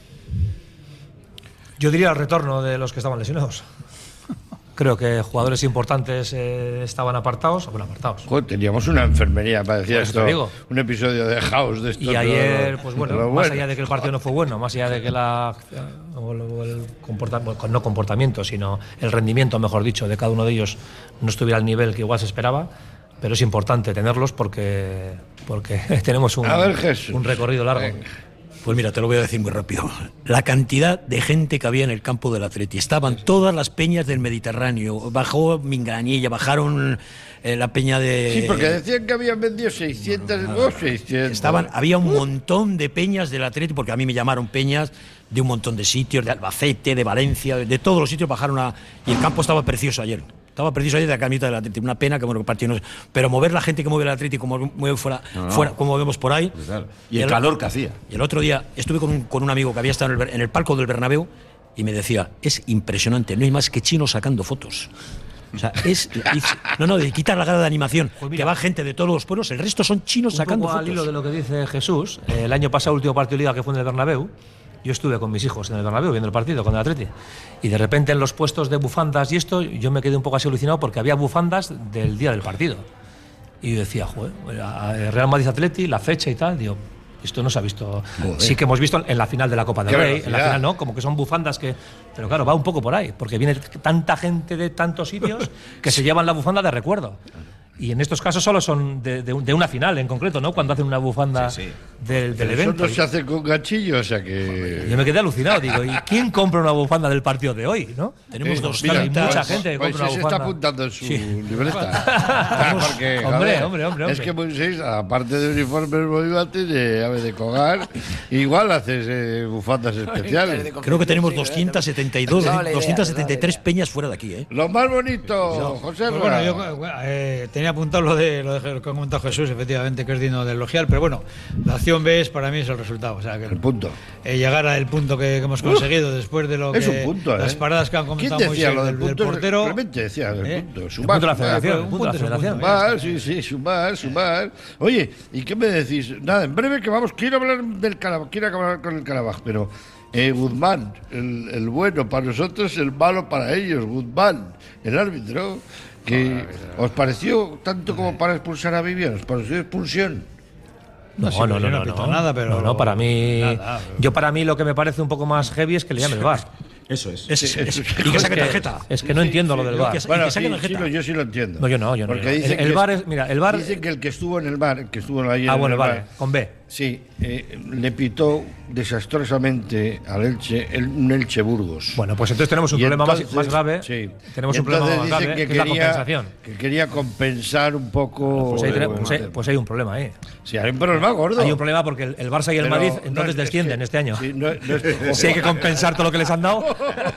[SPEAKER 8] Yo diría el retorno de los que estaban lesionados. Creo que jugadores importantes eh, estaban apartados. Bueno, apartados.
[SPEAKER 4] Joder, teníamos una enfermería, parecía
[SPEAKER 8] pues
[SPEAKER 4] esto,
[SPEAKER 8] digo.
[SPEAKER 4] un episodio de House de esto.
[SPEAKER 8] Y ayer, pues bueno, más
[SPEAKER 4] bueno.
[SPEAKER 8] allá de que el partido no fue bueno, más allá de que la o el comportamiento, no comportamiento, sino el rendimiento, mejor dicho, de cada uno de ellos no estuviera al nivel que igual se esperaba, pero es importante tenerlos porque, porque tenemos un,
[SPEAKER 4] ver,
[SPEAKER 8] un recorrido largo.
[SPEAKER 7] Venga. Pues mira, te lo voy a decir muy rápido. La cantidad de gente que había en el campo del Atleti. Estaban todas las peñas del Mediterráneo. Bajó Minganilla, bajaron eh, la peña de...
[SPEAKER 4] Sí, porque decían que habían vendido seiscientos, no, no, seiscientos.
[SPEAKER 7] Estaban, había un montón de peñas del Atleti, porque a mí me llamaron peñas de un montón de sitios, de Albacete, de Valencia, de todos los sitios bajaron a... Y el campo estaba precioso ayer. Estaba preciso ayer de la camiseta del Atlético. Una pena que bueno que partió no, pero mover la gente que mueve el Atlético como mueve fuera,
[SPEAKER 9] no, no.
[SPEAKER 7] fuera como vemos por ahí.
[SPEAKER 9] Claro. Y, y el, el calor que hacía.
[SPEAKER 7] Y el otro día estuve con un, con un amigo que había estado en el, en el palco del Bernabéu y me decía, es impresionante, no hay más que chinos sacando fotos. O sea, es, es no, no, de quitar la grada de animación, pues mira, que va gente de todos los pueblos, el resto son chinos
[SPEAKER 8] un
[SPEAKER 7] sacando
[SPEAKER 8] poco
[SPEAKER 7] fotos.
[SPEAKER 8] Al hilo de lo que dice Jesús, el año pasado, el último partido de Liga que fue en el Bernabéu, yo estuve con mis hijos en el Bernabéu viendo el partido con el Atleti y de repente en los puestos de bufandas y esto yo me quedé un poco así alucinado porque había bufandas del día del partido y yo decía, joder, Real Madrid Atleti, la fecha y tal, digo, Esto no se ha visto.
[SPEAKER 4] Joder.
[SPEAKER 8] Sí que hemos visto en la final de la Copa del
[SPEAKER 4] Qué
[SPEAKER 8] Rey, en
[SPEAKER 4] velocidad.
[SPEAKER 8] la final no, como que son bufandas que. Pero claro, va un poco por ahí, porque viene tanta gente de tantos sitios que se llevan la bufanda de recuerdo. Y en estos casos solo son de, de, de una final en concreto, ¿no? Cuando hacen una bufanda
[SPEAKER 9] Sí, sí.
[SPEAKER 8] del, del
[SPEAKER 4] Pero
[SPEAKER 8] evento.
[SPEAKER 4] eso no se hace con ganchillo, o sea que.
[SPEAKER 8] Yo me quedé alucinado, digo, ¿y quién compra una bufanda del partido de hoy, no?
[SPEAKER 7] Tenemos
[SPEAKER 4] Eh,
[SPEAKER 7] dos
[SPEAKER 4] mira,
[SPEAKER 8] hay mucha
[SPEAKER 4] pues-
[SPEAKER 8] gente que
[SPEAKER 4] pues
[SPEAKER 8] compra una
[SPEAKER 4] se
[SPEAKER 8] bufanda.
[SPEAKER 4] está apuntando en su
[SPEAKER 8] Sí.
[SPEAKER 4] libreta. Ah, porque,
[SPEAKER 8] Hombre,
[SPEAKER 4] joder,
[SPEAKER 8] hombre, hombre,
[SPEAKER 4] Es
[SPEAKER 8] hombre.
[SPEAKER 4] que Moisés, aparte de uniformes Moviva, tiene ave de cogar. Igual haces eh, bufandas especiales.
[SPEAKER 7] Creo que tenemos doscientos setenta y dos,
[SPEAKER 5] Dale la idea,
[SPEAKER 7] doscientas setenta y tres
[SPEAKER 5] dale la
[SPEAKER 7] peñas fuera de aquí, ¿eh?
[SPEAKER 4] Lo más bonito, José
[SPEAKER 6] Pues
[SPEAKER 4] Ra.
[SPEAKER 6] bueno, yo eh, tenía apuntado lo de lo de que ha comentado Jesús, efectivamente, que es digno de elogiar, pero bueno, la acción B es para mí es el resultado. O sea, que
[SPEAKER 4] El punto.
[SPEAKER 6] eh, llegar al punto que, que hemos conseguido después de lo que
[SPEAKER 4] Es un punto, ¿eh?
[SPEAKER 6] las paradas que han
[SPEAKER 4] ¿Quién
[SPEAKER 6] comentado
[SPEAKER 4] decía
[SPEAKER 6] Moisés
[SPEAKER 4] lo del
[SPEAKER 6] del, del
[SPEAKER 4] punto?
[SPEAKER 6] portero.
[SPEAKER 4] Clemente decía del
[SPEAKER 6] ¿Eh?
[SPEAKER 4] punto.
[SPEAKER 8] El
[SPEAKER 4] Sumar,
[SPEAKER 8] punto de la
[SPEAKER 4] sumar,
[SPEAKER 8] federación,
[SPEAKER 6] un
[SPEAKER 8] el punto de la
[SPEAKER 6] punto es un
[SPEAKER 8] federación.
[SPEAKER 6] punto,
[SPEAKER 4] Sumar, sí, sí, sumar, sumar. Oye, ¿y qué me decís? Nada, en breve que vamos, quiero hablar del Carabaj, quiero acabar con el Carabaj, pero eh, Guzmán, el, el bueno para nosotros, el malo para ellos, Guzmán, el árbitro, que ¿os pareció tanto como para expulsar a Vivian? ¿Os pareció expulsión?
[SPEAKER 8] No,
[SPEAKER 6] sí,
[SPEAKER 8] no,
[SPEAKER 6] yo
[SPEAKER 8] no,
[SPEAKER 6] no
[SPEAKER 8] no,
[SPEAKER 6] pito
[SPEAKER 8] no.
[SPEAKER 6] nada, pero-
[SPEAKER 8] No, no, para mí.
[SPEAKER 6] Nada, pero-
[SPEAKER 8] Yo, para mí, lo que me parece un poco más heavy es que le llame el V A R.
[SPEAKER 9] Eso es.
[SPEAKER 7] Es- es-
[SPEAKER 4] es-
[SPEAKER 7] y que saque
[SPEAKER 8] Es que-
[SPEAKER 7] tarjeta.
[SPEAKER 8] Es que no entiendo lo del V A R.
[SPEAKER 7] que-
[SPEAKER 4] Bueno,
[SPEAKER 7] que saquen
[SPEAKER 4] sí,
[SPEAKER 7] tarjeta.
[SPEAKER 4] sí, lo- yo sí lo entiendo.
[SPEAKER 8] No, yo no, yo no.
[SPEAKER 4] Porque
[SPEAKER 8] yo no.
[SPEAKER 4] dicen
[SPEAKER 8] El,
[SPEAKER 4] que
[SPEAKER 8] el V A R
[SPEAKER 4] es-
[SPEAKER 8] es. Mira, el V A R.
[SPEAKER 4] Dicen que el que estuvo en el bar, el que estuvo ahí en
[SPEAKER 8] Ah,
[SPEAKER 4] el
[SPEAKER 8] bueno,
[SPEAKER 4] bar,
[SPEAKER 8] vale, con B.
[SPEAKER 4] sí, eh, le pitó desastrosamente al Elche, el, un Elche Burgos.
[SPEAKER 8] Bueno, pues entonces tenemos un
[SPEAKER 4] Y
[SPEAKER 8] problema más-
[SPEAKER 4] entonces-
[SPEAKER 8] más grave.
[SPEAKER 4] Sí.
[SPEAKER 8] Tenemos
[SPEAKER 4] Y
[SPEAKER 8] un problema
[SPEAKER 4] entonces
[SPEAKER 8] más
[SPEAKER 4] dicen
[SPEAKER 8] grave,
[SPEAKER 4] que
[SPEAKER 8] que es la
[SPEAKER 4] quería-
[SPEAKER 8] compensación.
[SPEAKER 4] Que quería compensar un poco.
[SPEAKER 8] Pues hay,
[SPEAKER 4] eh,
[SPEAKER 8] pues hay- pues hay un problema ahí.
[SPEAKER 4] Sí, hay un problema gordo.
[SPEAKER 8] Hay un problema porque el, el Barça y el
[SPEAKER 4] Pero
[SPEAKER 8] Madrid
[SPEAKER 4] no
[SPEAKER 8] entonces
[SPEAKER 4] es-
[SPEAKER 8] descienden
[SPEAKER 4] es que-
[SPEAKER 8] este año.
[SPEAKER 4] sí, no- no es-
[SPEAKER 8] Si hay que compensar todo lo que les han dado.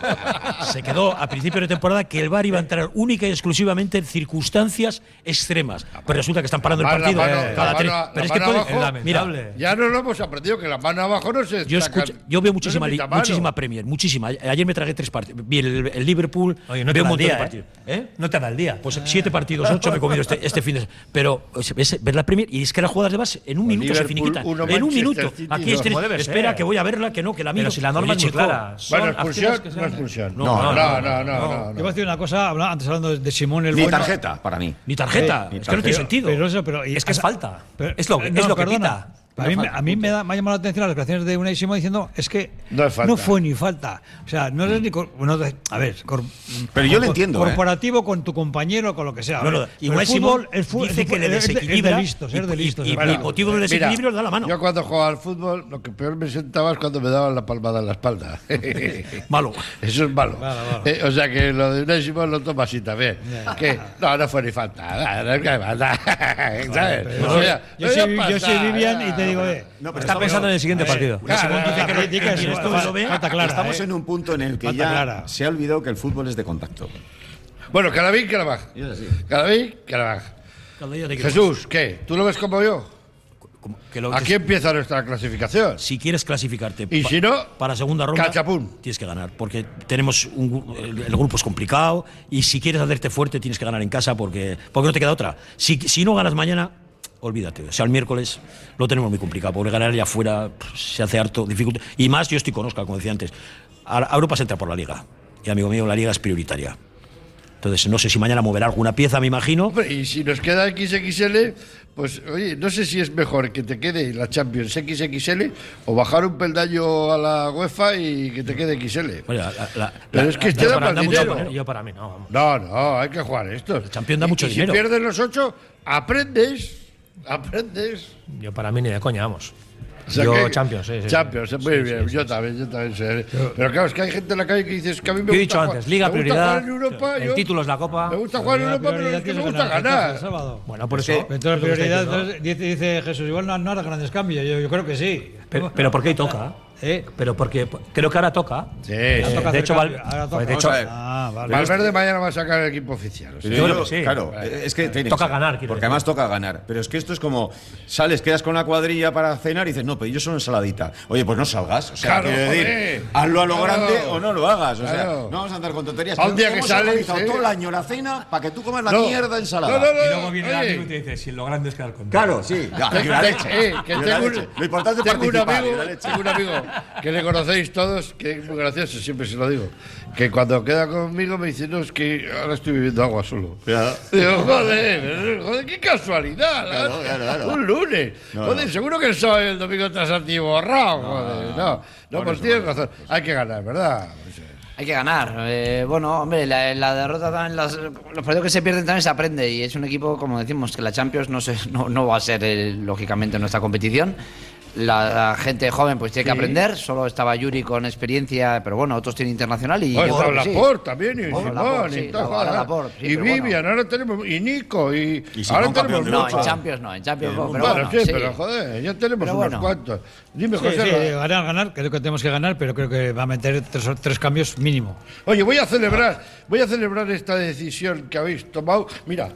[SPEAKER 7] Se quedó a principio de temporada que el V A R iba a entrar única y exclusivamente en circunstancias extremas. Pero resulta que están parando el
[SPEAKER 4] La
[SPEAKER 7] partido
[SPEAKER 4] mano-
[SPEAKER 7] eh,
[SPEAKER 4] la
[SPEAKER 7] cada
[SPEAKER 4] mano-
[SPEAKER 7] tres.
[SPEAKER 4] la
[SPEAKER 7] Pero es que
[SPEAKER 4] mano
[SPEAKER 7] puede-
[SPEAKER 4] abajo,
[SPEAKER 8] lamentable.
[SPEAKER 7] Mira,
[SPEAKER 4] Ya no lo hemos aprendido, que la mano abajo no se.
[SPEAKER 7] yo,
[SPEAKER 4] saca-
[SPEAKER 7] escucho, yo veo
[SPEAKER 4] no
[SPEAKER 7] muchísima,
[SPEAKER 4] se
[SPEAKER 7] li-
[SPEAKER 4] pita mano.
[SPEAKER 7] muchísima Premier, muchísima. Ayer me tragué tres partidos. Vi el, el Liverpool,
[SPEAKER 8] Oye, no te
[SPEAKER 7] veo
[SPEAKER 8] da
[SPEAKER 7] un
[SPEAKER 8] el
[SPEAKER 7] montón
[SPEAKER 8] día,
[SPEAKER 7] de partidos. ¿Eh?
[SPEAKER 8] No te da el día.
[SPEAKER 7] Pues siete partidos, ocho me he comido este, este fin de semana. Pero ves, ver la Premier y es que las jugadas de base en un
[SPEAKER 4] Pues
[SPEAKER 7] minuto se
[SPEAKER 4] Liverpool
[SPEAKER 7] finiquitan.
[SPEAKER 4] uno,
[SPEAKER 7] En un
[SPEAKER 4] Manchester
[SPEAKER 7] minuto.
[SPEAKER 4] City
[SPEAKER 7] Aquí
[SPEAKER 4] dos.
[SPEAKER 7] es que
[SPEAKER 8] Como debe
[SPEAKER 7] espera
[SPEAKER 8] ser.
[SPEAKER 7] que voy a verla, que no, que la miro.
[SPEAKER 8] Pero si la norma
[SPEAKER 7] Oye,
[SPEAKER 8] es muy
[SPEAKER 7] chico,
[SPEAKER 8] clara. Son
[SPEAKER 4] Bueno, expulsión,
[SPEAKER 8] acciones que se
[SPEAKER 4] no
[SPEAKER 8] han-
[SPEAKER 4] expulsión.
[SPEAKER 9] No,
[SPEAKER 4] no, no,
[SPEAKER 9] no,
[SPEAKER 4] no, no,
[SPEAKER 6] Yo voy a
[SPEAKER 4] no.
[SPEAKER 6] decir una cosa, habla- antes hablando de, de Simón el
[SPEAKER 9] Ni
[SPEAKER 6] bueno.
[SPEAKER 9] tarjeta, para mí.
[SPEAKER 7] Ni tarjeta.
[SPEAKER 9] Ni
[SPEAKER 7] Es que no tiene
[SPEAKER 9] tarjeta.
[SPEAKER 7] sentido.
[SPEAKER 6] Pero eso, pero, y-
[SPEAKER 8] Es que es falta.
[SPEAKER 6] pero-
[SPEAKER 8] Es lo que-
[SPEAKER 6] no,
[SPEAKER 8] es lo que
[SPEAKER 6] perdona.
[SPEAKER 8] pita.
[SPEAKER 6] A mí, me- a mí me, da, me ha llamado la atención las declaraciones de Unai Simón diciendo es que
[SPEAKER 4] No es falta.
[SPEAKER 6] fue ni falta. O sea, no es ni. cor- no, a ver, cor-
[SPEAKER 9] Pero yo lo
[SPEAKER 6] cor-
[SPEAKER 9] entiendo, ¿eh?
[SPEAKER 6] Corporativo con tu compañero, con lo que sea.
[SPEAKER 7] No,
[SPEAKER 6] A
[SPEAKER 7] no,
[SPEAKER 6] ver,
[SPEAKER 7] y
[SPEAKER 6] pero
[SPEAKER 7] Unai
[SPEAKER 6] el fútbol,
[SPEAKER 7] Simón
[SPEAKER 6] el fútbol
[SPEAKER 7] dice que le
[SPEAKER 6] es de-
[SPEAKER 7] desequilibra
[SPEAKER 6] Es de listos, es de
[SPEAKER 7] y-
[SPEAKER 6] listos.
[SPEAKER 7] y-
[SPEAKER 6] de
[SPEAKER 7] y-
[SPEAKER 6] verdad.
[SPEAKER 7] el motivo del
[SPEAKER 4] Mira,
[SPEAKER 7] desequilibrio da la mano.
[SPEAKER 4] Yo cuando jugaba al fútbol, lo que peor me sentaba es cuando me daban la palmada en la espalda.
[SPEAKER 7] Malo.
[SPEAKER 4] Eso es malo.
[SPEAKER 6] Malo, malo.
[SPEAKER 4] Eh, o sea que lo de Unai Simón lo toma así también. Que no, no fue ni falta. No, no, no, no, ¿sabes?
[SPEAKER 6] Pero
[SPEAKER 4] O sea,
[SPEAKER 6] yo,
[SPEAKER 4] no
[SPEAKER 6] soy,
[SPEAKER 4] pasa
[SPEAKER 6] yo soy Vivian
[SPEAKER 4] nada.
[SPEAKER 6] y te digo, eh.
[SPEAKER 9] No, pero
[SPEAKER 8] Está
[SPEAKER 9] estamos,
[SPEAKER 8] pensando en el siguiente partido.
[SPEAKER 7] Unai Simón dice que no-
[SPEAKER 6] Dice que
[SPEAKER 7] que
[SPEAKER 6] es-
[SPEAKER 7] esto
[SPEAKER 6] fa-
[SPEAKER 7] lo ve.
[SPEAKER 6] falta clara,
[SPEAKER 9] estamos
[SPEAKER 6] eh.
[SPEAKER 9] en un punto en el que
[SPEAKER 6] Falta
[SPEAKER 9] ya
[SPEAKER 6] clara.
[SPEAKER 9] se ha olvidado que el fútbol es de contacto.
[SPEAKER 4] Bueno, Caraví, Carabaj.
[SPEAKER 9] Y es así.
[SPEAKER 4] Caraví, Carabaj.
[SPEAKER 7] Cada día te
[SPEAKER 4] Jesús, ¿qué? ¿Tú lo ves como yo?
[SPEAKER 7] Como que lo-
[SPEAKER 4] Aquí empieza nuestra clasificación.
[SPEAKER 7] Si quieres clasificarte
[SPEAKER 4] Y
[SPEAKER 7] pa-
[SPEAKER 4] si no,
[SPEAKER 7] para segunda ronda,
[SPEAKER 4] cachapún.
[SPEAKER 7] tienes que ganar, porque tenemos un gru- el, el grupo es complicado y si quieres hacerte fuerte tienes que ganar en casa porque, porque no te queda otra. Si, si no ganas mañana, olvídate. O sea, el miércoles lo tenemos muy complicado, porque ganar allá afuera pff, se hace harto, difícil. Y más, yo estoy con Óscar, como decía antes. A, a Europa se entra por la Liga. Y amigo mío, la Liga es prioritaria. Entonces, no sé si mañana moverá alguna pieza, me imagino.
[SPEAKER 4] Hombre, y si nos queda equis equis ele, pues oye, no sé si es mejor que te quede la Champions equis equis ele o bajar un peldaño a la UEFA y que te quede equis ele.
[SPEAKER 7] Oye, la- la-
[SPEAKER 4] Pero
[SPEAKER 7] la-
[SPEAKER 4] es que
[SPEAKER 7] la-
[SPEAKER 4] te da
[SPEAKER 7] para-
[SPEAKER 4] más
[SPEAKER 7] da mucho
[SPEAKER 4] dinero.
[SPEAKER 7] dinero.
[SPEAKER 8] Yo para mí no, vamos.
[SPEAKER 4] No, no, hay que jugar esto. El
[SPEAKER 7] Champions da mucho
[SPEAKER 4] y
[SPEAKER 7] dinero.
[SPEAKER 4] Si pierdes los ocho, aprendes. Aprendes.
[SPEAKER 8] Yo para mí ni de coña, vamos.
[SPEAKER 4] O sea
[SPEAKER 8] Yo
[SPEAKER 4] que-
[SPEAKER 8] Champions, sí, sí.
[SPEAKER 4] Champions, muy
[SPEAKER 8] Sí,
[SPEAKER 4] bien.
[SPEAKER 8] sí,
[SPEAKER 4] yo
[SPEAKER 8] sí,
[SPEAKER 4] también, yo también sé. Pero claro, es que hay gente en la calle que dice es que a mí me
[SPEAKER 8] Yo he
[SPEAKER 4] gusta
[SPEAKER 8] dicho
[SPEAKER 4] jugar-
[SPEAKER 8] antes, Liga
[SPEAKER 4] me gusta
[SPEAKER 8] prioridad,
[SPEAKER 4] jugar en Europa,
[SPEAKER 8] el
[SPEAKER 4] yo-
[SPEAKER 8] título es la Copa.
[SPEAKER 4] Me gusta jugar en
[SPEAKER 6] La
[SPEAKER 4] Europa, pero
[SPEAKER 6] prioridad
[SPEAKER 4] es que me
[SPEAKER 6] tiene
[SPEAKER 4] gusta
[SPEAKER 6] ganar el Getafe
[SPEAKER 4] ganar.
[SPEAKER 6] el sábado.
[SPEAKER 8] Bueno, por
[SPEAKER 9] Es
[SPEAKER 8] eso.
[SPEAKER 9] que-
[SPEAKER 6] Entonces, la
[SPEAKER 8] es lo que
[SPEAKER 6] prioridad,
[SPEAKER 8] estoy diciendo.
[SPEAKER 6] entonces, dice, dice Jesús, igual no, no hará grandes cambios. Yo, yo creo que sí.
[SPEAKER 8] Pero, pero ¿por qué toca?
[SPEAKER 6] ¿Eh?
[SPEAKER 8] Pero porque creo que ahora toca.
[SPEAKER 4] Sí,
[SPEAKER 8] Eh,
[SPEAKER 4] sí.
[SPEAKER 6] toca
[SPEAKER 8] de
[SPEAKER 6] hacer
[SPEAKER 8] hecho,
[SPEAKER 6] cambio,
[SPEAKER 8] Val-
[SPEAKER 6] ahora toca.
[SPEAKER 8] pues de
[SPEAKER 9] Vamos
[SPEAKER 8] hecho,
[SPEAKER 9] a ver.
[SPEAKER 6] Ah, vale.
[SPEAKER 4] Valverde mañana va a sacar el equipo oficial. o sea.
[SPEAKER 9] Pero
[SPEAKER 8] Yo
[SPEAKER 9] yo-
[SPEAKER 8] creo que sí.
[SPEAKER 9] Claro, es que tiene
[SPEAKER 8] Toca
[SPEAKER 9] que ser.
[SPEAKER 8] ganar, quiero
[SPEAKER 9] Porque
[SPEAKER 8] decir.
[SPEAKER 9] además toca ganar. Pero es que esto es como sales, quedas con la cuadrilla para cenar y dices, no, pero yo solo ensaladita. Oye, pues no salgas. O sea,
[SPEAKER 4] Claro,
[SPEAKER 9] quiero decir,
[SPEAKER 4] joder.
[SPEAKER 9] hazlo a lo
[SPEAKER 4] Claro.
[SPEAKER 9] grande o no lo hagas. O sea,
[SPEAKER 4] Claro.
[SPEAKER 9] no vamos a andar con tonterías.
[SPEAKER 4] A un día que
[SPEAKER 9] hemos
[SPEAKER 4] sales,
[SPEAKER 9] organizado
[SPEAKER 4] ¿eh?
[SPEAKER 9] todo el año la cena para que tú comas la
[SPEAKER 4] No.
[SPEAKER 9] mierda ensalada.
[SPEAKER 4] No, no, no.
[SPEAKER 8] Y luego viene el
[SPEAKER 4] Oye.
[SPEAKER 8] amigo y te dice, si lo grande es quedar contento.
[SPEAKER 9] Claro, sí. Ya,
[SPEAKER 4] Que-
[SPEAKER 9] y una
[SPEAKER 4] que-
[SPEAKER 9] leche.
[SPEAKER 4] eh, que
[SPEAKER 9] Y una
[SPEAKER 4] tengo un-
[SPEAKER 9] leche. Lo importante es
[SPEAKER 4] tengo un
[SPEAKER 9] participar. y
[SPEAKER 4] amigo-
[SPEAKER 9] una leche.
[SPEAKER 4] tengo un amigo que le conocéis todos, que es muy gracioso, siempre se lo digo, que cuando queda conmigo me dice, no, es que ahora estoy bebiendo agua solo.
[SPEAKER 9] Ya.
[SPEAKER 4] Digo, joder, joder, qué casualidad.
[SPEAKER 9] Claro, claro, claro.
[SPEAKER 4] Un lunes.
[SPEAKER 9] No,
[SPEAKER 4] joder,
[SPEAKER 9] no.
[SPEAKER 4] seguro que el sábado y el domingo estás atiborrado, joder. No, no, no pues tienes razón. Hay que ganar, ¿verdad?
[SPEAKER 5] Hay que ganar. Eh, bueno, hombre, la, la derrota también, las, los partidos que se pierden también se aprende y es un equipo, como decimos, que la Champions no, se, no, no va a ser, eh, lógicamente, nuestra competición. La, la gente joven pues tiene que
[SPEAKER 4] Sí.
[SPEAKER 5] aprender. Solo estaba Yuri con experiencia, pero bueno, otros tienen internacional y.
[SPEAKER 4] Oh,
[SPEAKER 5] yo
[SPEAKER 4] está
[SPEAKER 5] creo que sí.
[SPEAKER 4] Laporte también, y
[SPEAKER 5] Oh,
[SPEAKER 4] Simón,
[SPEAKER 5] Laporte,
[SPEAKER 4] y
[SPEAKER 5] sí,
[SPEAKER 4] tal,
[SPEAKER 5] ahora
[SPEAKER 4] joder.
[SPEAKER 5] Laporte, sí,
[SPEAKER 4] y
[SPEAKER 5] pero
[SPEAKER 4] Vivian, ahora tenemos, y Nico, y,
[SPEAKER 9] Y Simón,
[SPEAKER 4] ahora tenemos
[SPEAKER 9] campeón del
[SPEAKER 5] No,
[SPEAKER 4] muchos.
[SPEAKER 5] en Champions no, en Champions no, pero
[SPEAKER 4] Bueno,
[SPEAKER 5] bueno,
[SPEAKER 4] sí,
[SPEAKER 5] sí.
[SPEAKER 4] pero joder, ya tenemos
[SPEAKER 5] Pero
[SPEAKER 4] unos
[SPEAKER 5] bueno.
[SPEAKER 4] cuantos. Dime,
[SPEAKER 6] Sí,
[SPEAKER 4] José.
[SPEAKER 6] sí,
[SPEAKER 4] Ra-
[SPEAKER 6] ganar, ganar, creo que tenemos que ganar, pero creo que va a meter tres, tres cambios mínimo.
[SPEAKER 4] Oye, voy a celebrar, voy a celebrar esta decisión que habéis tomado. Mira,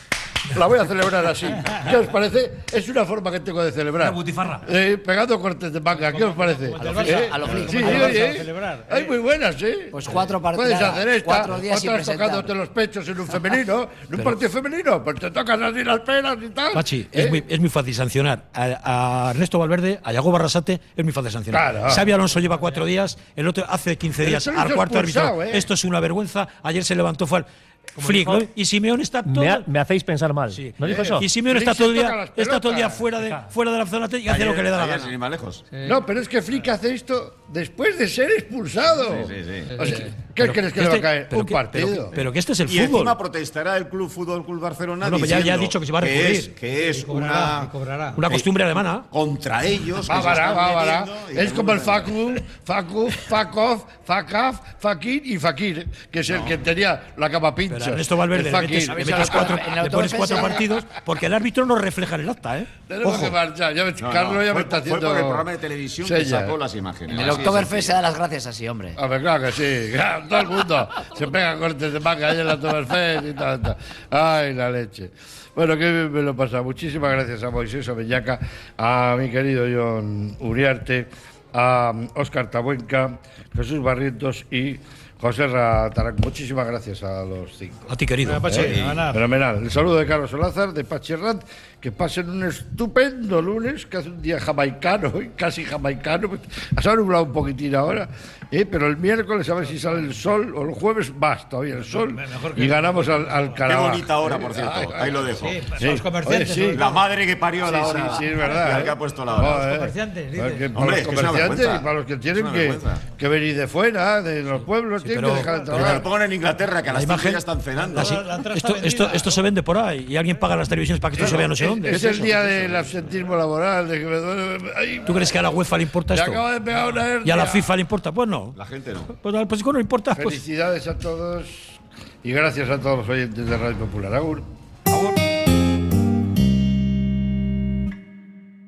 [SPEAKER 4] la voy a celebrar así. ¿Qué os parece? Es una forma que tengo de celebrar.
[SPEAKER 6] Una butifarra.
[SPEAKER 4] Eh, pegando cortes de manga. ¿Qué os parece?
[SPEAKER 5] A lo Flick, a lo Flick.
[SPEAKER 4] Sí,
[SPEAKER 5] A lo
[SPEAKER 4] oye,
[SPEAKER 5] Flick.
[SPEAKER 4] eh. Hay muy buenas, ¿eh?
[SPEAKER 5] Pues cuatro partidos.
[SPEAKER 4] Puedes hacer esta,
[SPEAKER 5] Cuatro días sin
[SPEAKER 4] otras
[SPEAKER 5] presentar.
[SPEAKER 4] tocándote los pechos en un femenino, en un partido femenino, pues te tocas así las penas y tal.
[SPEAKER 7] Pachi,
[SPEAKER 4] ¿eh?
[SPEAKER 7] es, muy, es muy fácil sancionar. A, a Ernesto Valverde, a Yago Barrasate, es muy fácil sancionar.
[SPEAKER 4] Claro.
[SPEAKER 7] Xabi Alonso lleva cuatro días, el otro hace quince
[SPEAKER 4] Pero
[SPEAKER 7] días
[SPEAKER 4] eso lo
[SPEAKER 7] al
[SPEAKER 4] hizo
[SPEAKER 7] cuarto
[SPEAKER 4] expulsado,
[SPEAKER 7] árbitro.
[SPEAKER 4] ¿eh?
[SPEAKER 7] Esto es una vergüenza. Ayer se levantó, fue al Flick, ¿no? Y Simeone está todo.
[SPEAKER 2] Me, ha- me hacéis pensar mal.
[SPEAKER 7] Sí.
[SPEAKER 2] ¿No dijo
[SPEAKER 4] Eh,
[SPEAKER 2] eso?
[SPEAKER 7] Y Simeone
[SPEAKER 4] Flick
[SPEAKER 7] está todo el
[SPEAKER 4] se toca
[SPEAKER 7] día,
[SPEAKER 4] las
[SPEAKER 7] está todo el día
[SPEAKER 4] pelotas.
[SPEAKER 7] fuera de, fuera de la zona y hace lo que le da la
[SPEAKER 9] Ayer,
[SPEAKER 7] gana.
[SPEAKER 9] sin ir más lejos.
[SPEAKER 4] No, pero es que Flick hace esto después de ser expulsado.
[SPEAKER 9] Sí, sí, sí.
[SPEAKER 4] O sea, ¿qué
[SPEAKER 7] Pero
[SPEAKER 4] crees que
[SPEAKER 7] este-
[SPEAKER 4] le va a caer?
[SPEAKER 7] pero
[SPEAKER 4] Un
[SPEAKER 7] que-
[SPEAKER 4] partido.
[SPEAKER 7] Pero, pero que este es el
[SPEAKER 9] Y
[SPEAKER 7] fútbol.
[SPEAKER 9] encima protestará el Club Fútbol Club Barcelona
[SPEAKER 7] No, no, pero ya- ya ha
[SPEAKER 9] diciendo
[SPEAKER 7] dicho que se va a
[SPEAKER 9] que
[SPEAKER 7] recurrir.
[SPEAKER 9] es, que es
[SPEAKER 6] Y cobrará,
[SPEAKER 9] una,
[SPEAKER 6] y cobrará.
[SPEAKER 7] Una costumbre alemana.
[SPEAKER 9] contra ellos. que se
[SPEAKER 4] Bávara,
[SPEAKER 9] están
[SPEAKER 4] bávara.
[SPEAKER 9] metiendo y
[SPEAKER 4] Es
[SPEAKER 9] que
[SPEAKER 4] como el
[SPEAKER 9] no-
[SPEAKER 4] Facu, Facu, Fakov, Fakaf, Fakir y Fakir, que es el que tenía la cama pincha.
[SPEAKER 7] Pero a Ernesto Valverde
[SPEAKER 4] El
[SPEAKER 7] le
[SPEAKER 4] Fakir.
[SPEAKER 7] metes, le metes cuatro,
[SPEAKER 5] en la
[SPEAKER 7] le pones cuatro
[SPEAKER 5] autodefensa.
[SPEAKER 7] partidos porque el árbitro no refleja en el acta, ¿eh?
[SPEAKER 4] Tenemos
[SPEAKER 7] Ojo.
[SPEAKER 4] que marchar. Ya me-
[SPEAKER 9] No,
[SPEAKER 4] Carlos
[SPEAKER 9] no,
[SPEAKER 4] ya me
[SPEAKER 9] fue,
[SPEAKER 4] está
[SPEAKER 9] fue
[SPEAKER 4] haciendo.
[SPEAKER 9] por el programa de televisión que
[SPEAKER 4] señas.
[SPEAKER 9] sacó las imágenes.
[SPEAKER 5] En el
[SPEAKER 9] Así de
[SPEAKER 5] Oktoberfest se
[SPEAKER 9] sencillo.
[SPEAKER 5] da las gracias así, hombre.
[SPEAKER 4] A ver, claro que sí. Claro, todo el mundo se pega cortes de manga ahí en la Oktoberfest y tal, tal. Ay, la leche. Bueno, qué bien me lo pasa. Muchísimas gracias a Moisés Omellaca, a mi querido John Uriarte, a Óscar Tabuenca, Jesús Barrientos y José Ratarán. Muchísimas gracias a los cinco.
[SPEAKER 7] A ti, querido.
[SPEAKER 6] Venga, Pachi,
[SPEAKER 7] Eh,
[SPEAKER 6] a ganar.
[SPEAKER 4] Fenomenal. El saludo de Carlos Solázar, de Pachi Herrant. Que pasen un estupendo lunes, que hace un día jamaicano, hoy, casi jamaicano. Se ha nublado un poquitín ahora, ¿eh? Pero el miércoles a ver si sale el sol, o el jueves más todavía el sol, y ganamos al, al
[SPEAKER 9] Qué
[SPEAKER 4] Carabaj.
[SPEAKER 9] bonita hora, por cierto.
[SPEAKER 4] Ay,
[SPEAKER 9] Ahí lo dejo.
[SPEAKER 6] Sí,
[SPEAKER 4] Sí.
[SPEAKER 6] los comerciantes.
[SPEAKER 4] Oye, sí.
[SPEAKER 6] sobre
[SPEAKER 9] La
[SPEAKER 6] todo.
[SPEAKER 9] madre que parió
[SPEAKER 4] Sí,
[SPEAKER 9] la
[SPEAKER 4] sí,
[SPEAKER 9] hora.
[SPEAKER 4] sí, es verdad.
[SPEAKER 9] La
[SPEAKER 4] ¿eh?
[SPEAKER 9] que ha puesto la hora.
[SPEAKER 4] Joder.
[SPEAKER 6] comerciantes, dices.
[SPEAKER 4] Porque para
[SPEAKER 9] Hombre,
[SPEAKER 4] los
[SPEAKER 9] es que es una
[SPEAKER 4] comerciantes
[SPEAKER 9] vergüenza.
[SPEAKER 4] y para los que
[SPEAKER 9] Es
[SPEAKER 4] tienen
[SPEAKER 9] una
[SPEAKER 4] que,
[SPEAKER 9] vergüenza.
[SPEAKER 4] que venir de fuera, de los pueblos, tienen
[SPEAKER 7] pero-
[SPEAKER 4] que dejar de
[SPEAKER 9] Pero que
[SPEAKER 4] trabajar.
[SPEAKER 9] lo pongan en Inglaterra, que a
[SPEAKER 7] La
[SPEAKER 9] las cinco
[SPEAKER 7] imagen-
[SPEAKER 9] ya están cenando.
[SPEAKER 7] la-
[SPEAKER 6] La entrada está
[SPEAKER 7] esto, esto,
[SPEAKER 6] vendida.
[SPEAKER 7] esto se vende por ahí y alguien paga las televisiones para que esto se vea no sé
[SPEAKER 4] Es-
[SPEAKER 7] dónde.
[SPEAKER 4] Es, el día del absentismo laboral, de que me duele. Ay,
[SPEAKER 7] ¿Tú crees que a la UEFA le importa
[SPEAKER 4] me
[SPEAKER 7] esto?
[SPEAKER 4] acaba de pegar una hernia.
[SPEAKER 7] ¿Y a la FIFA le importa? Pues no.
[SPEAKER 9] La gente no.
[SPEAKER 7] Pues al Pesico no le importa. Pues
[SPEAKER 4] Felicidades a todos y gracias a todos los oyentes de Radio Popular. Agur.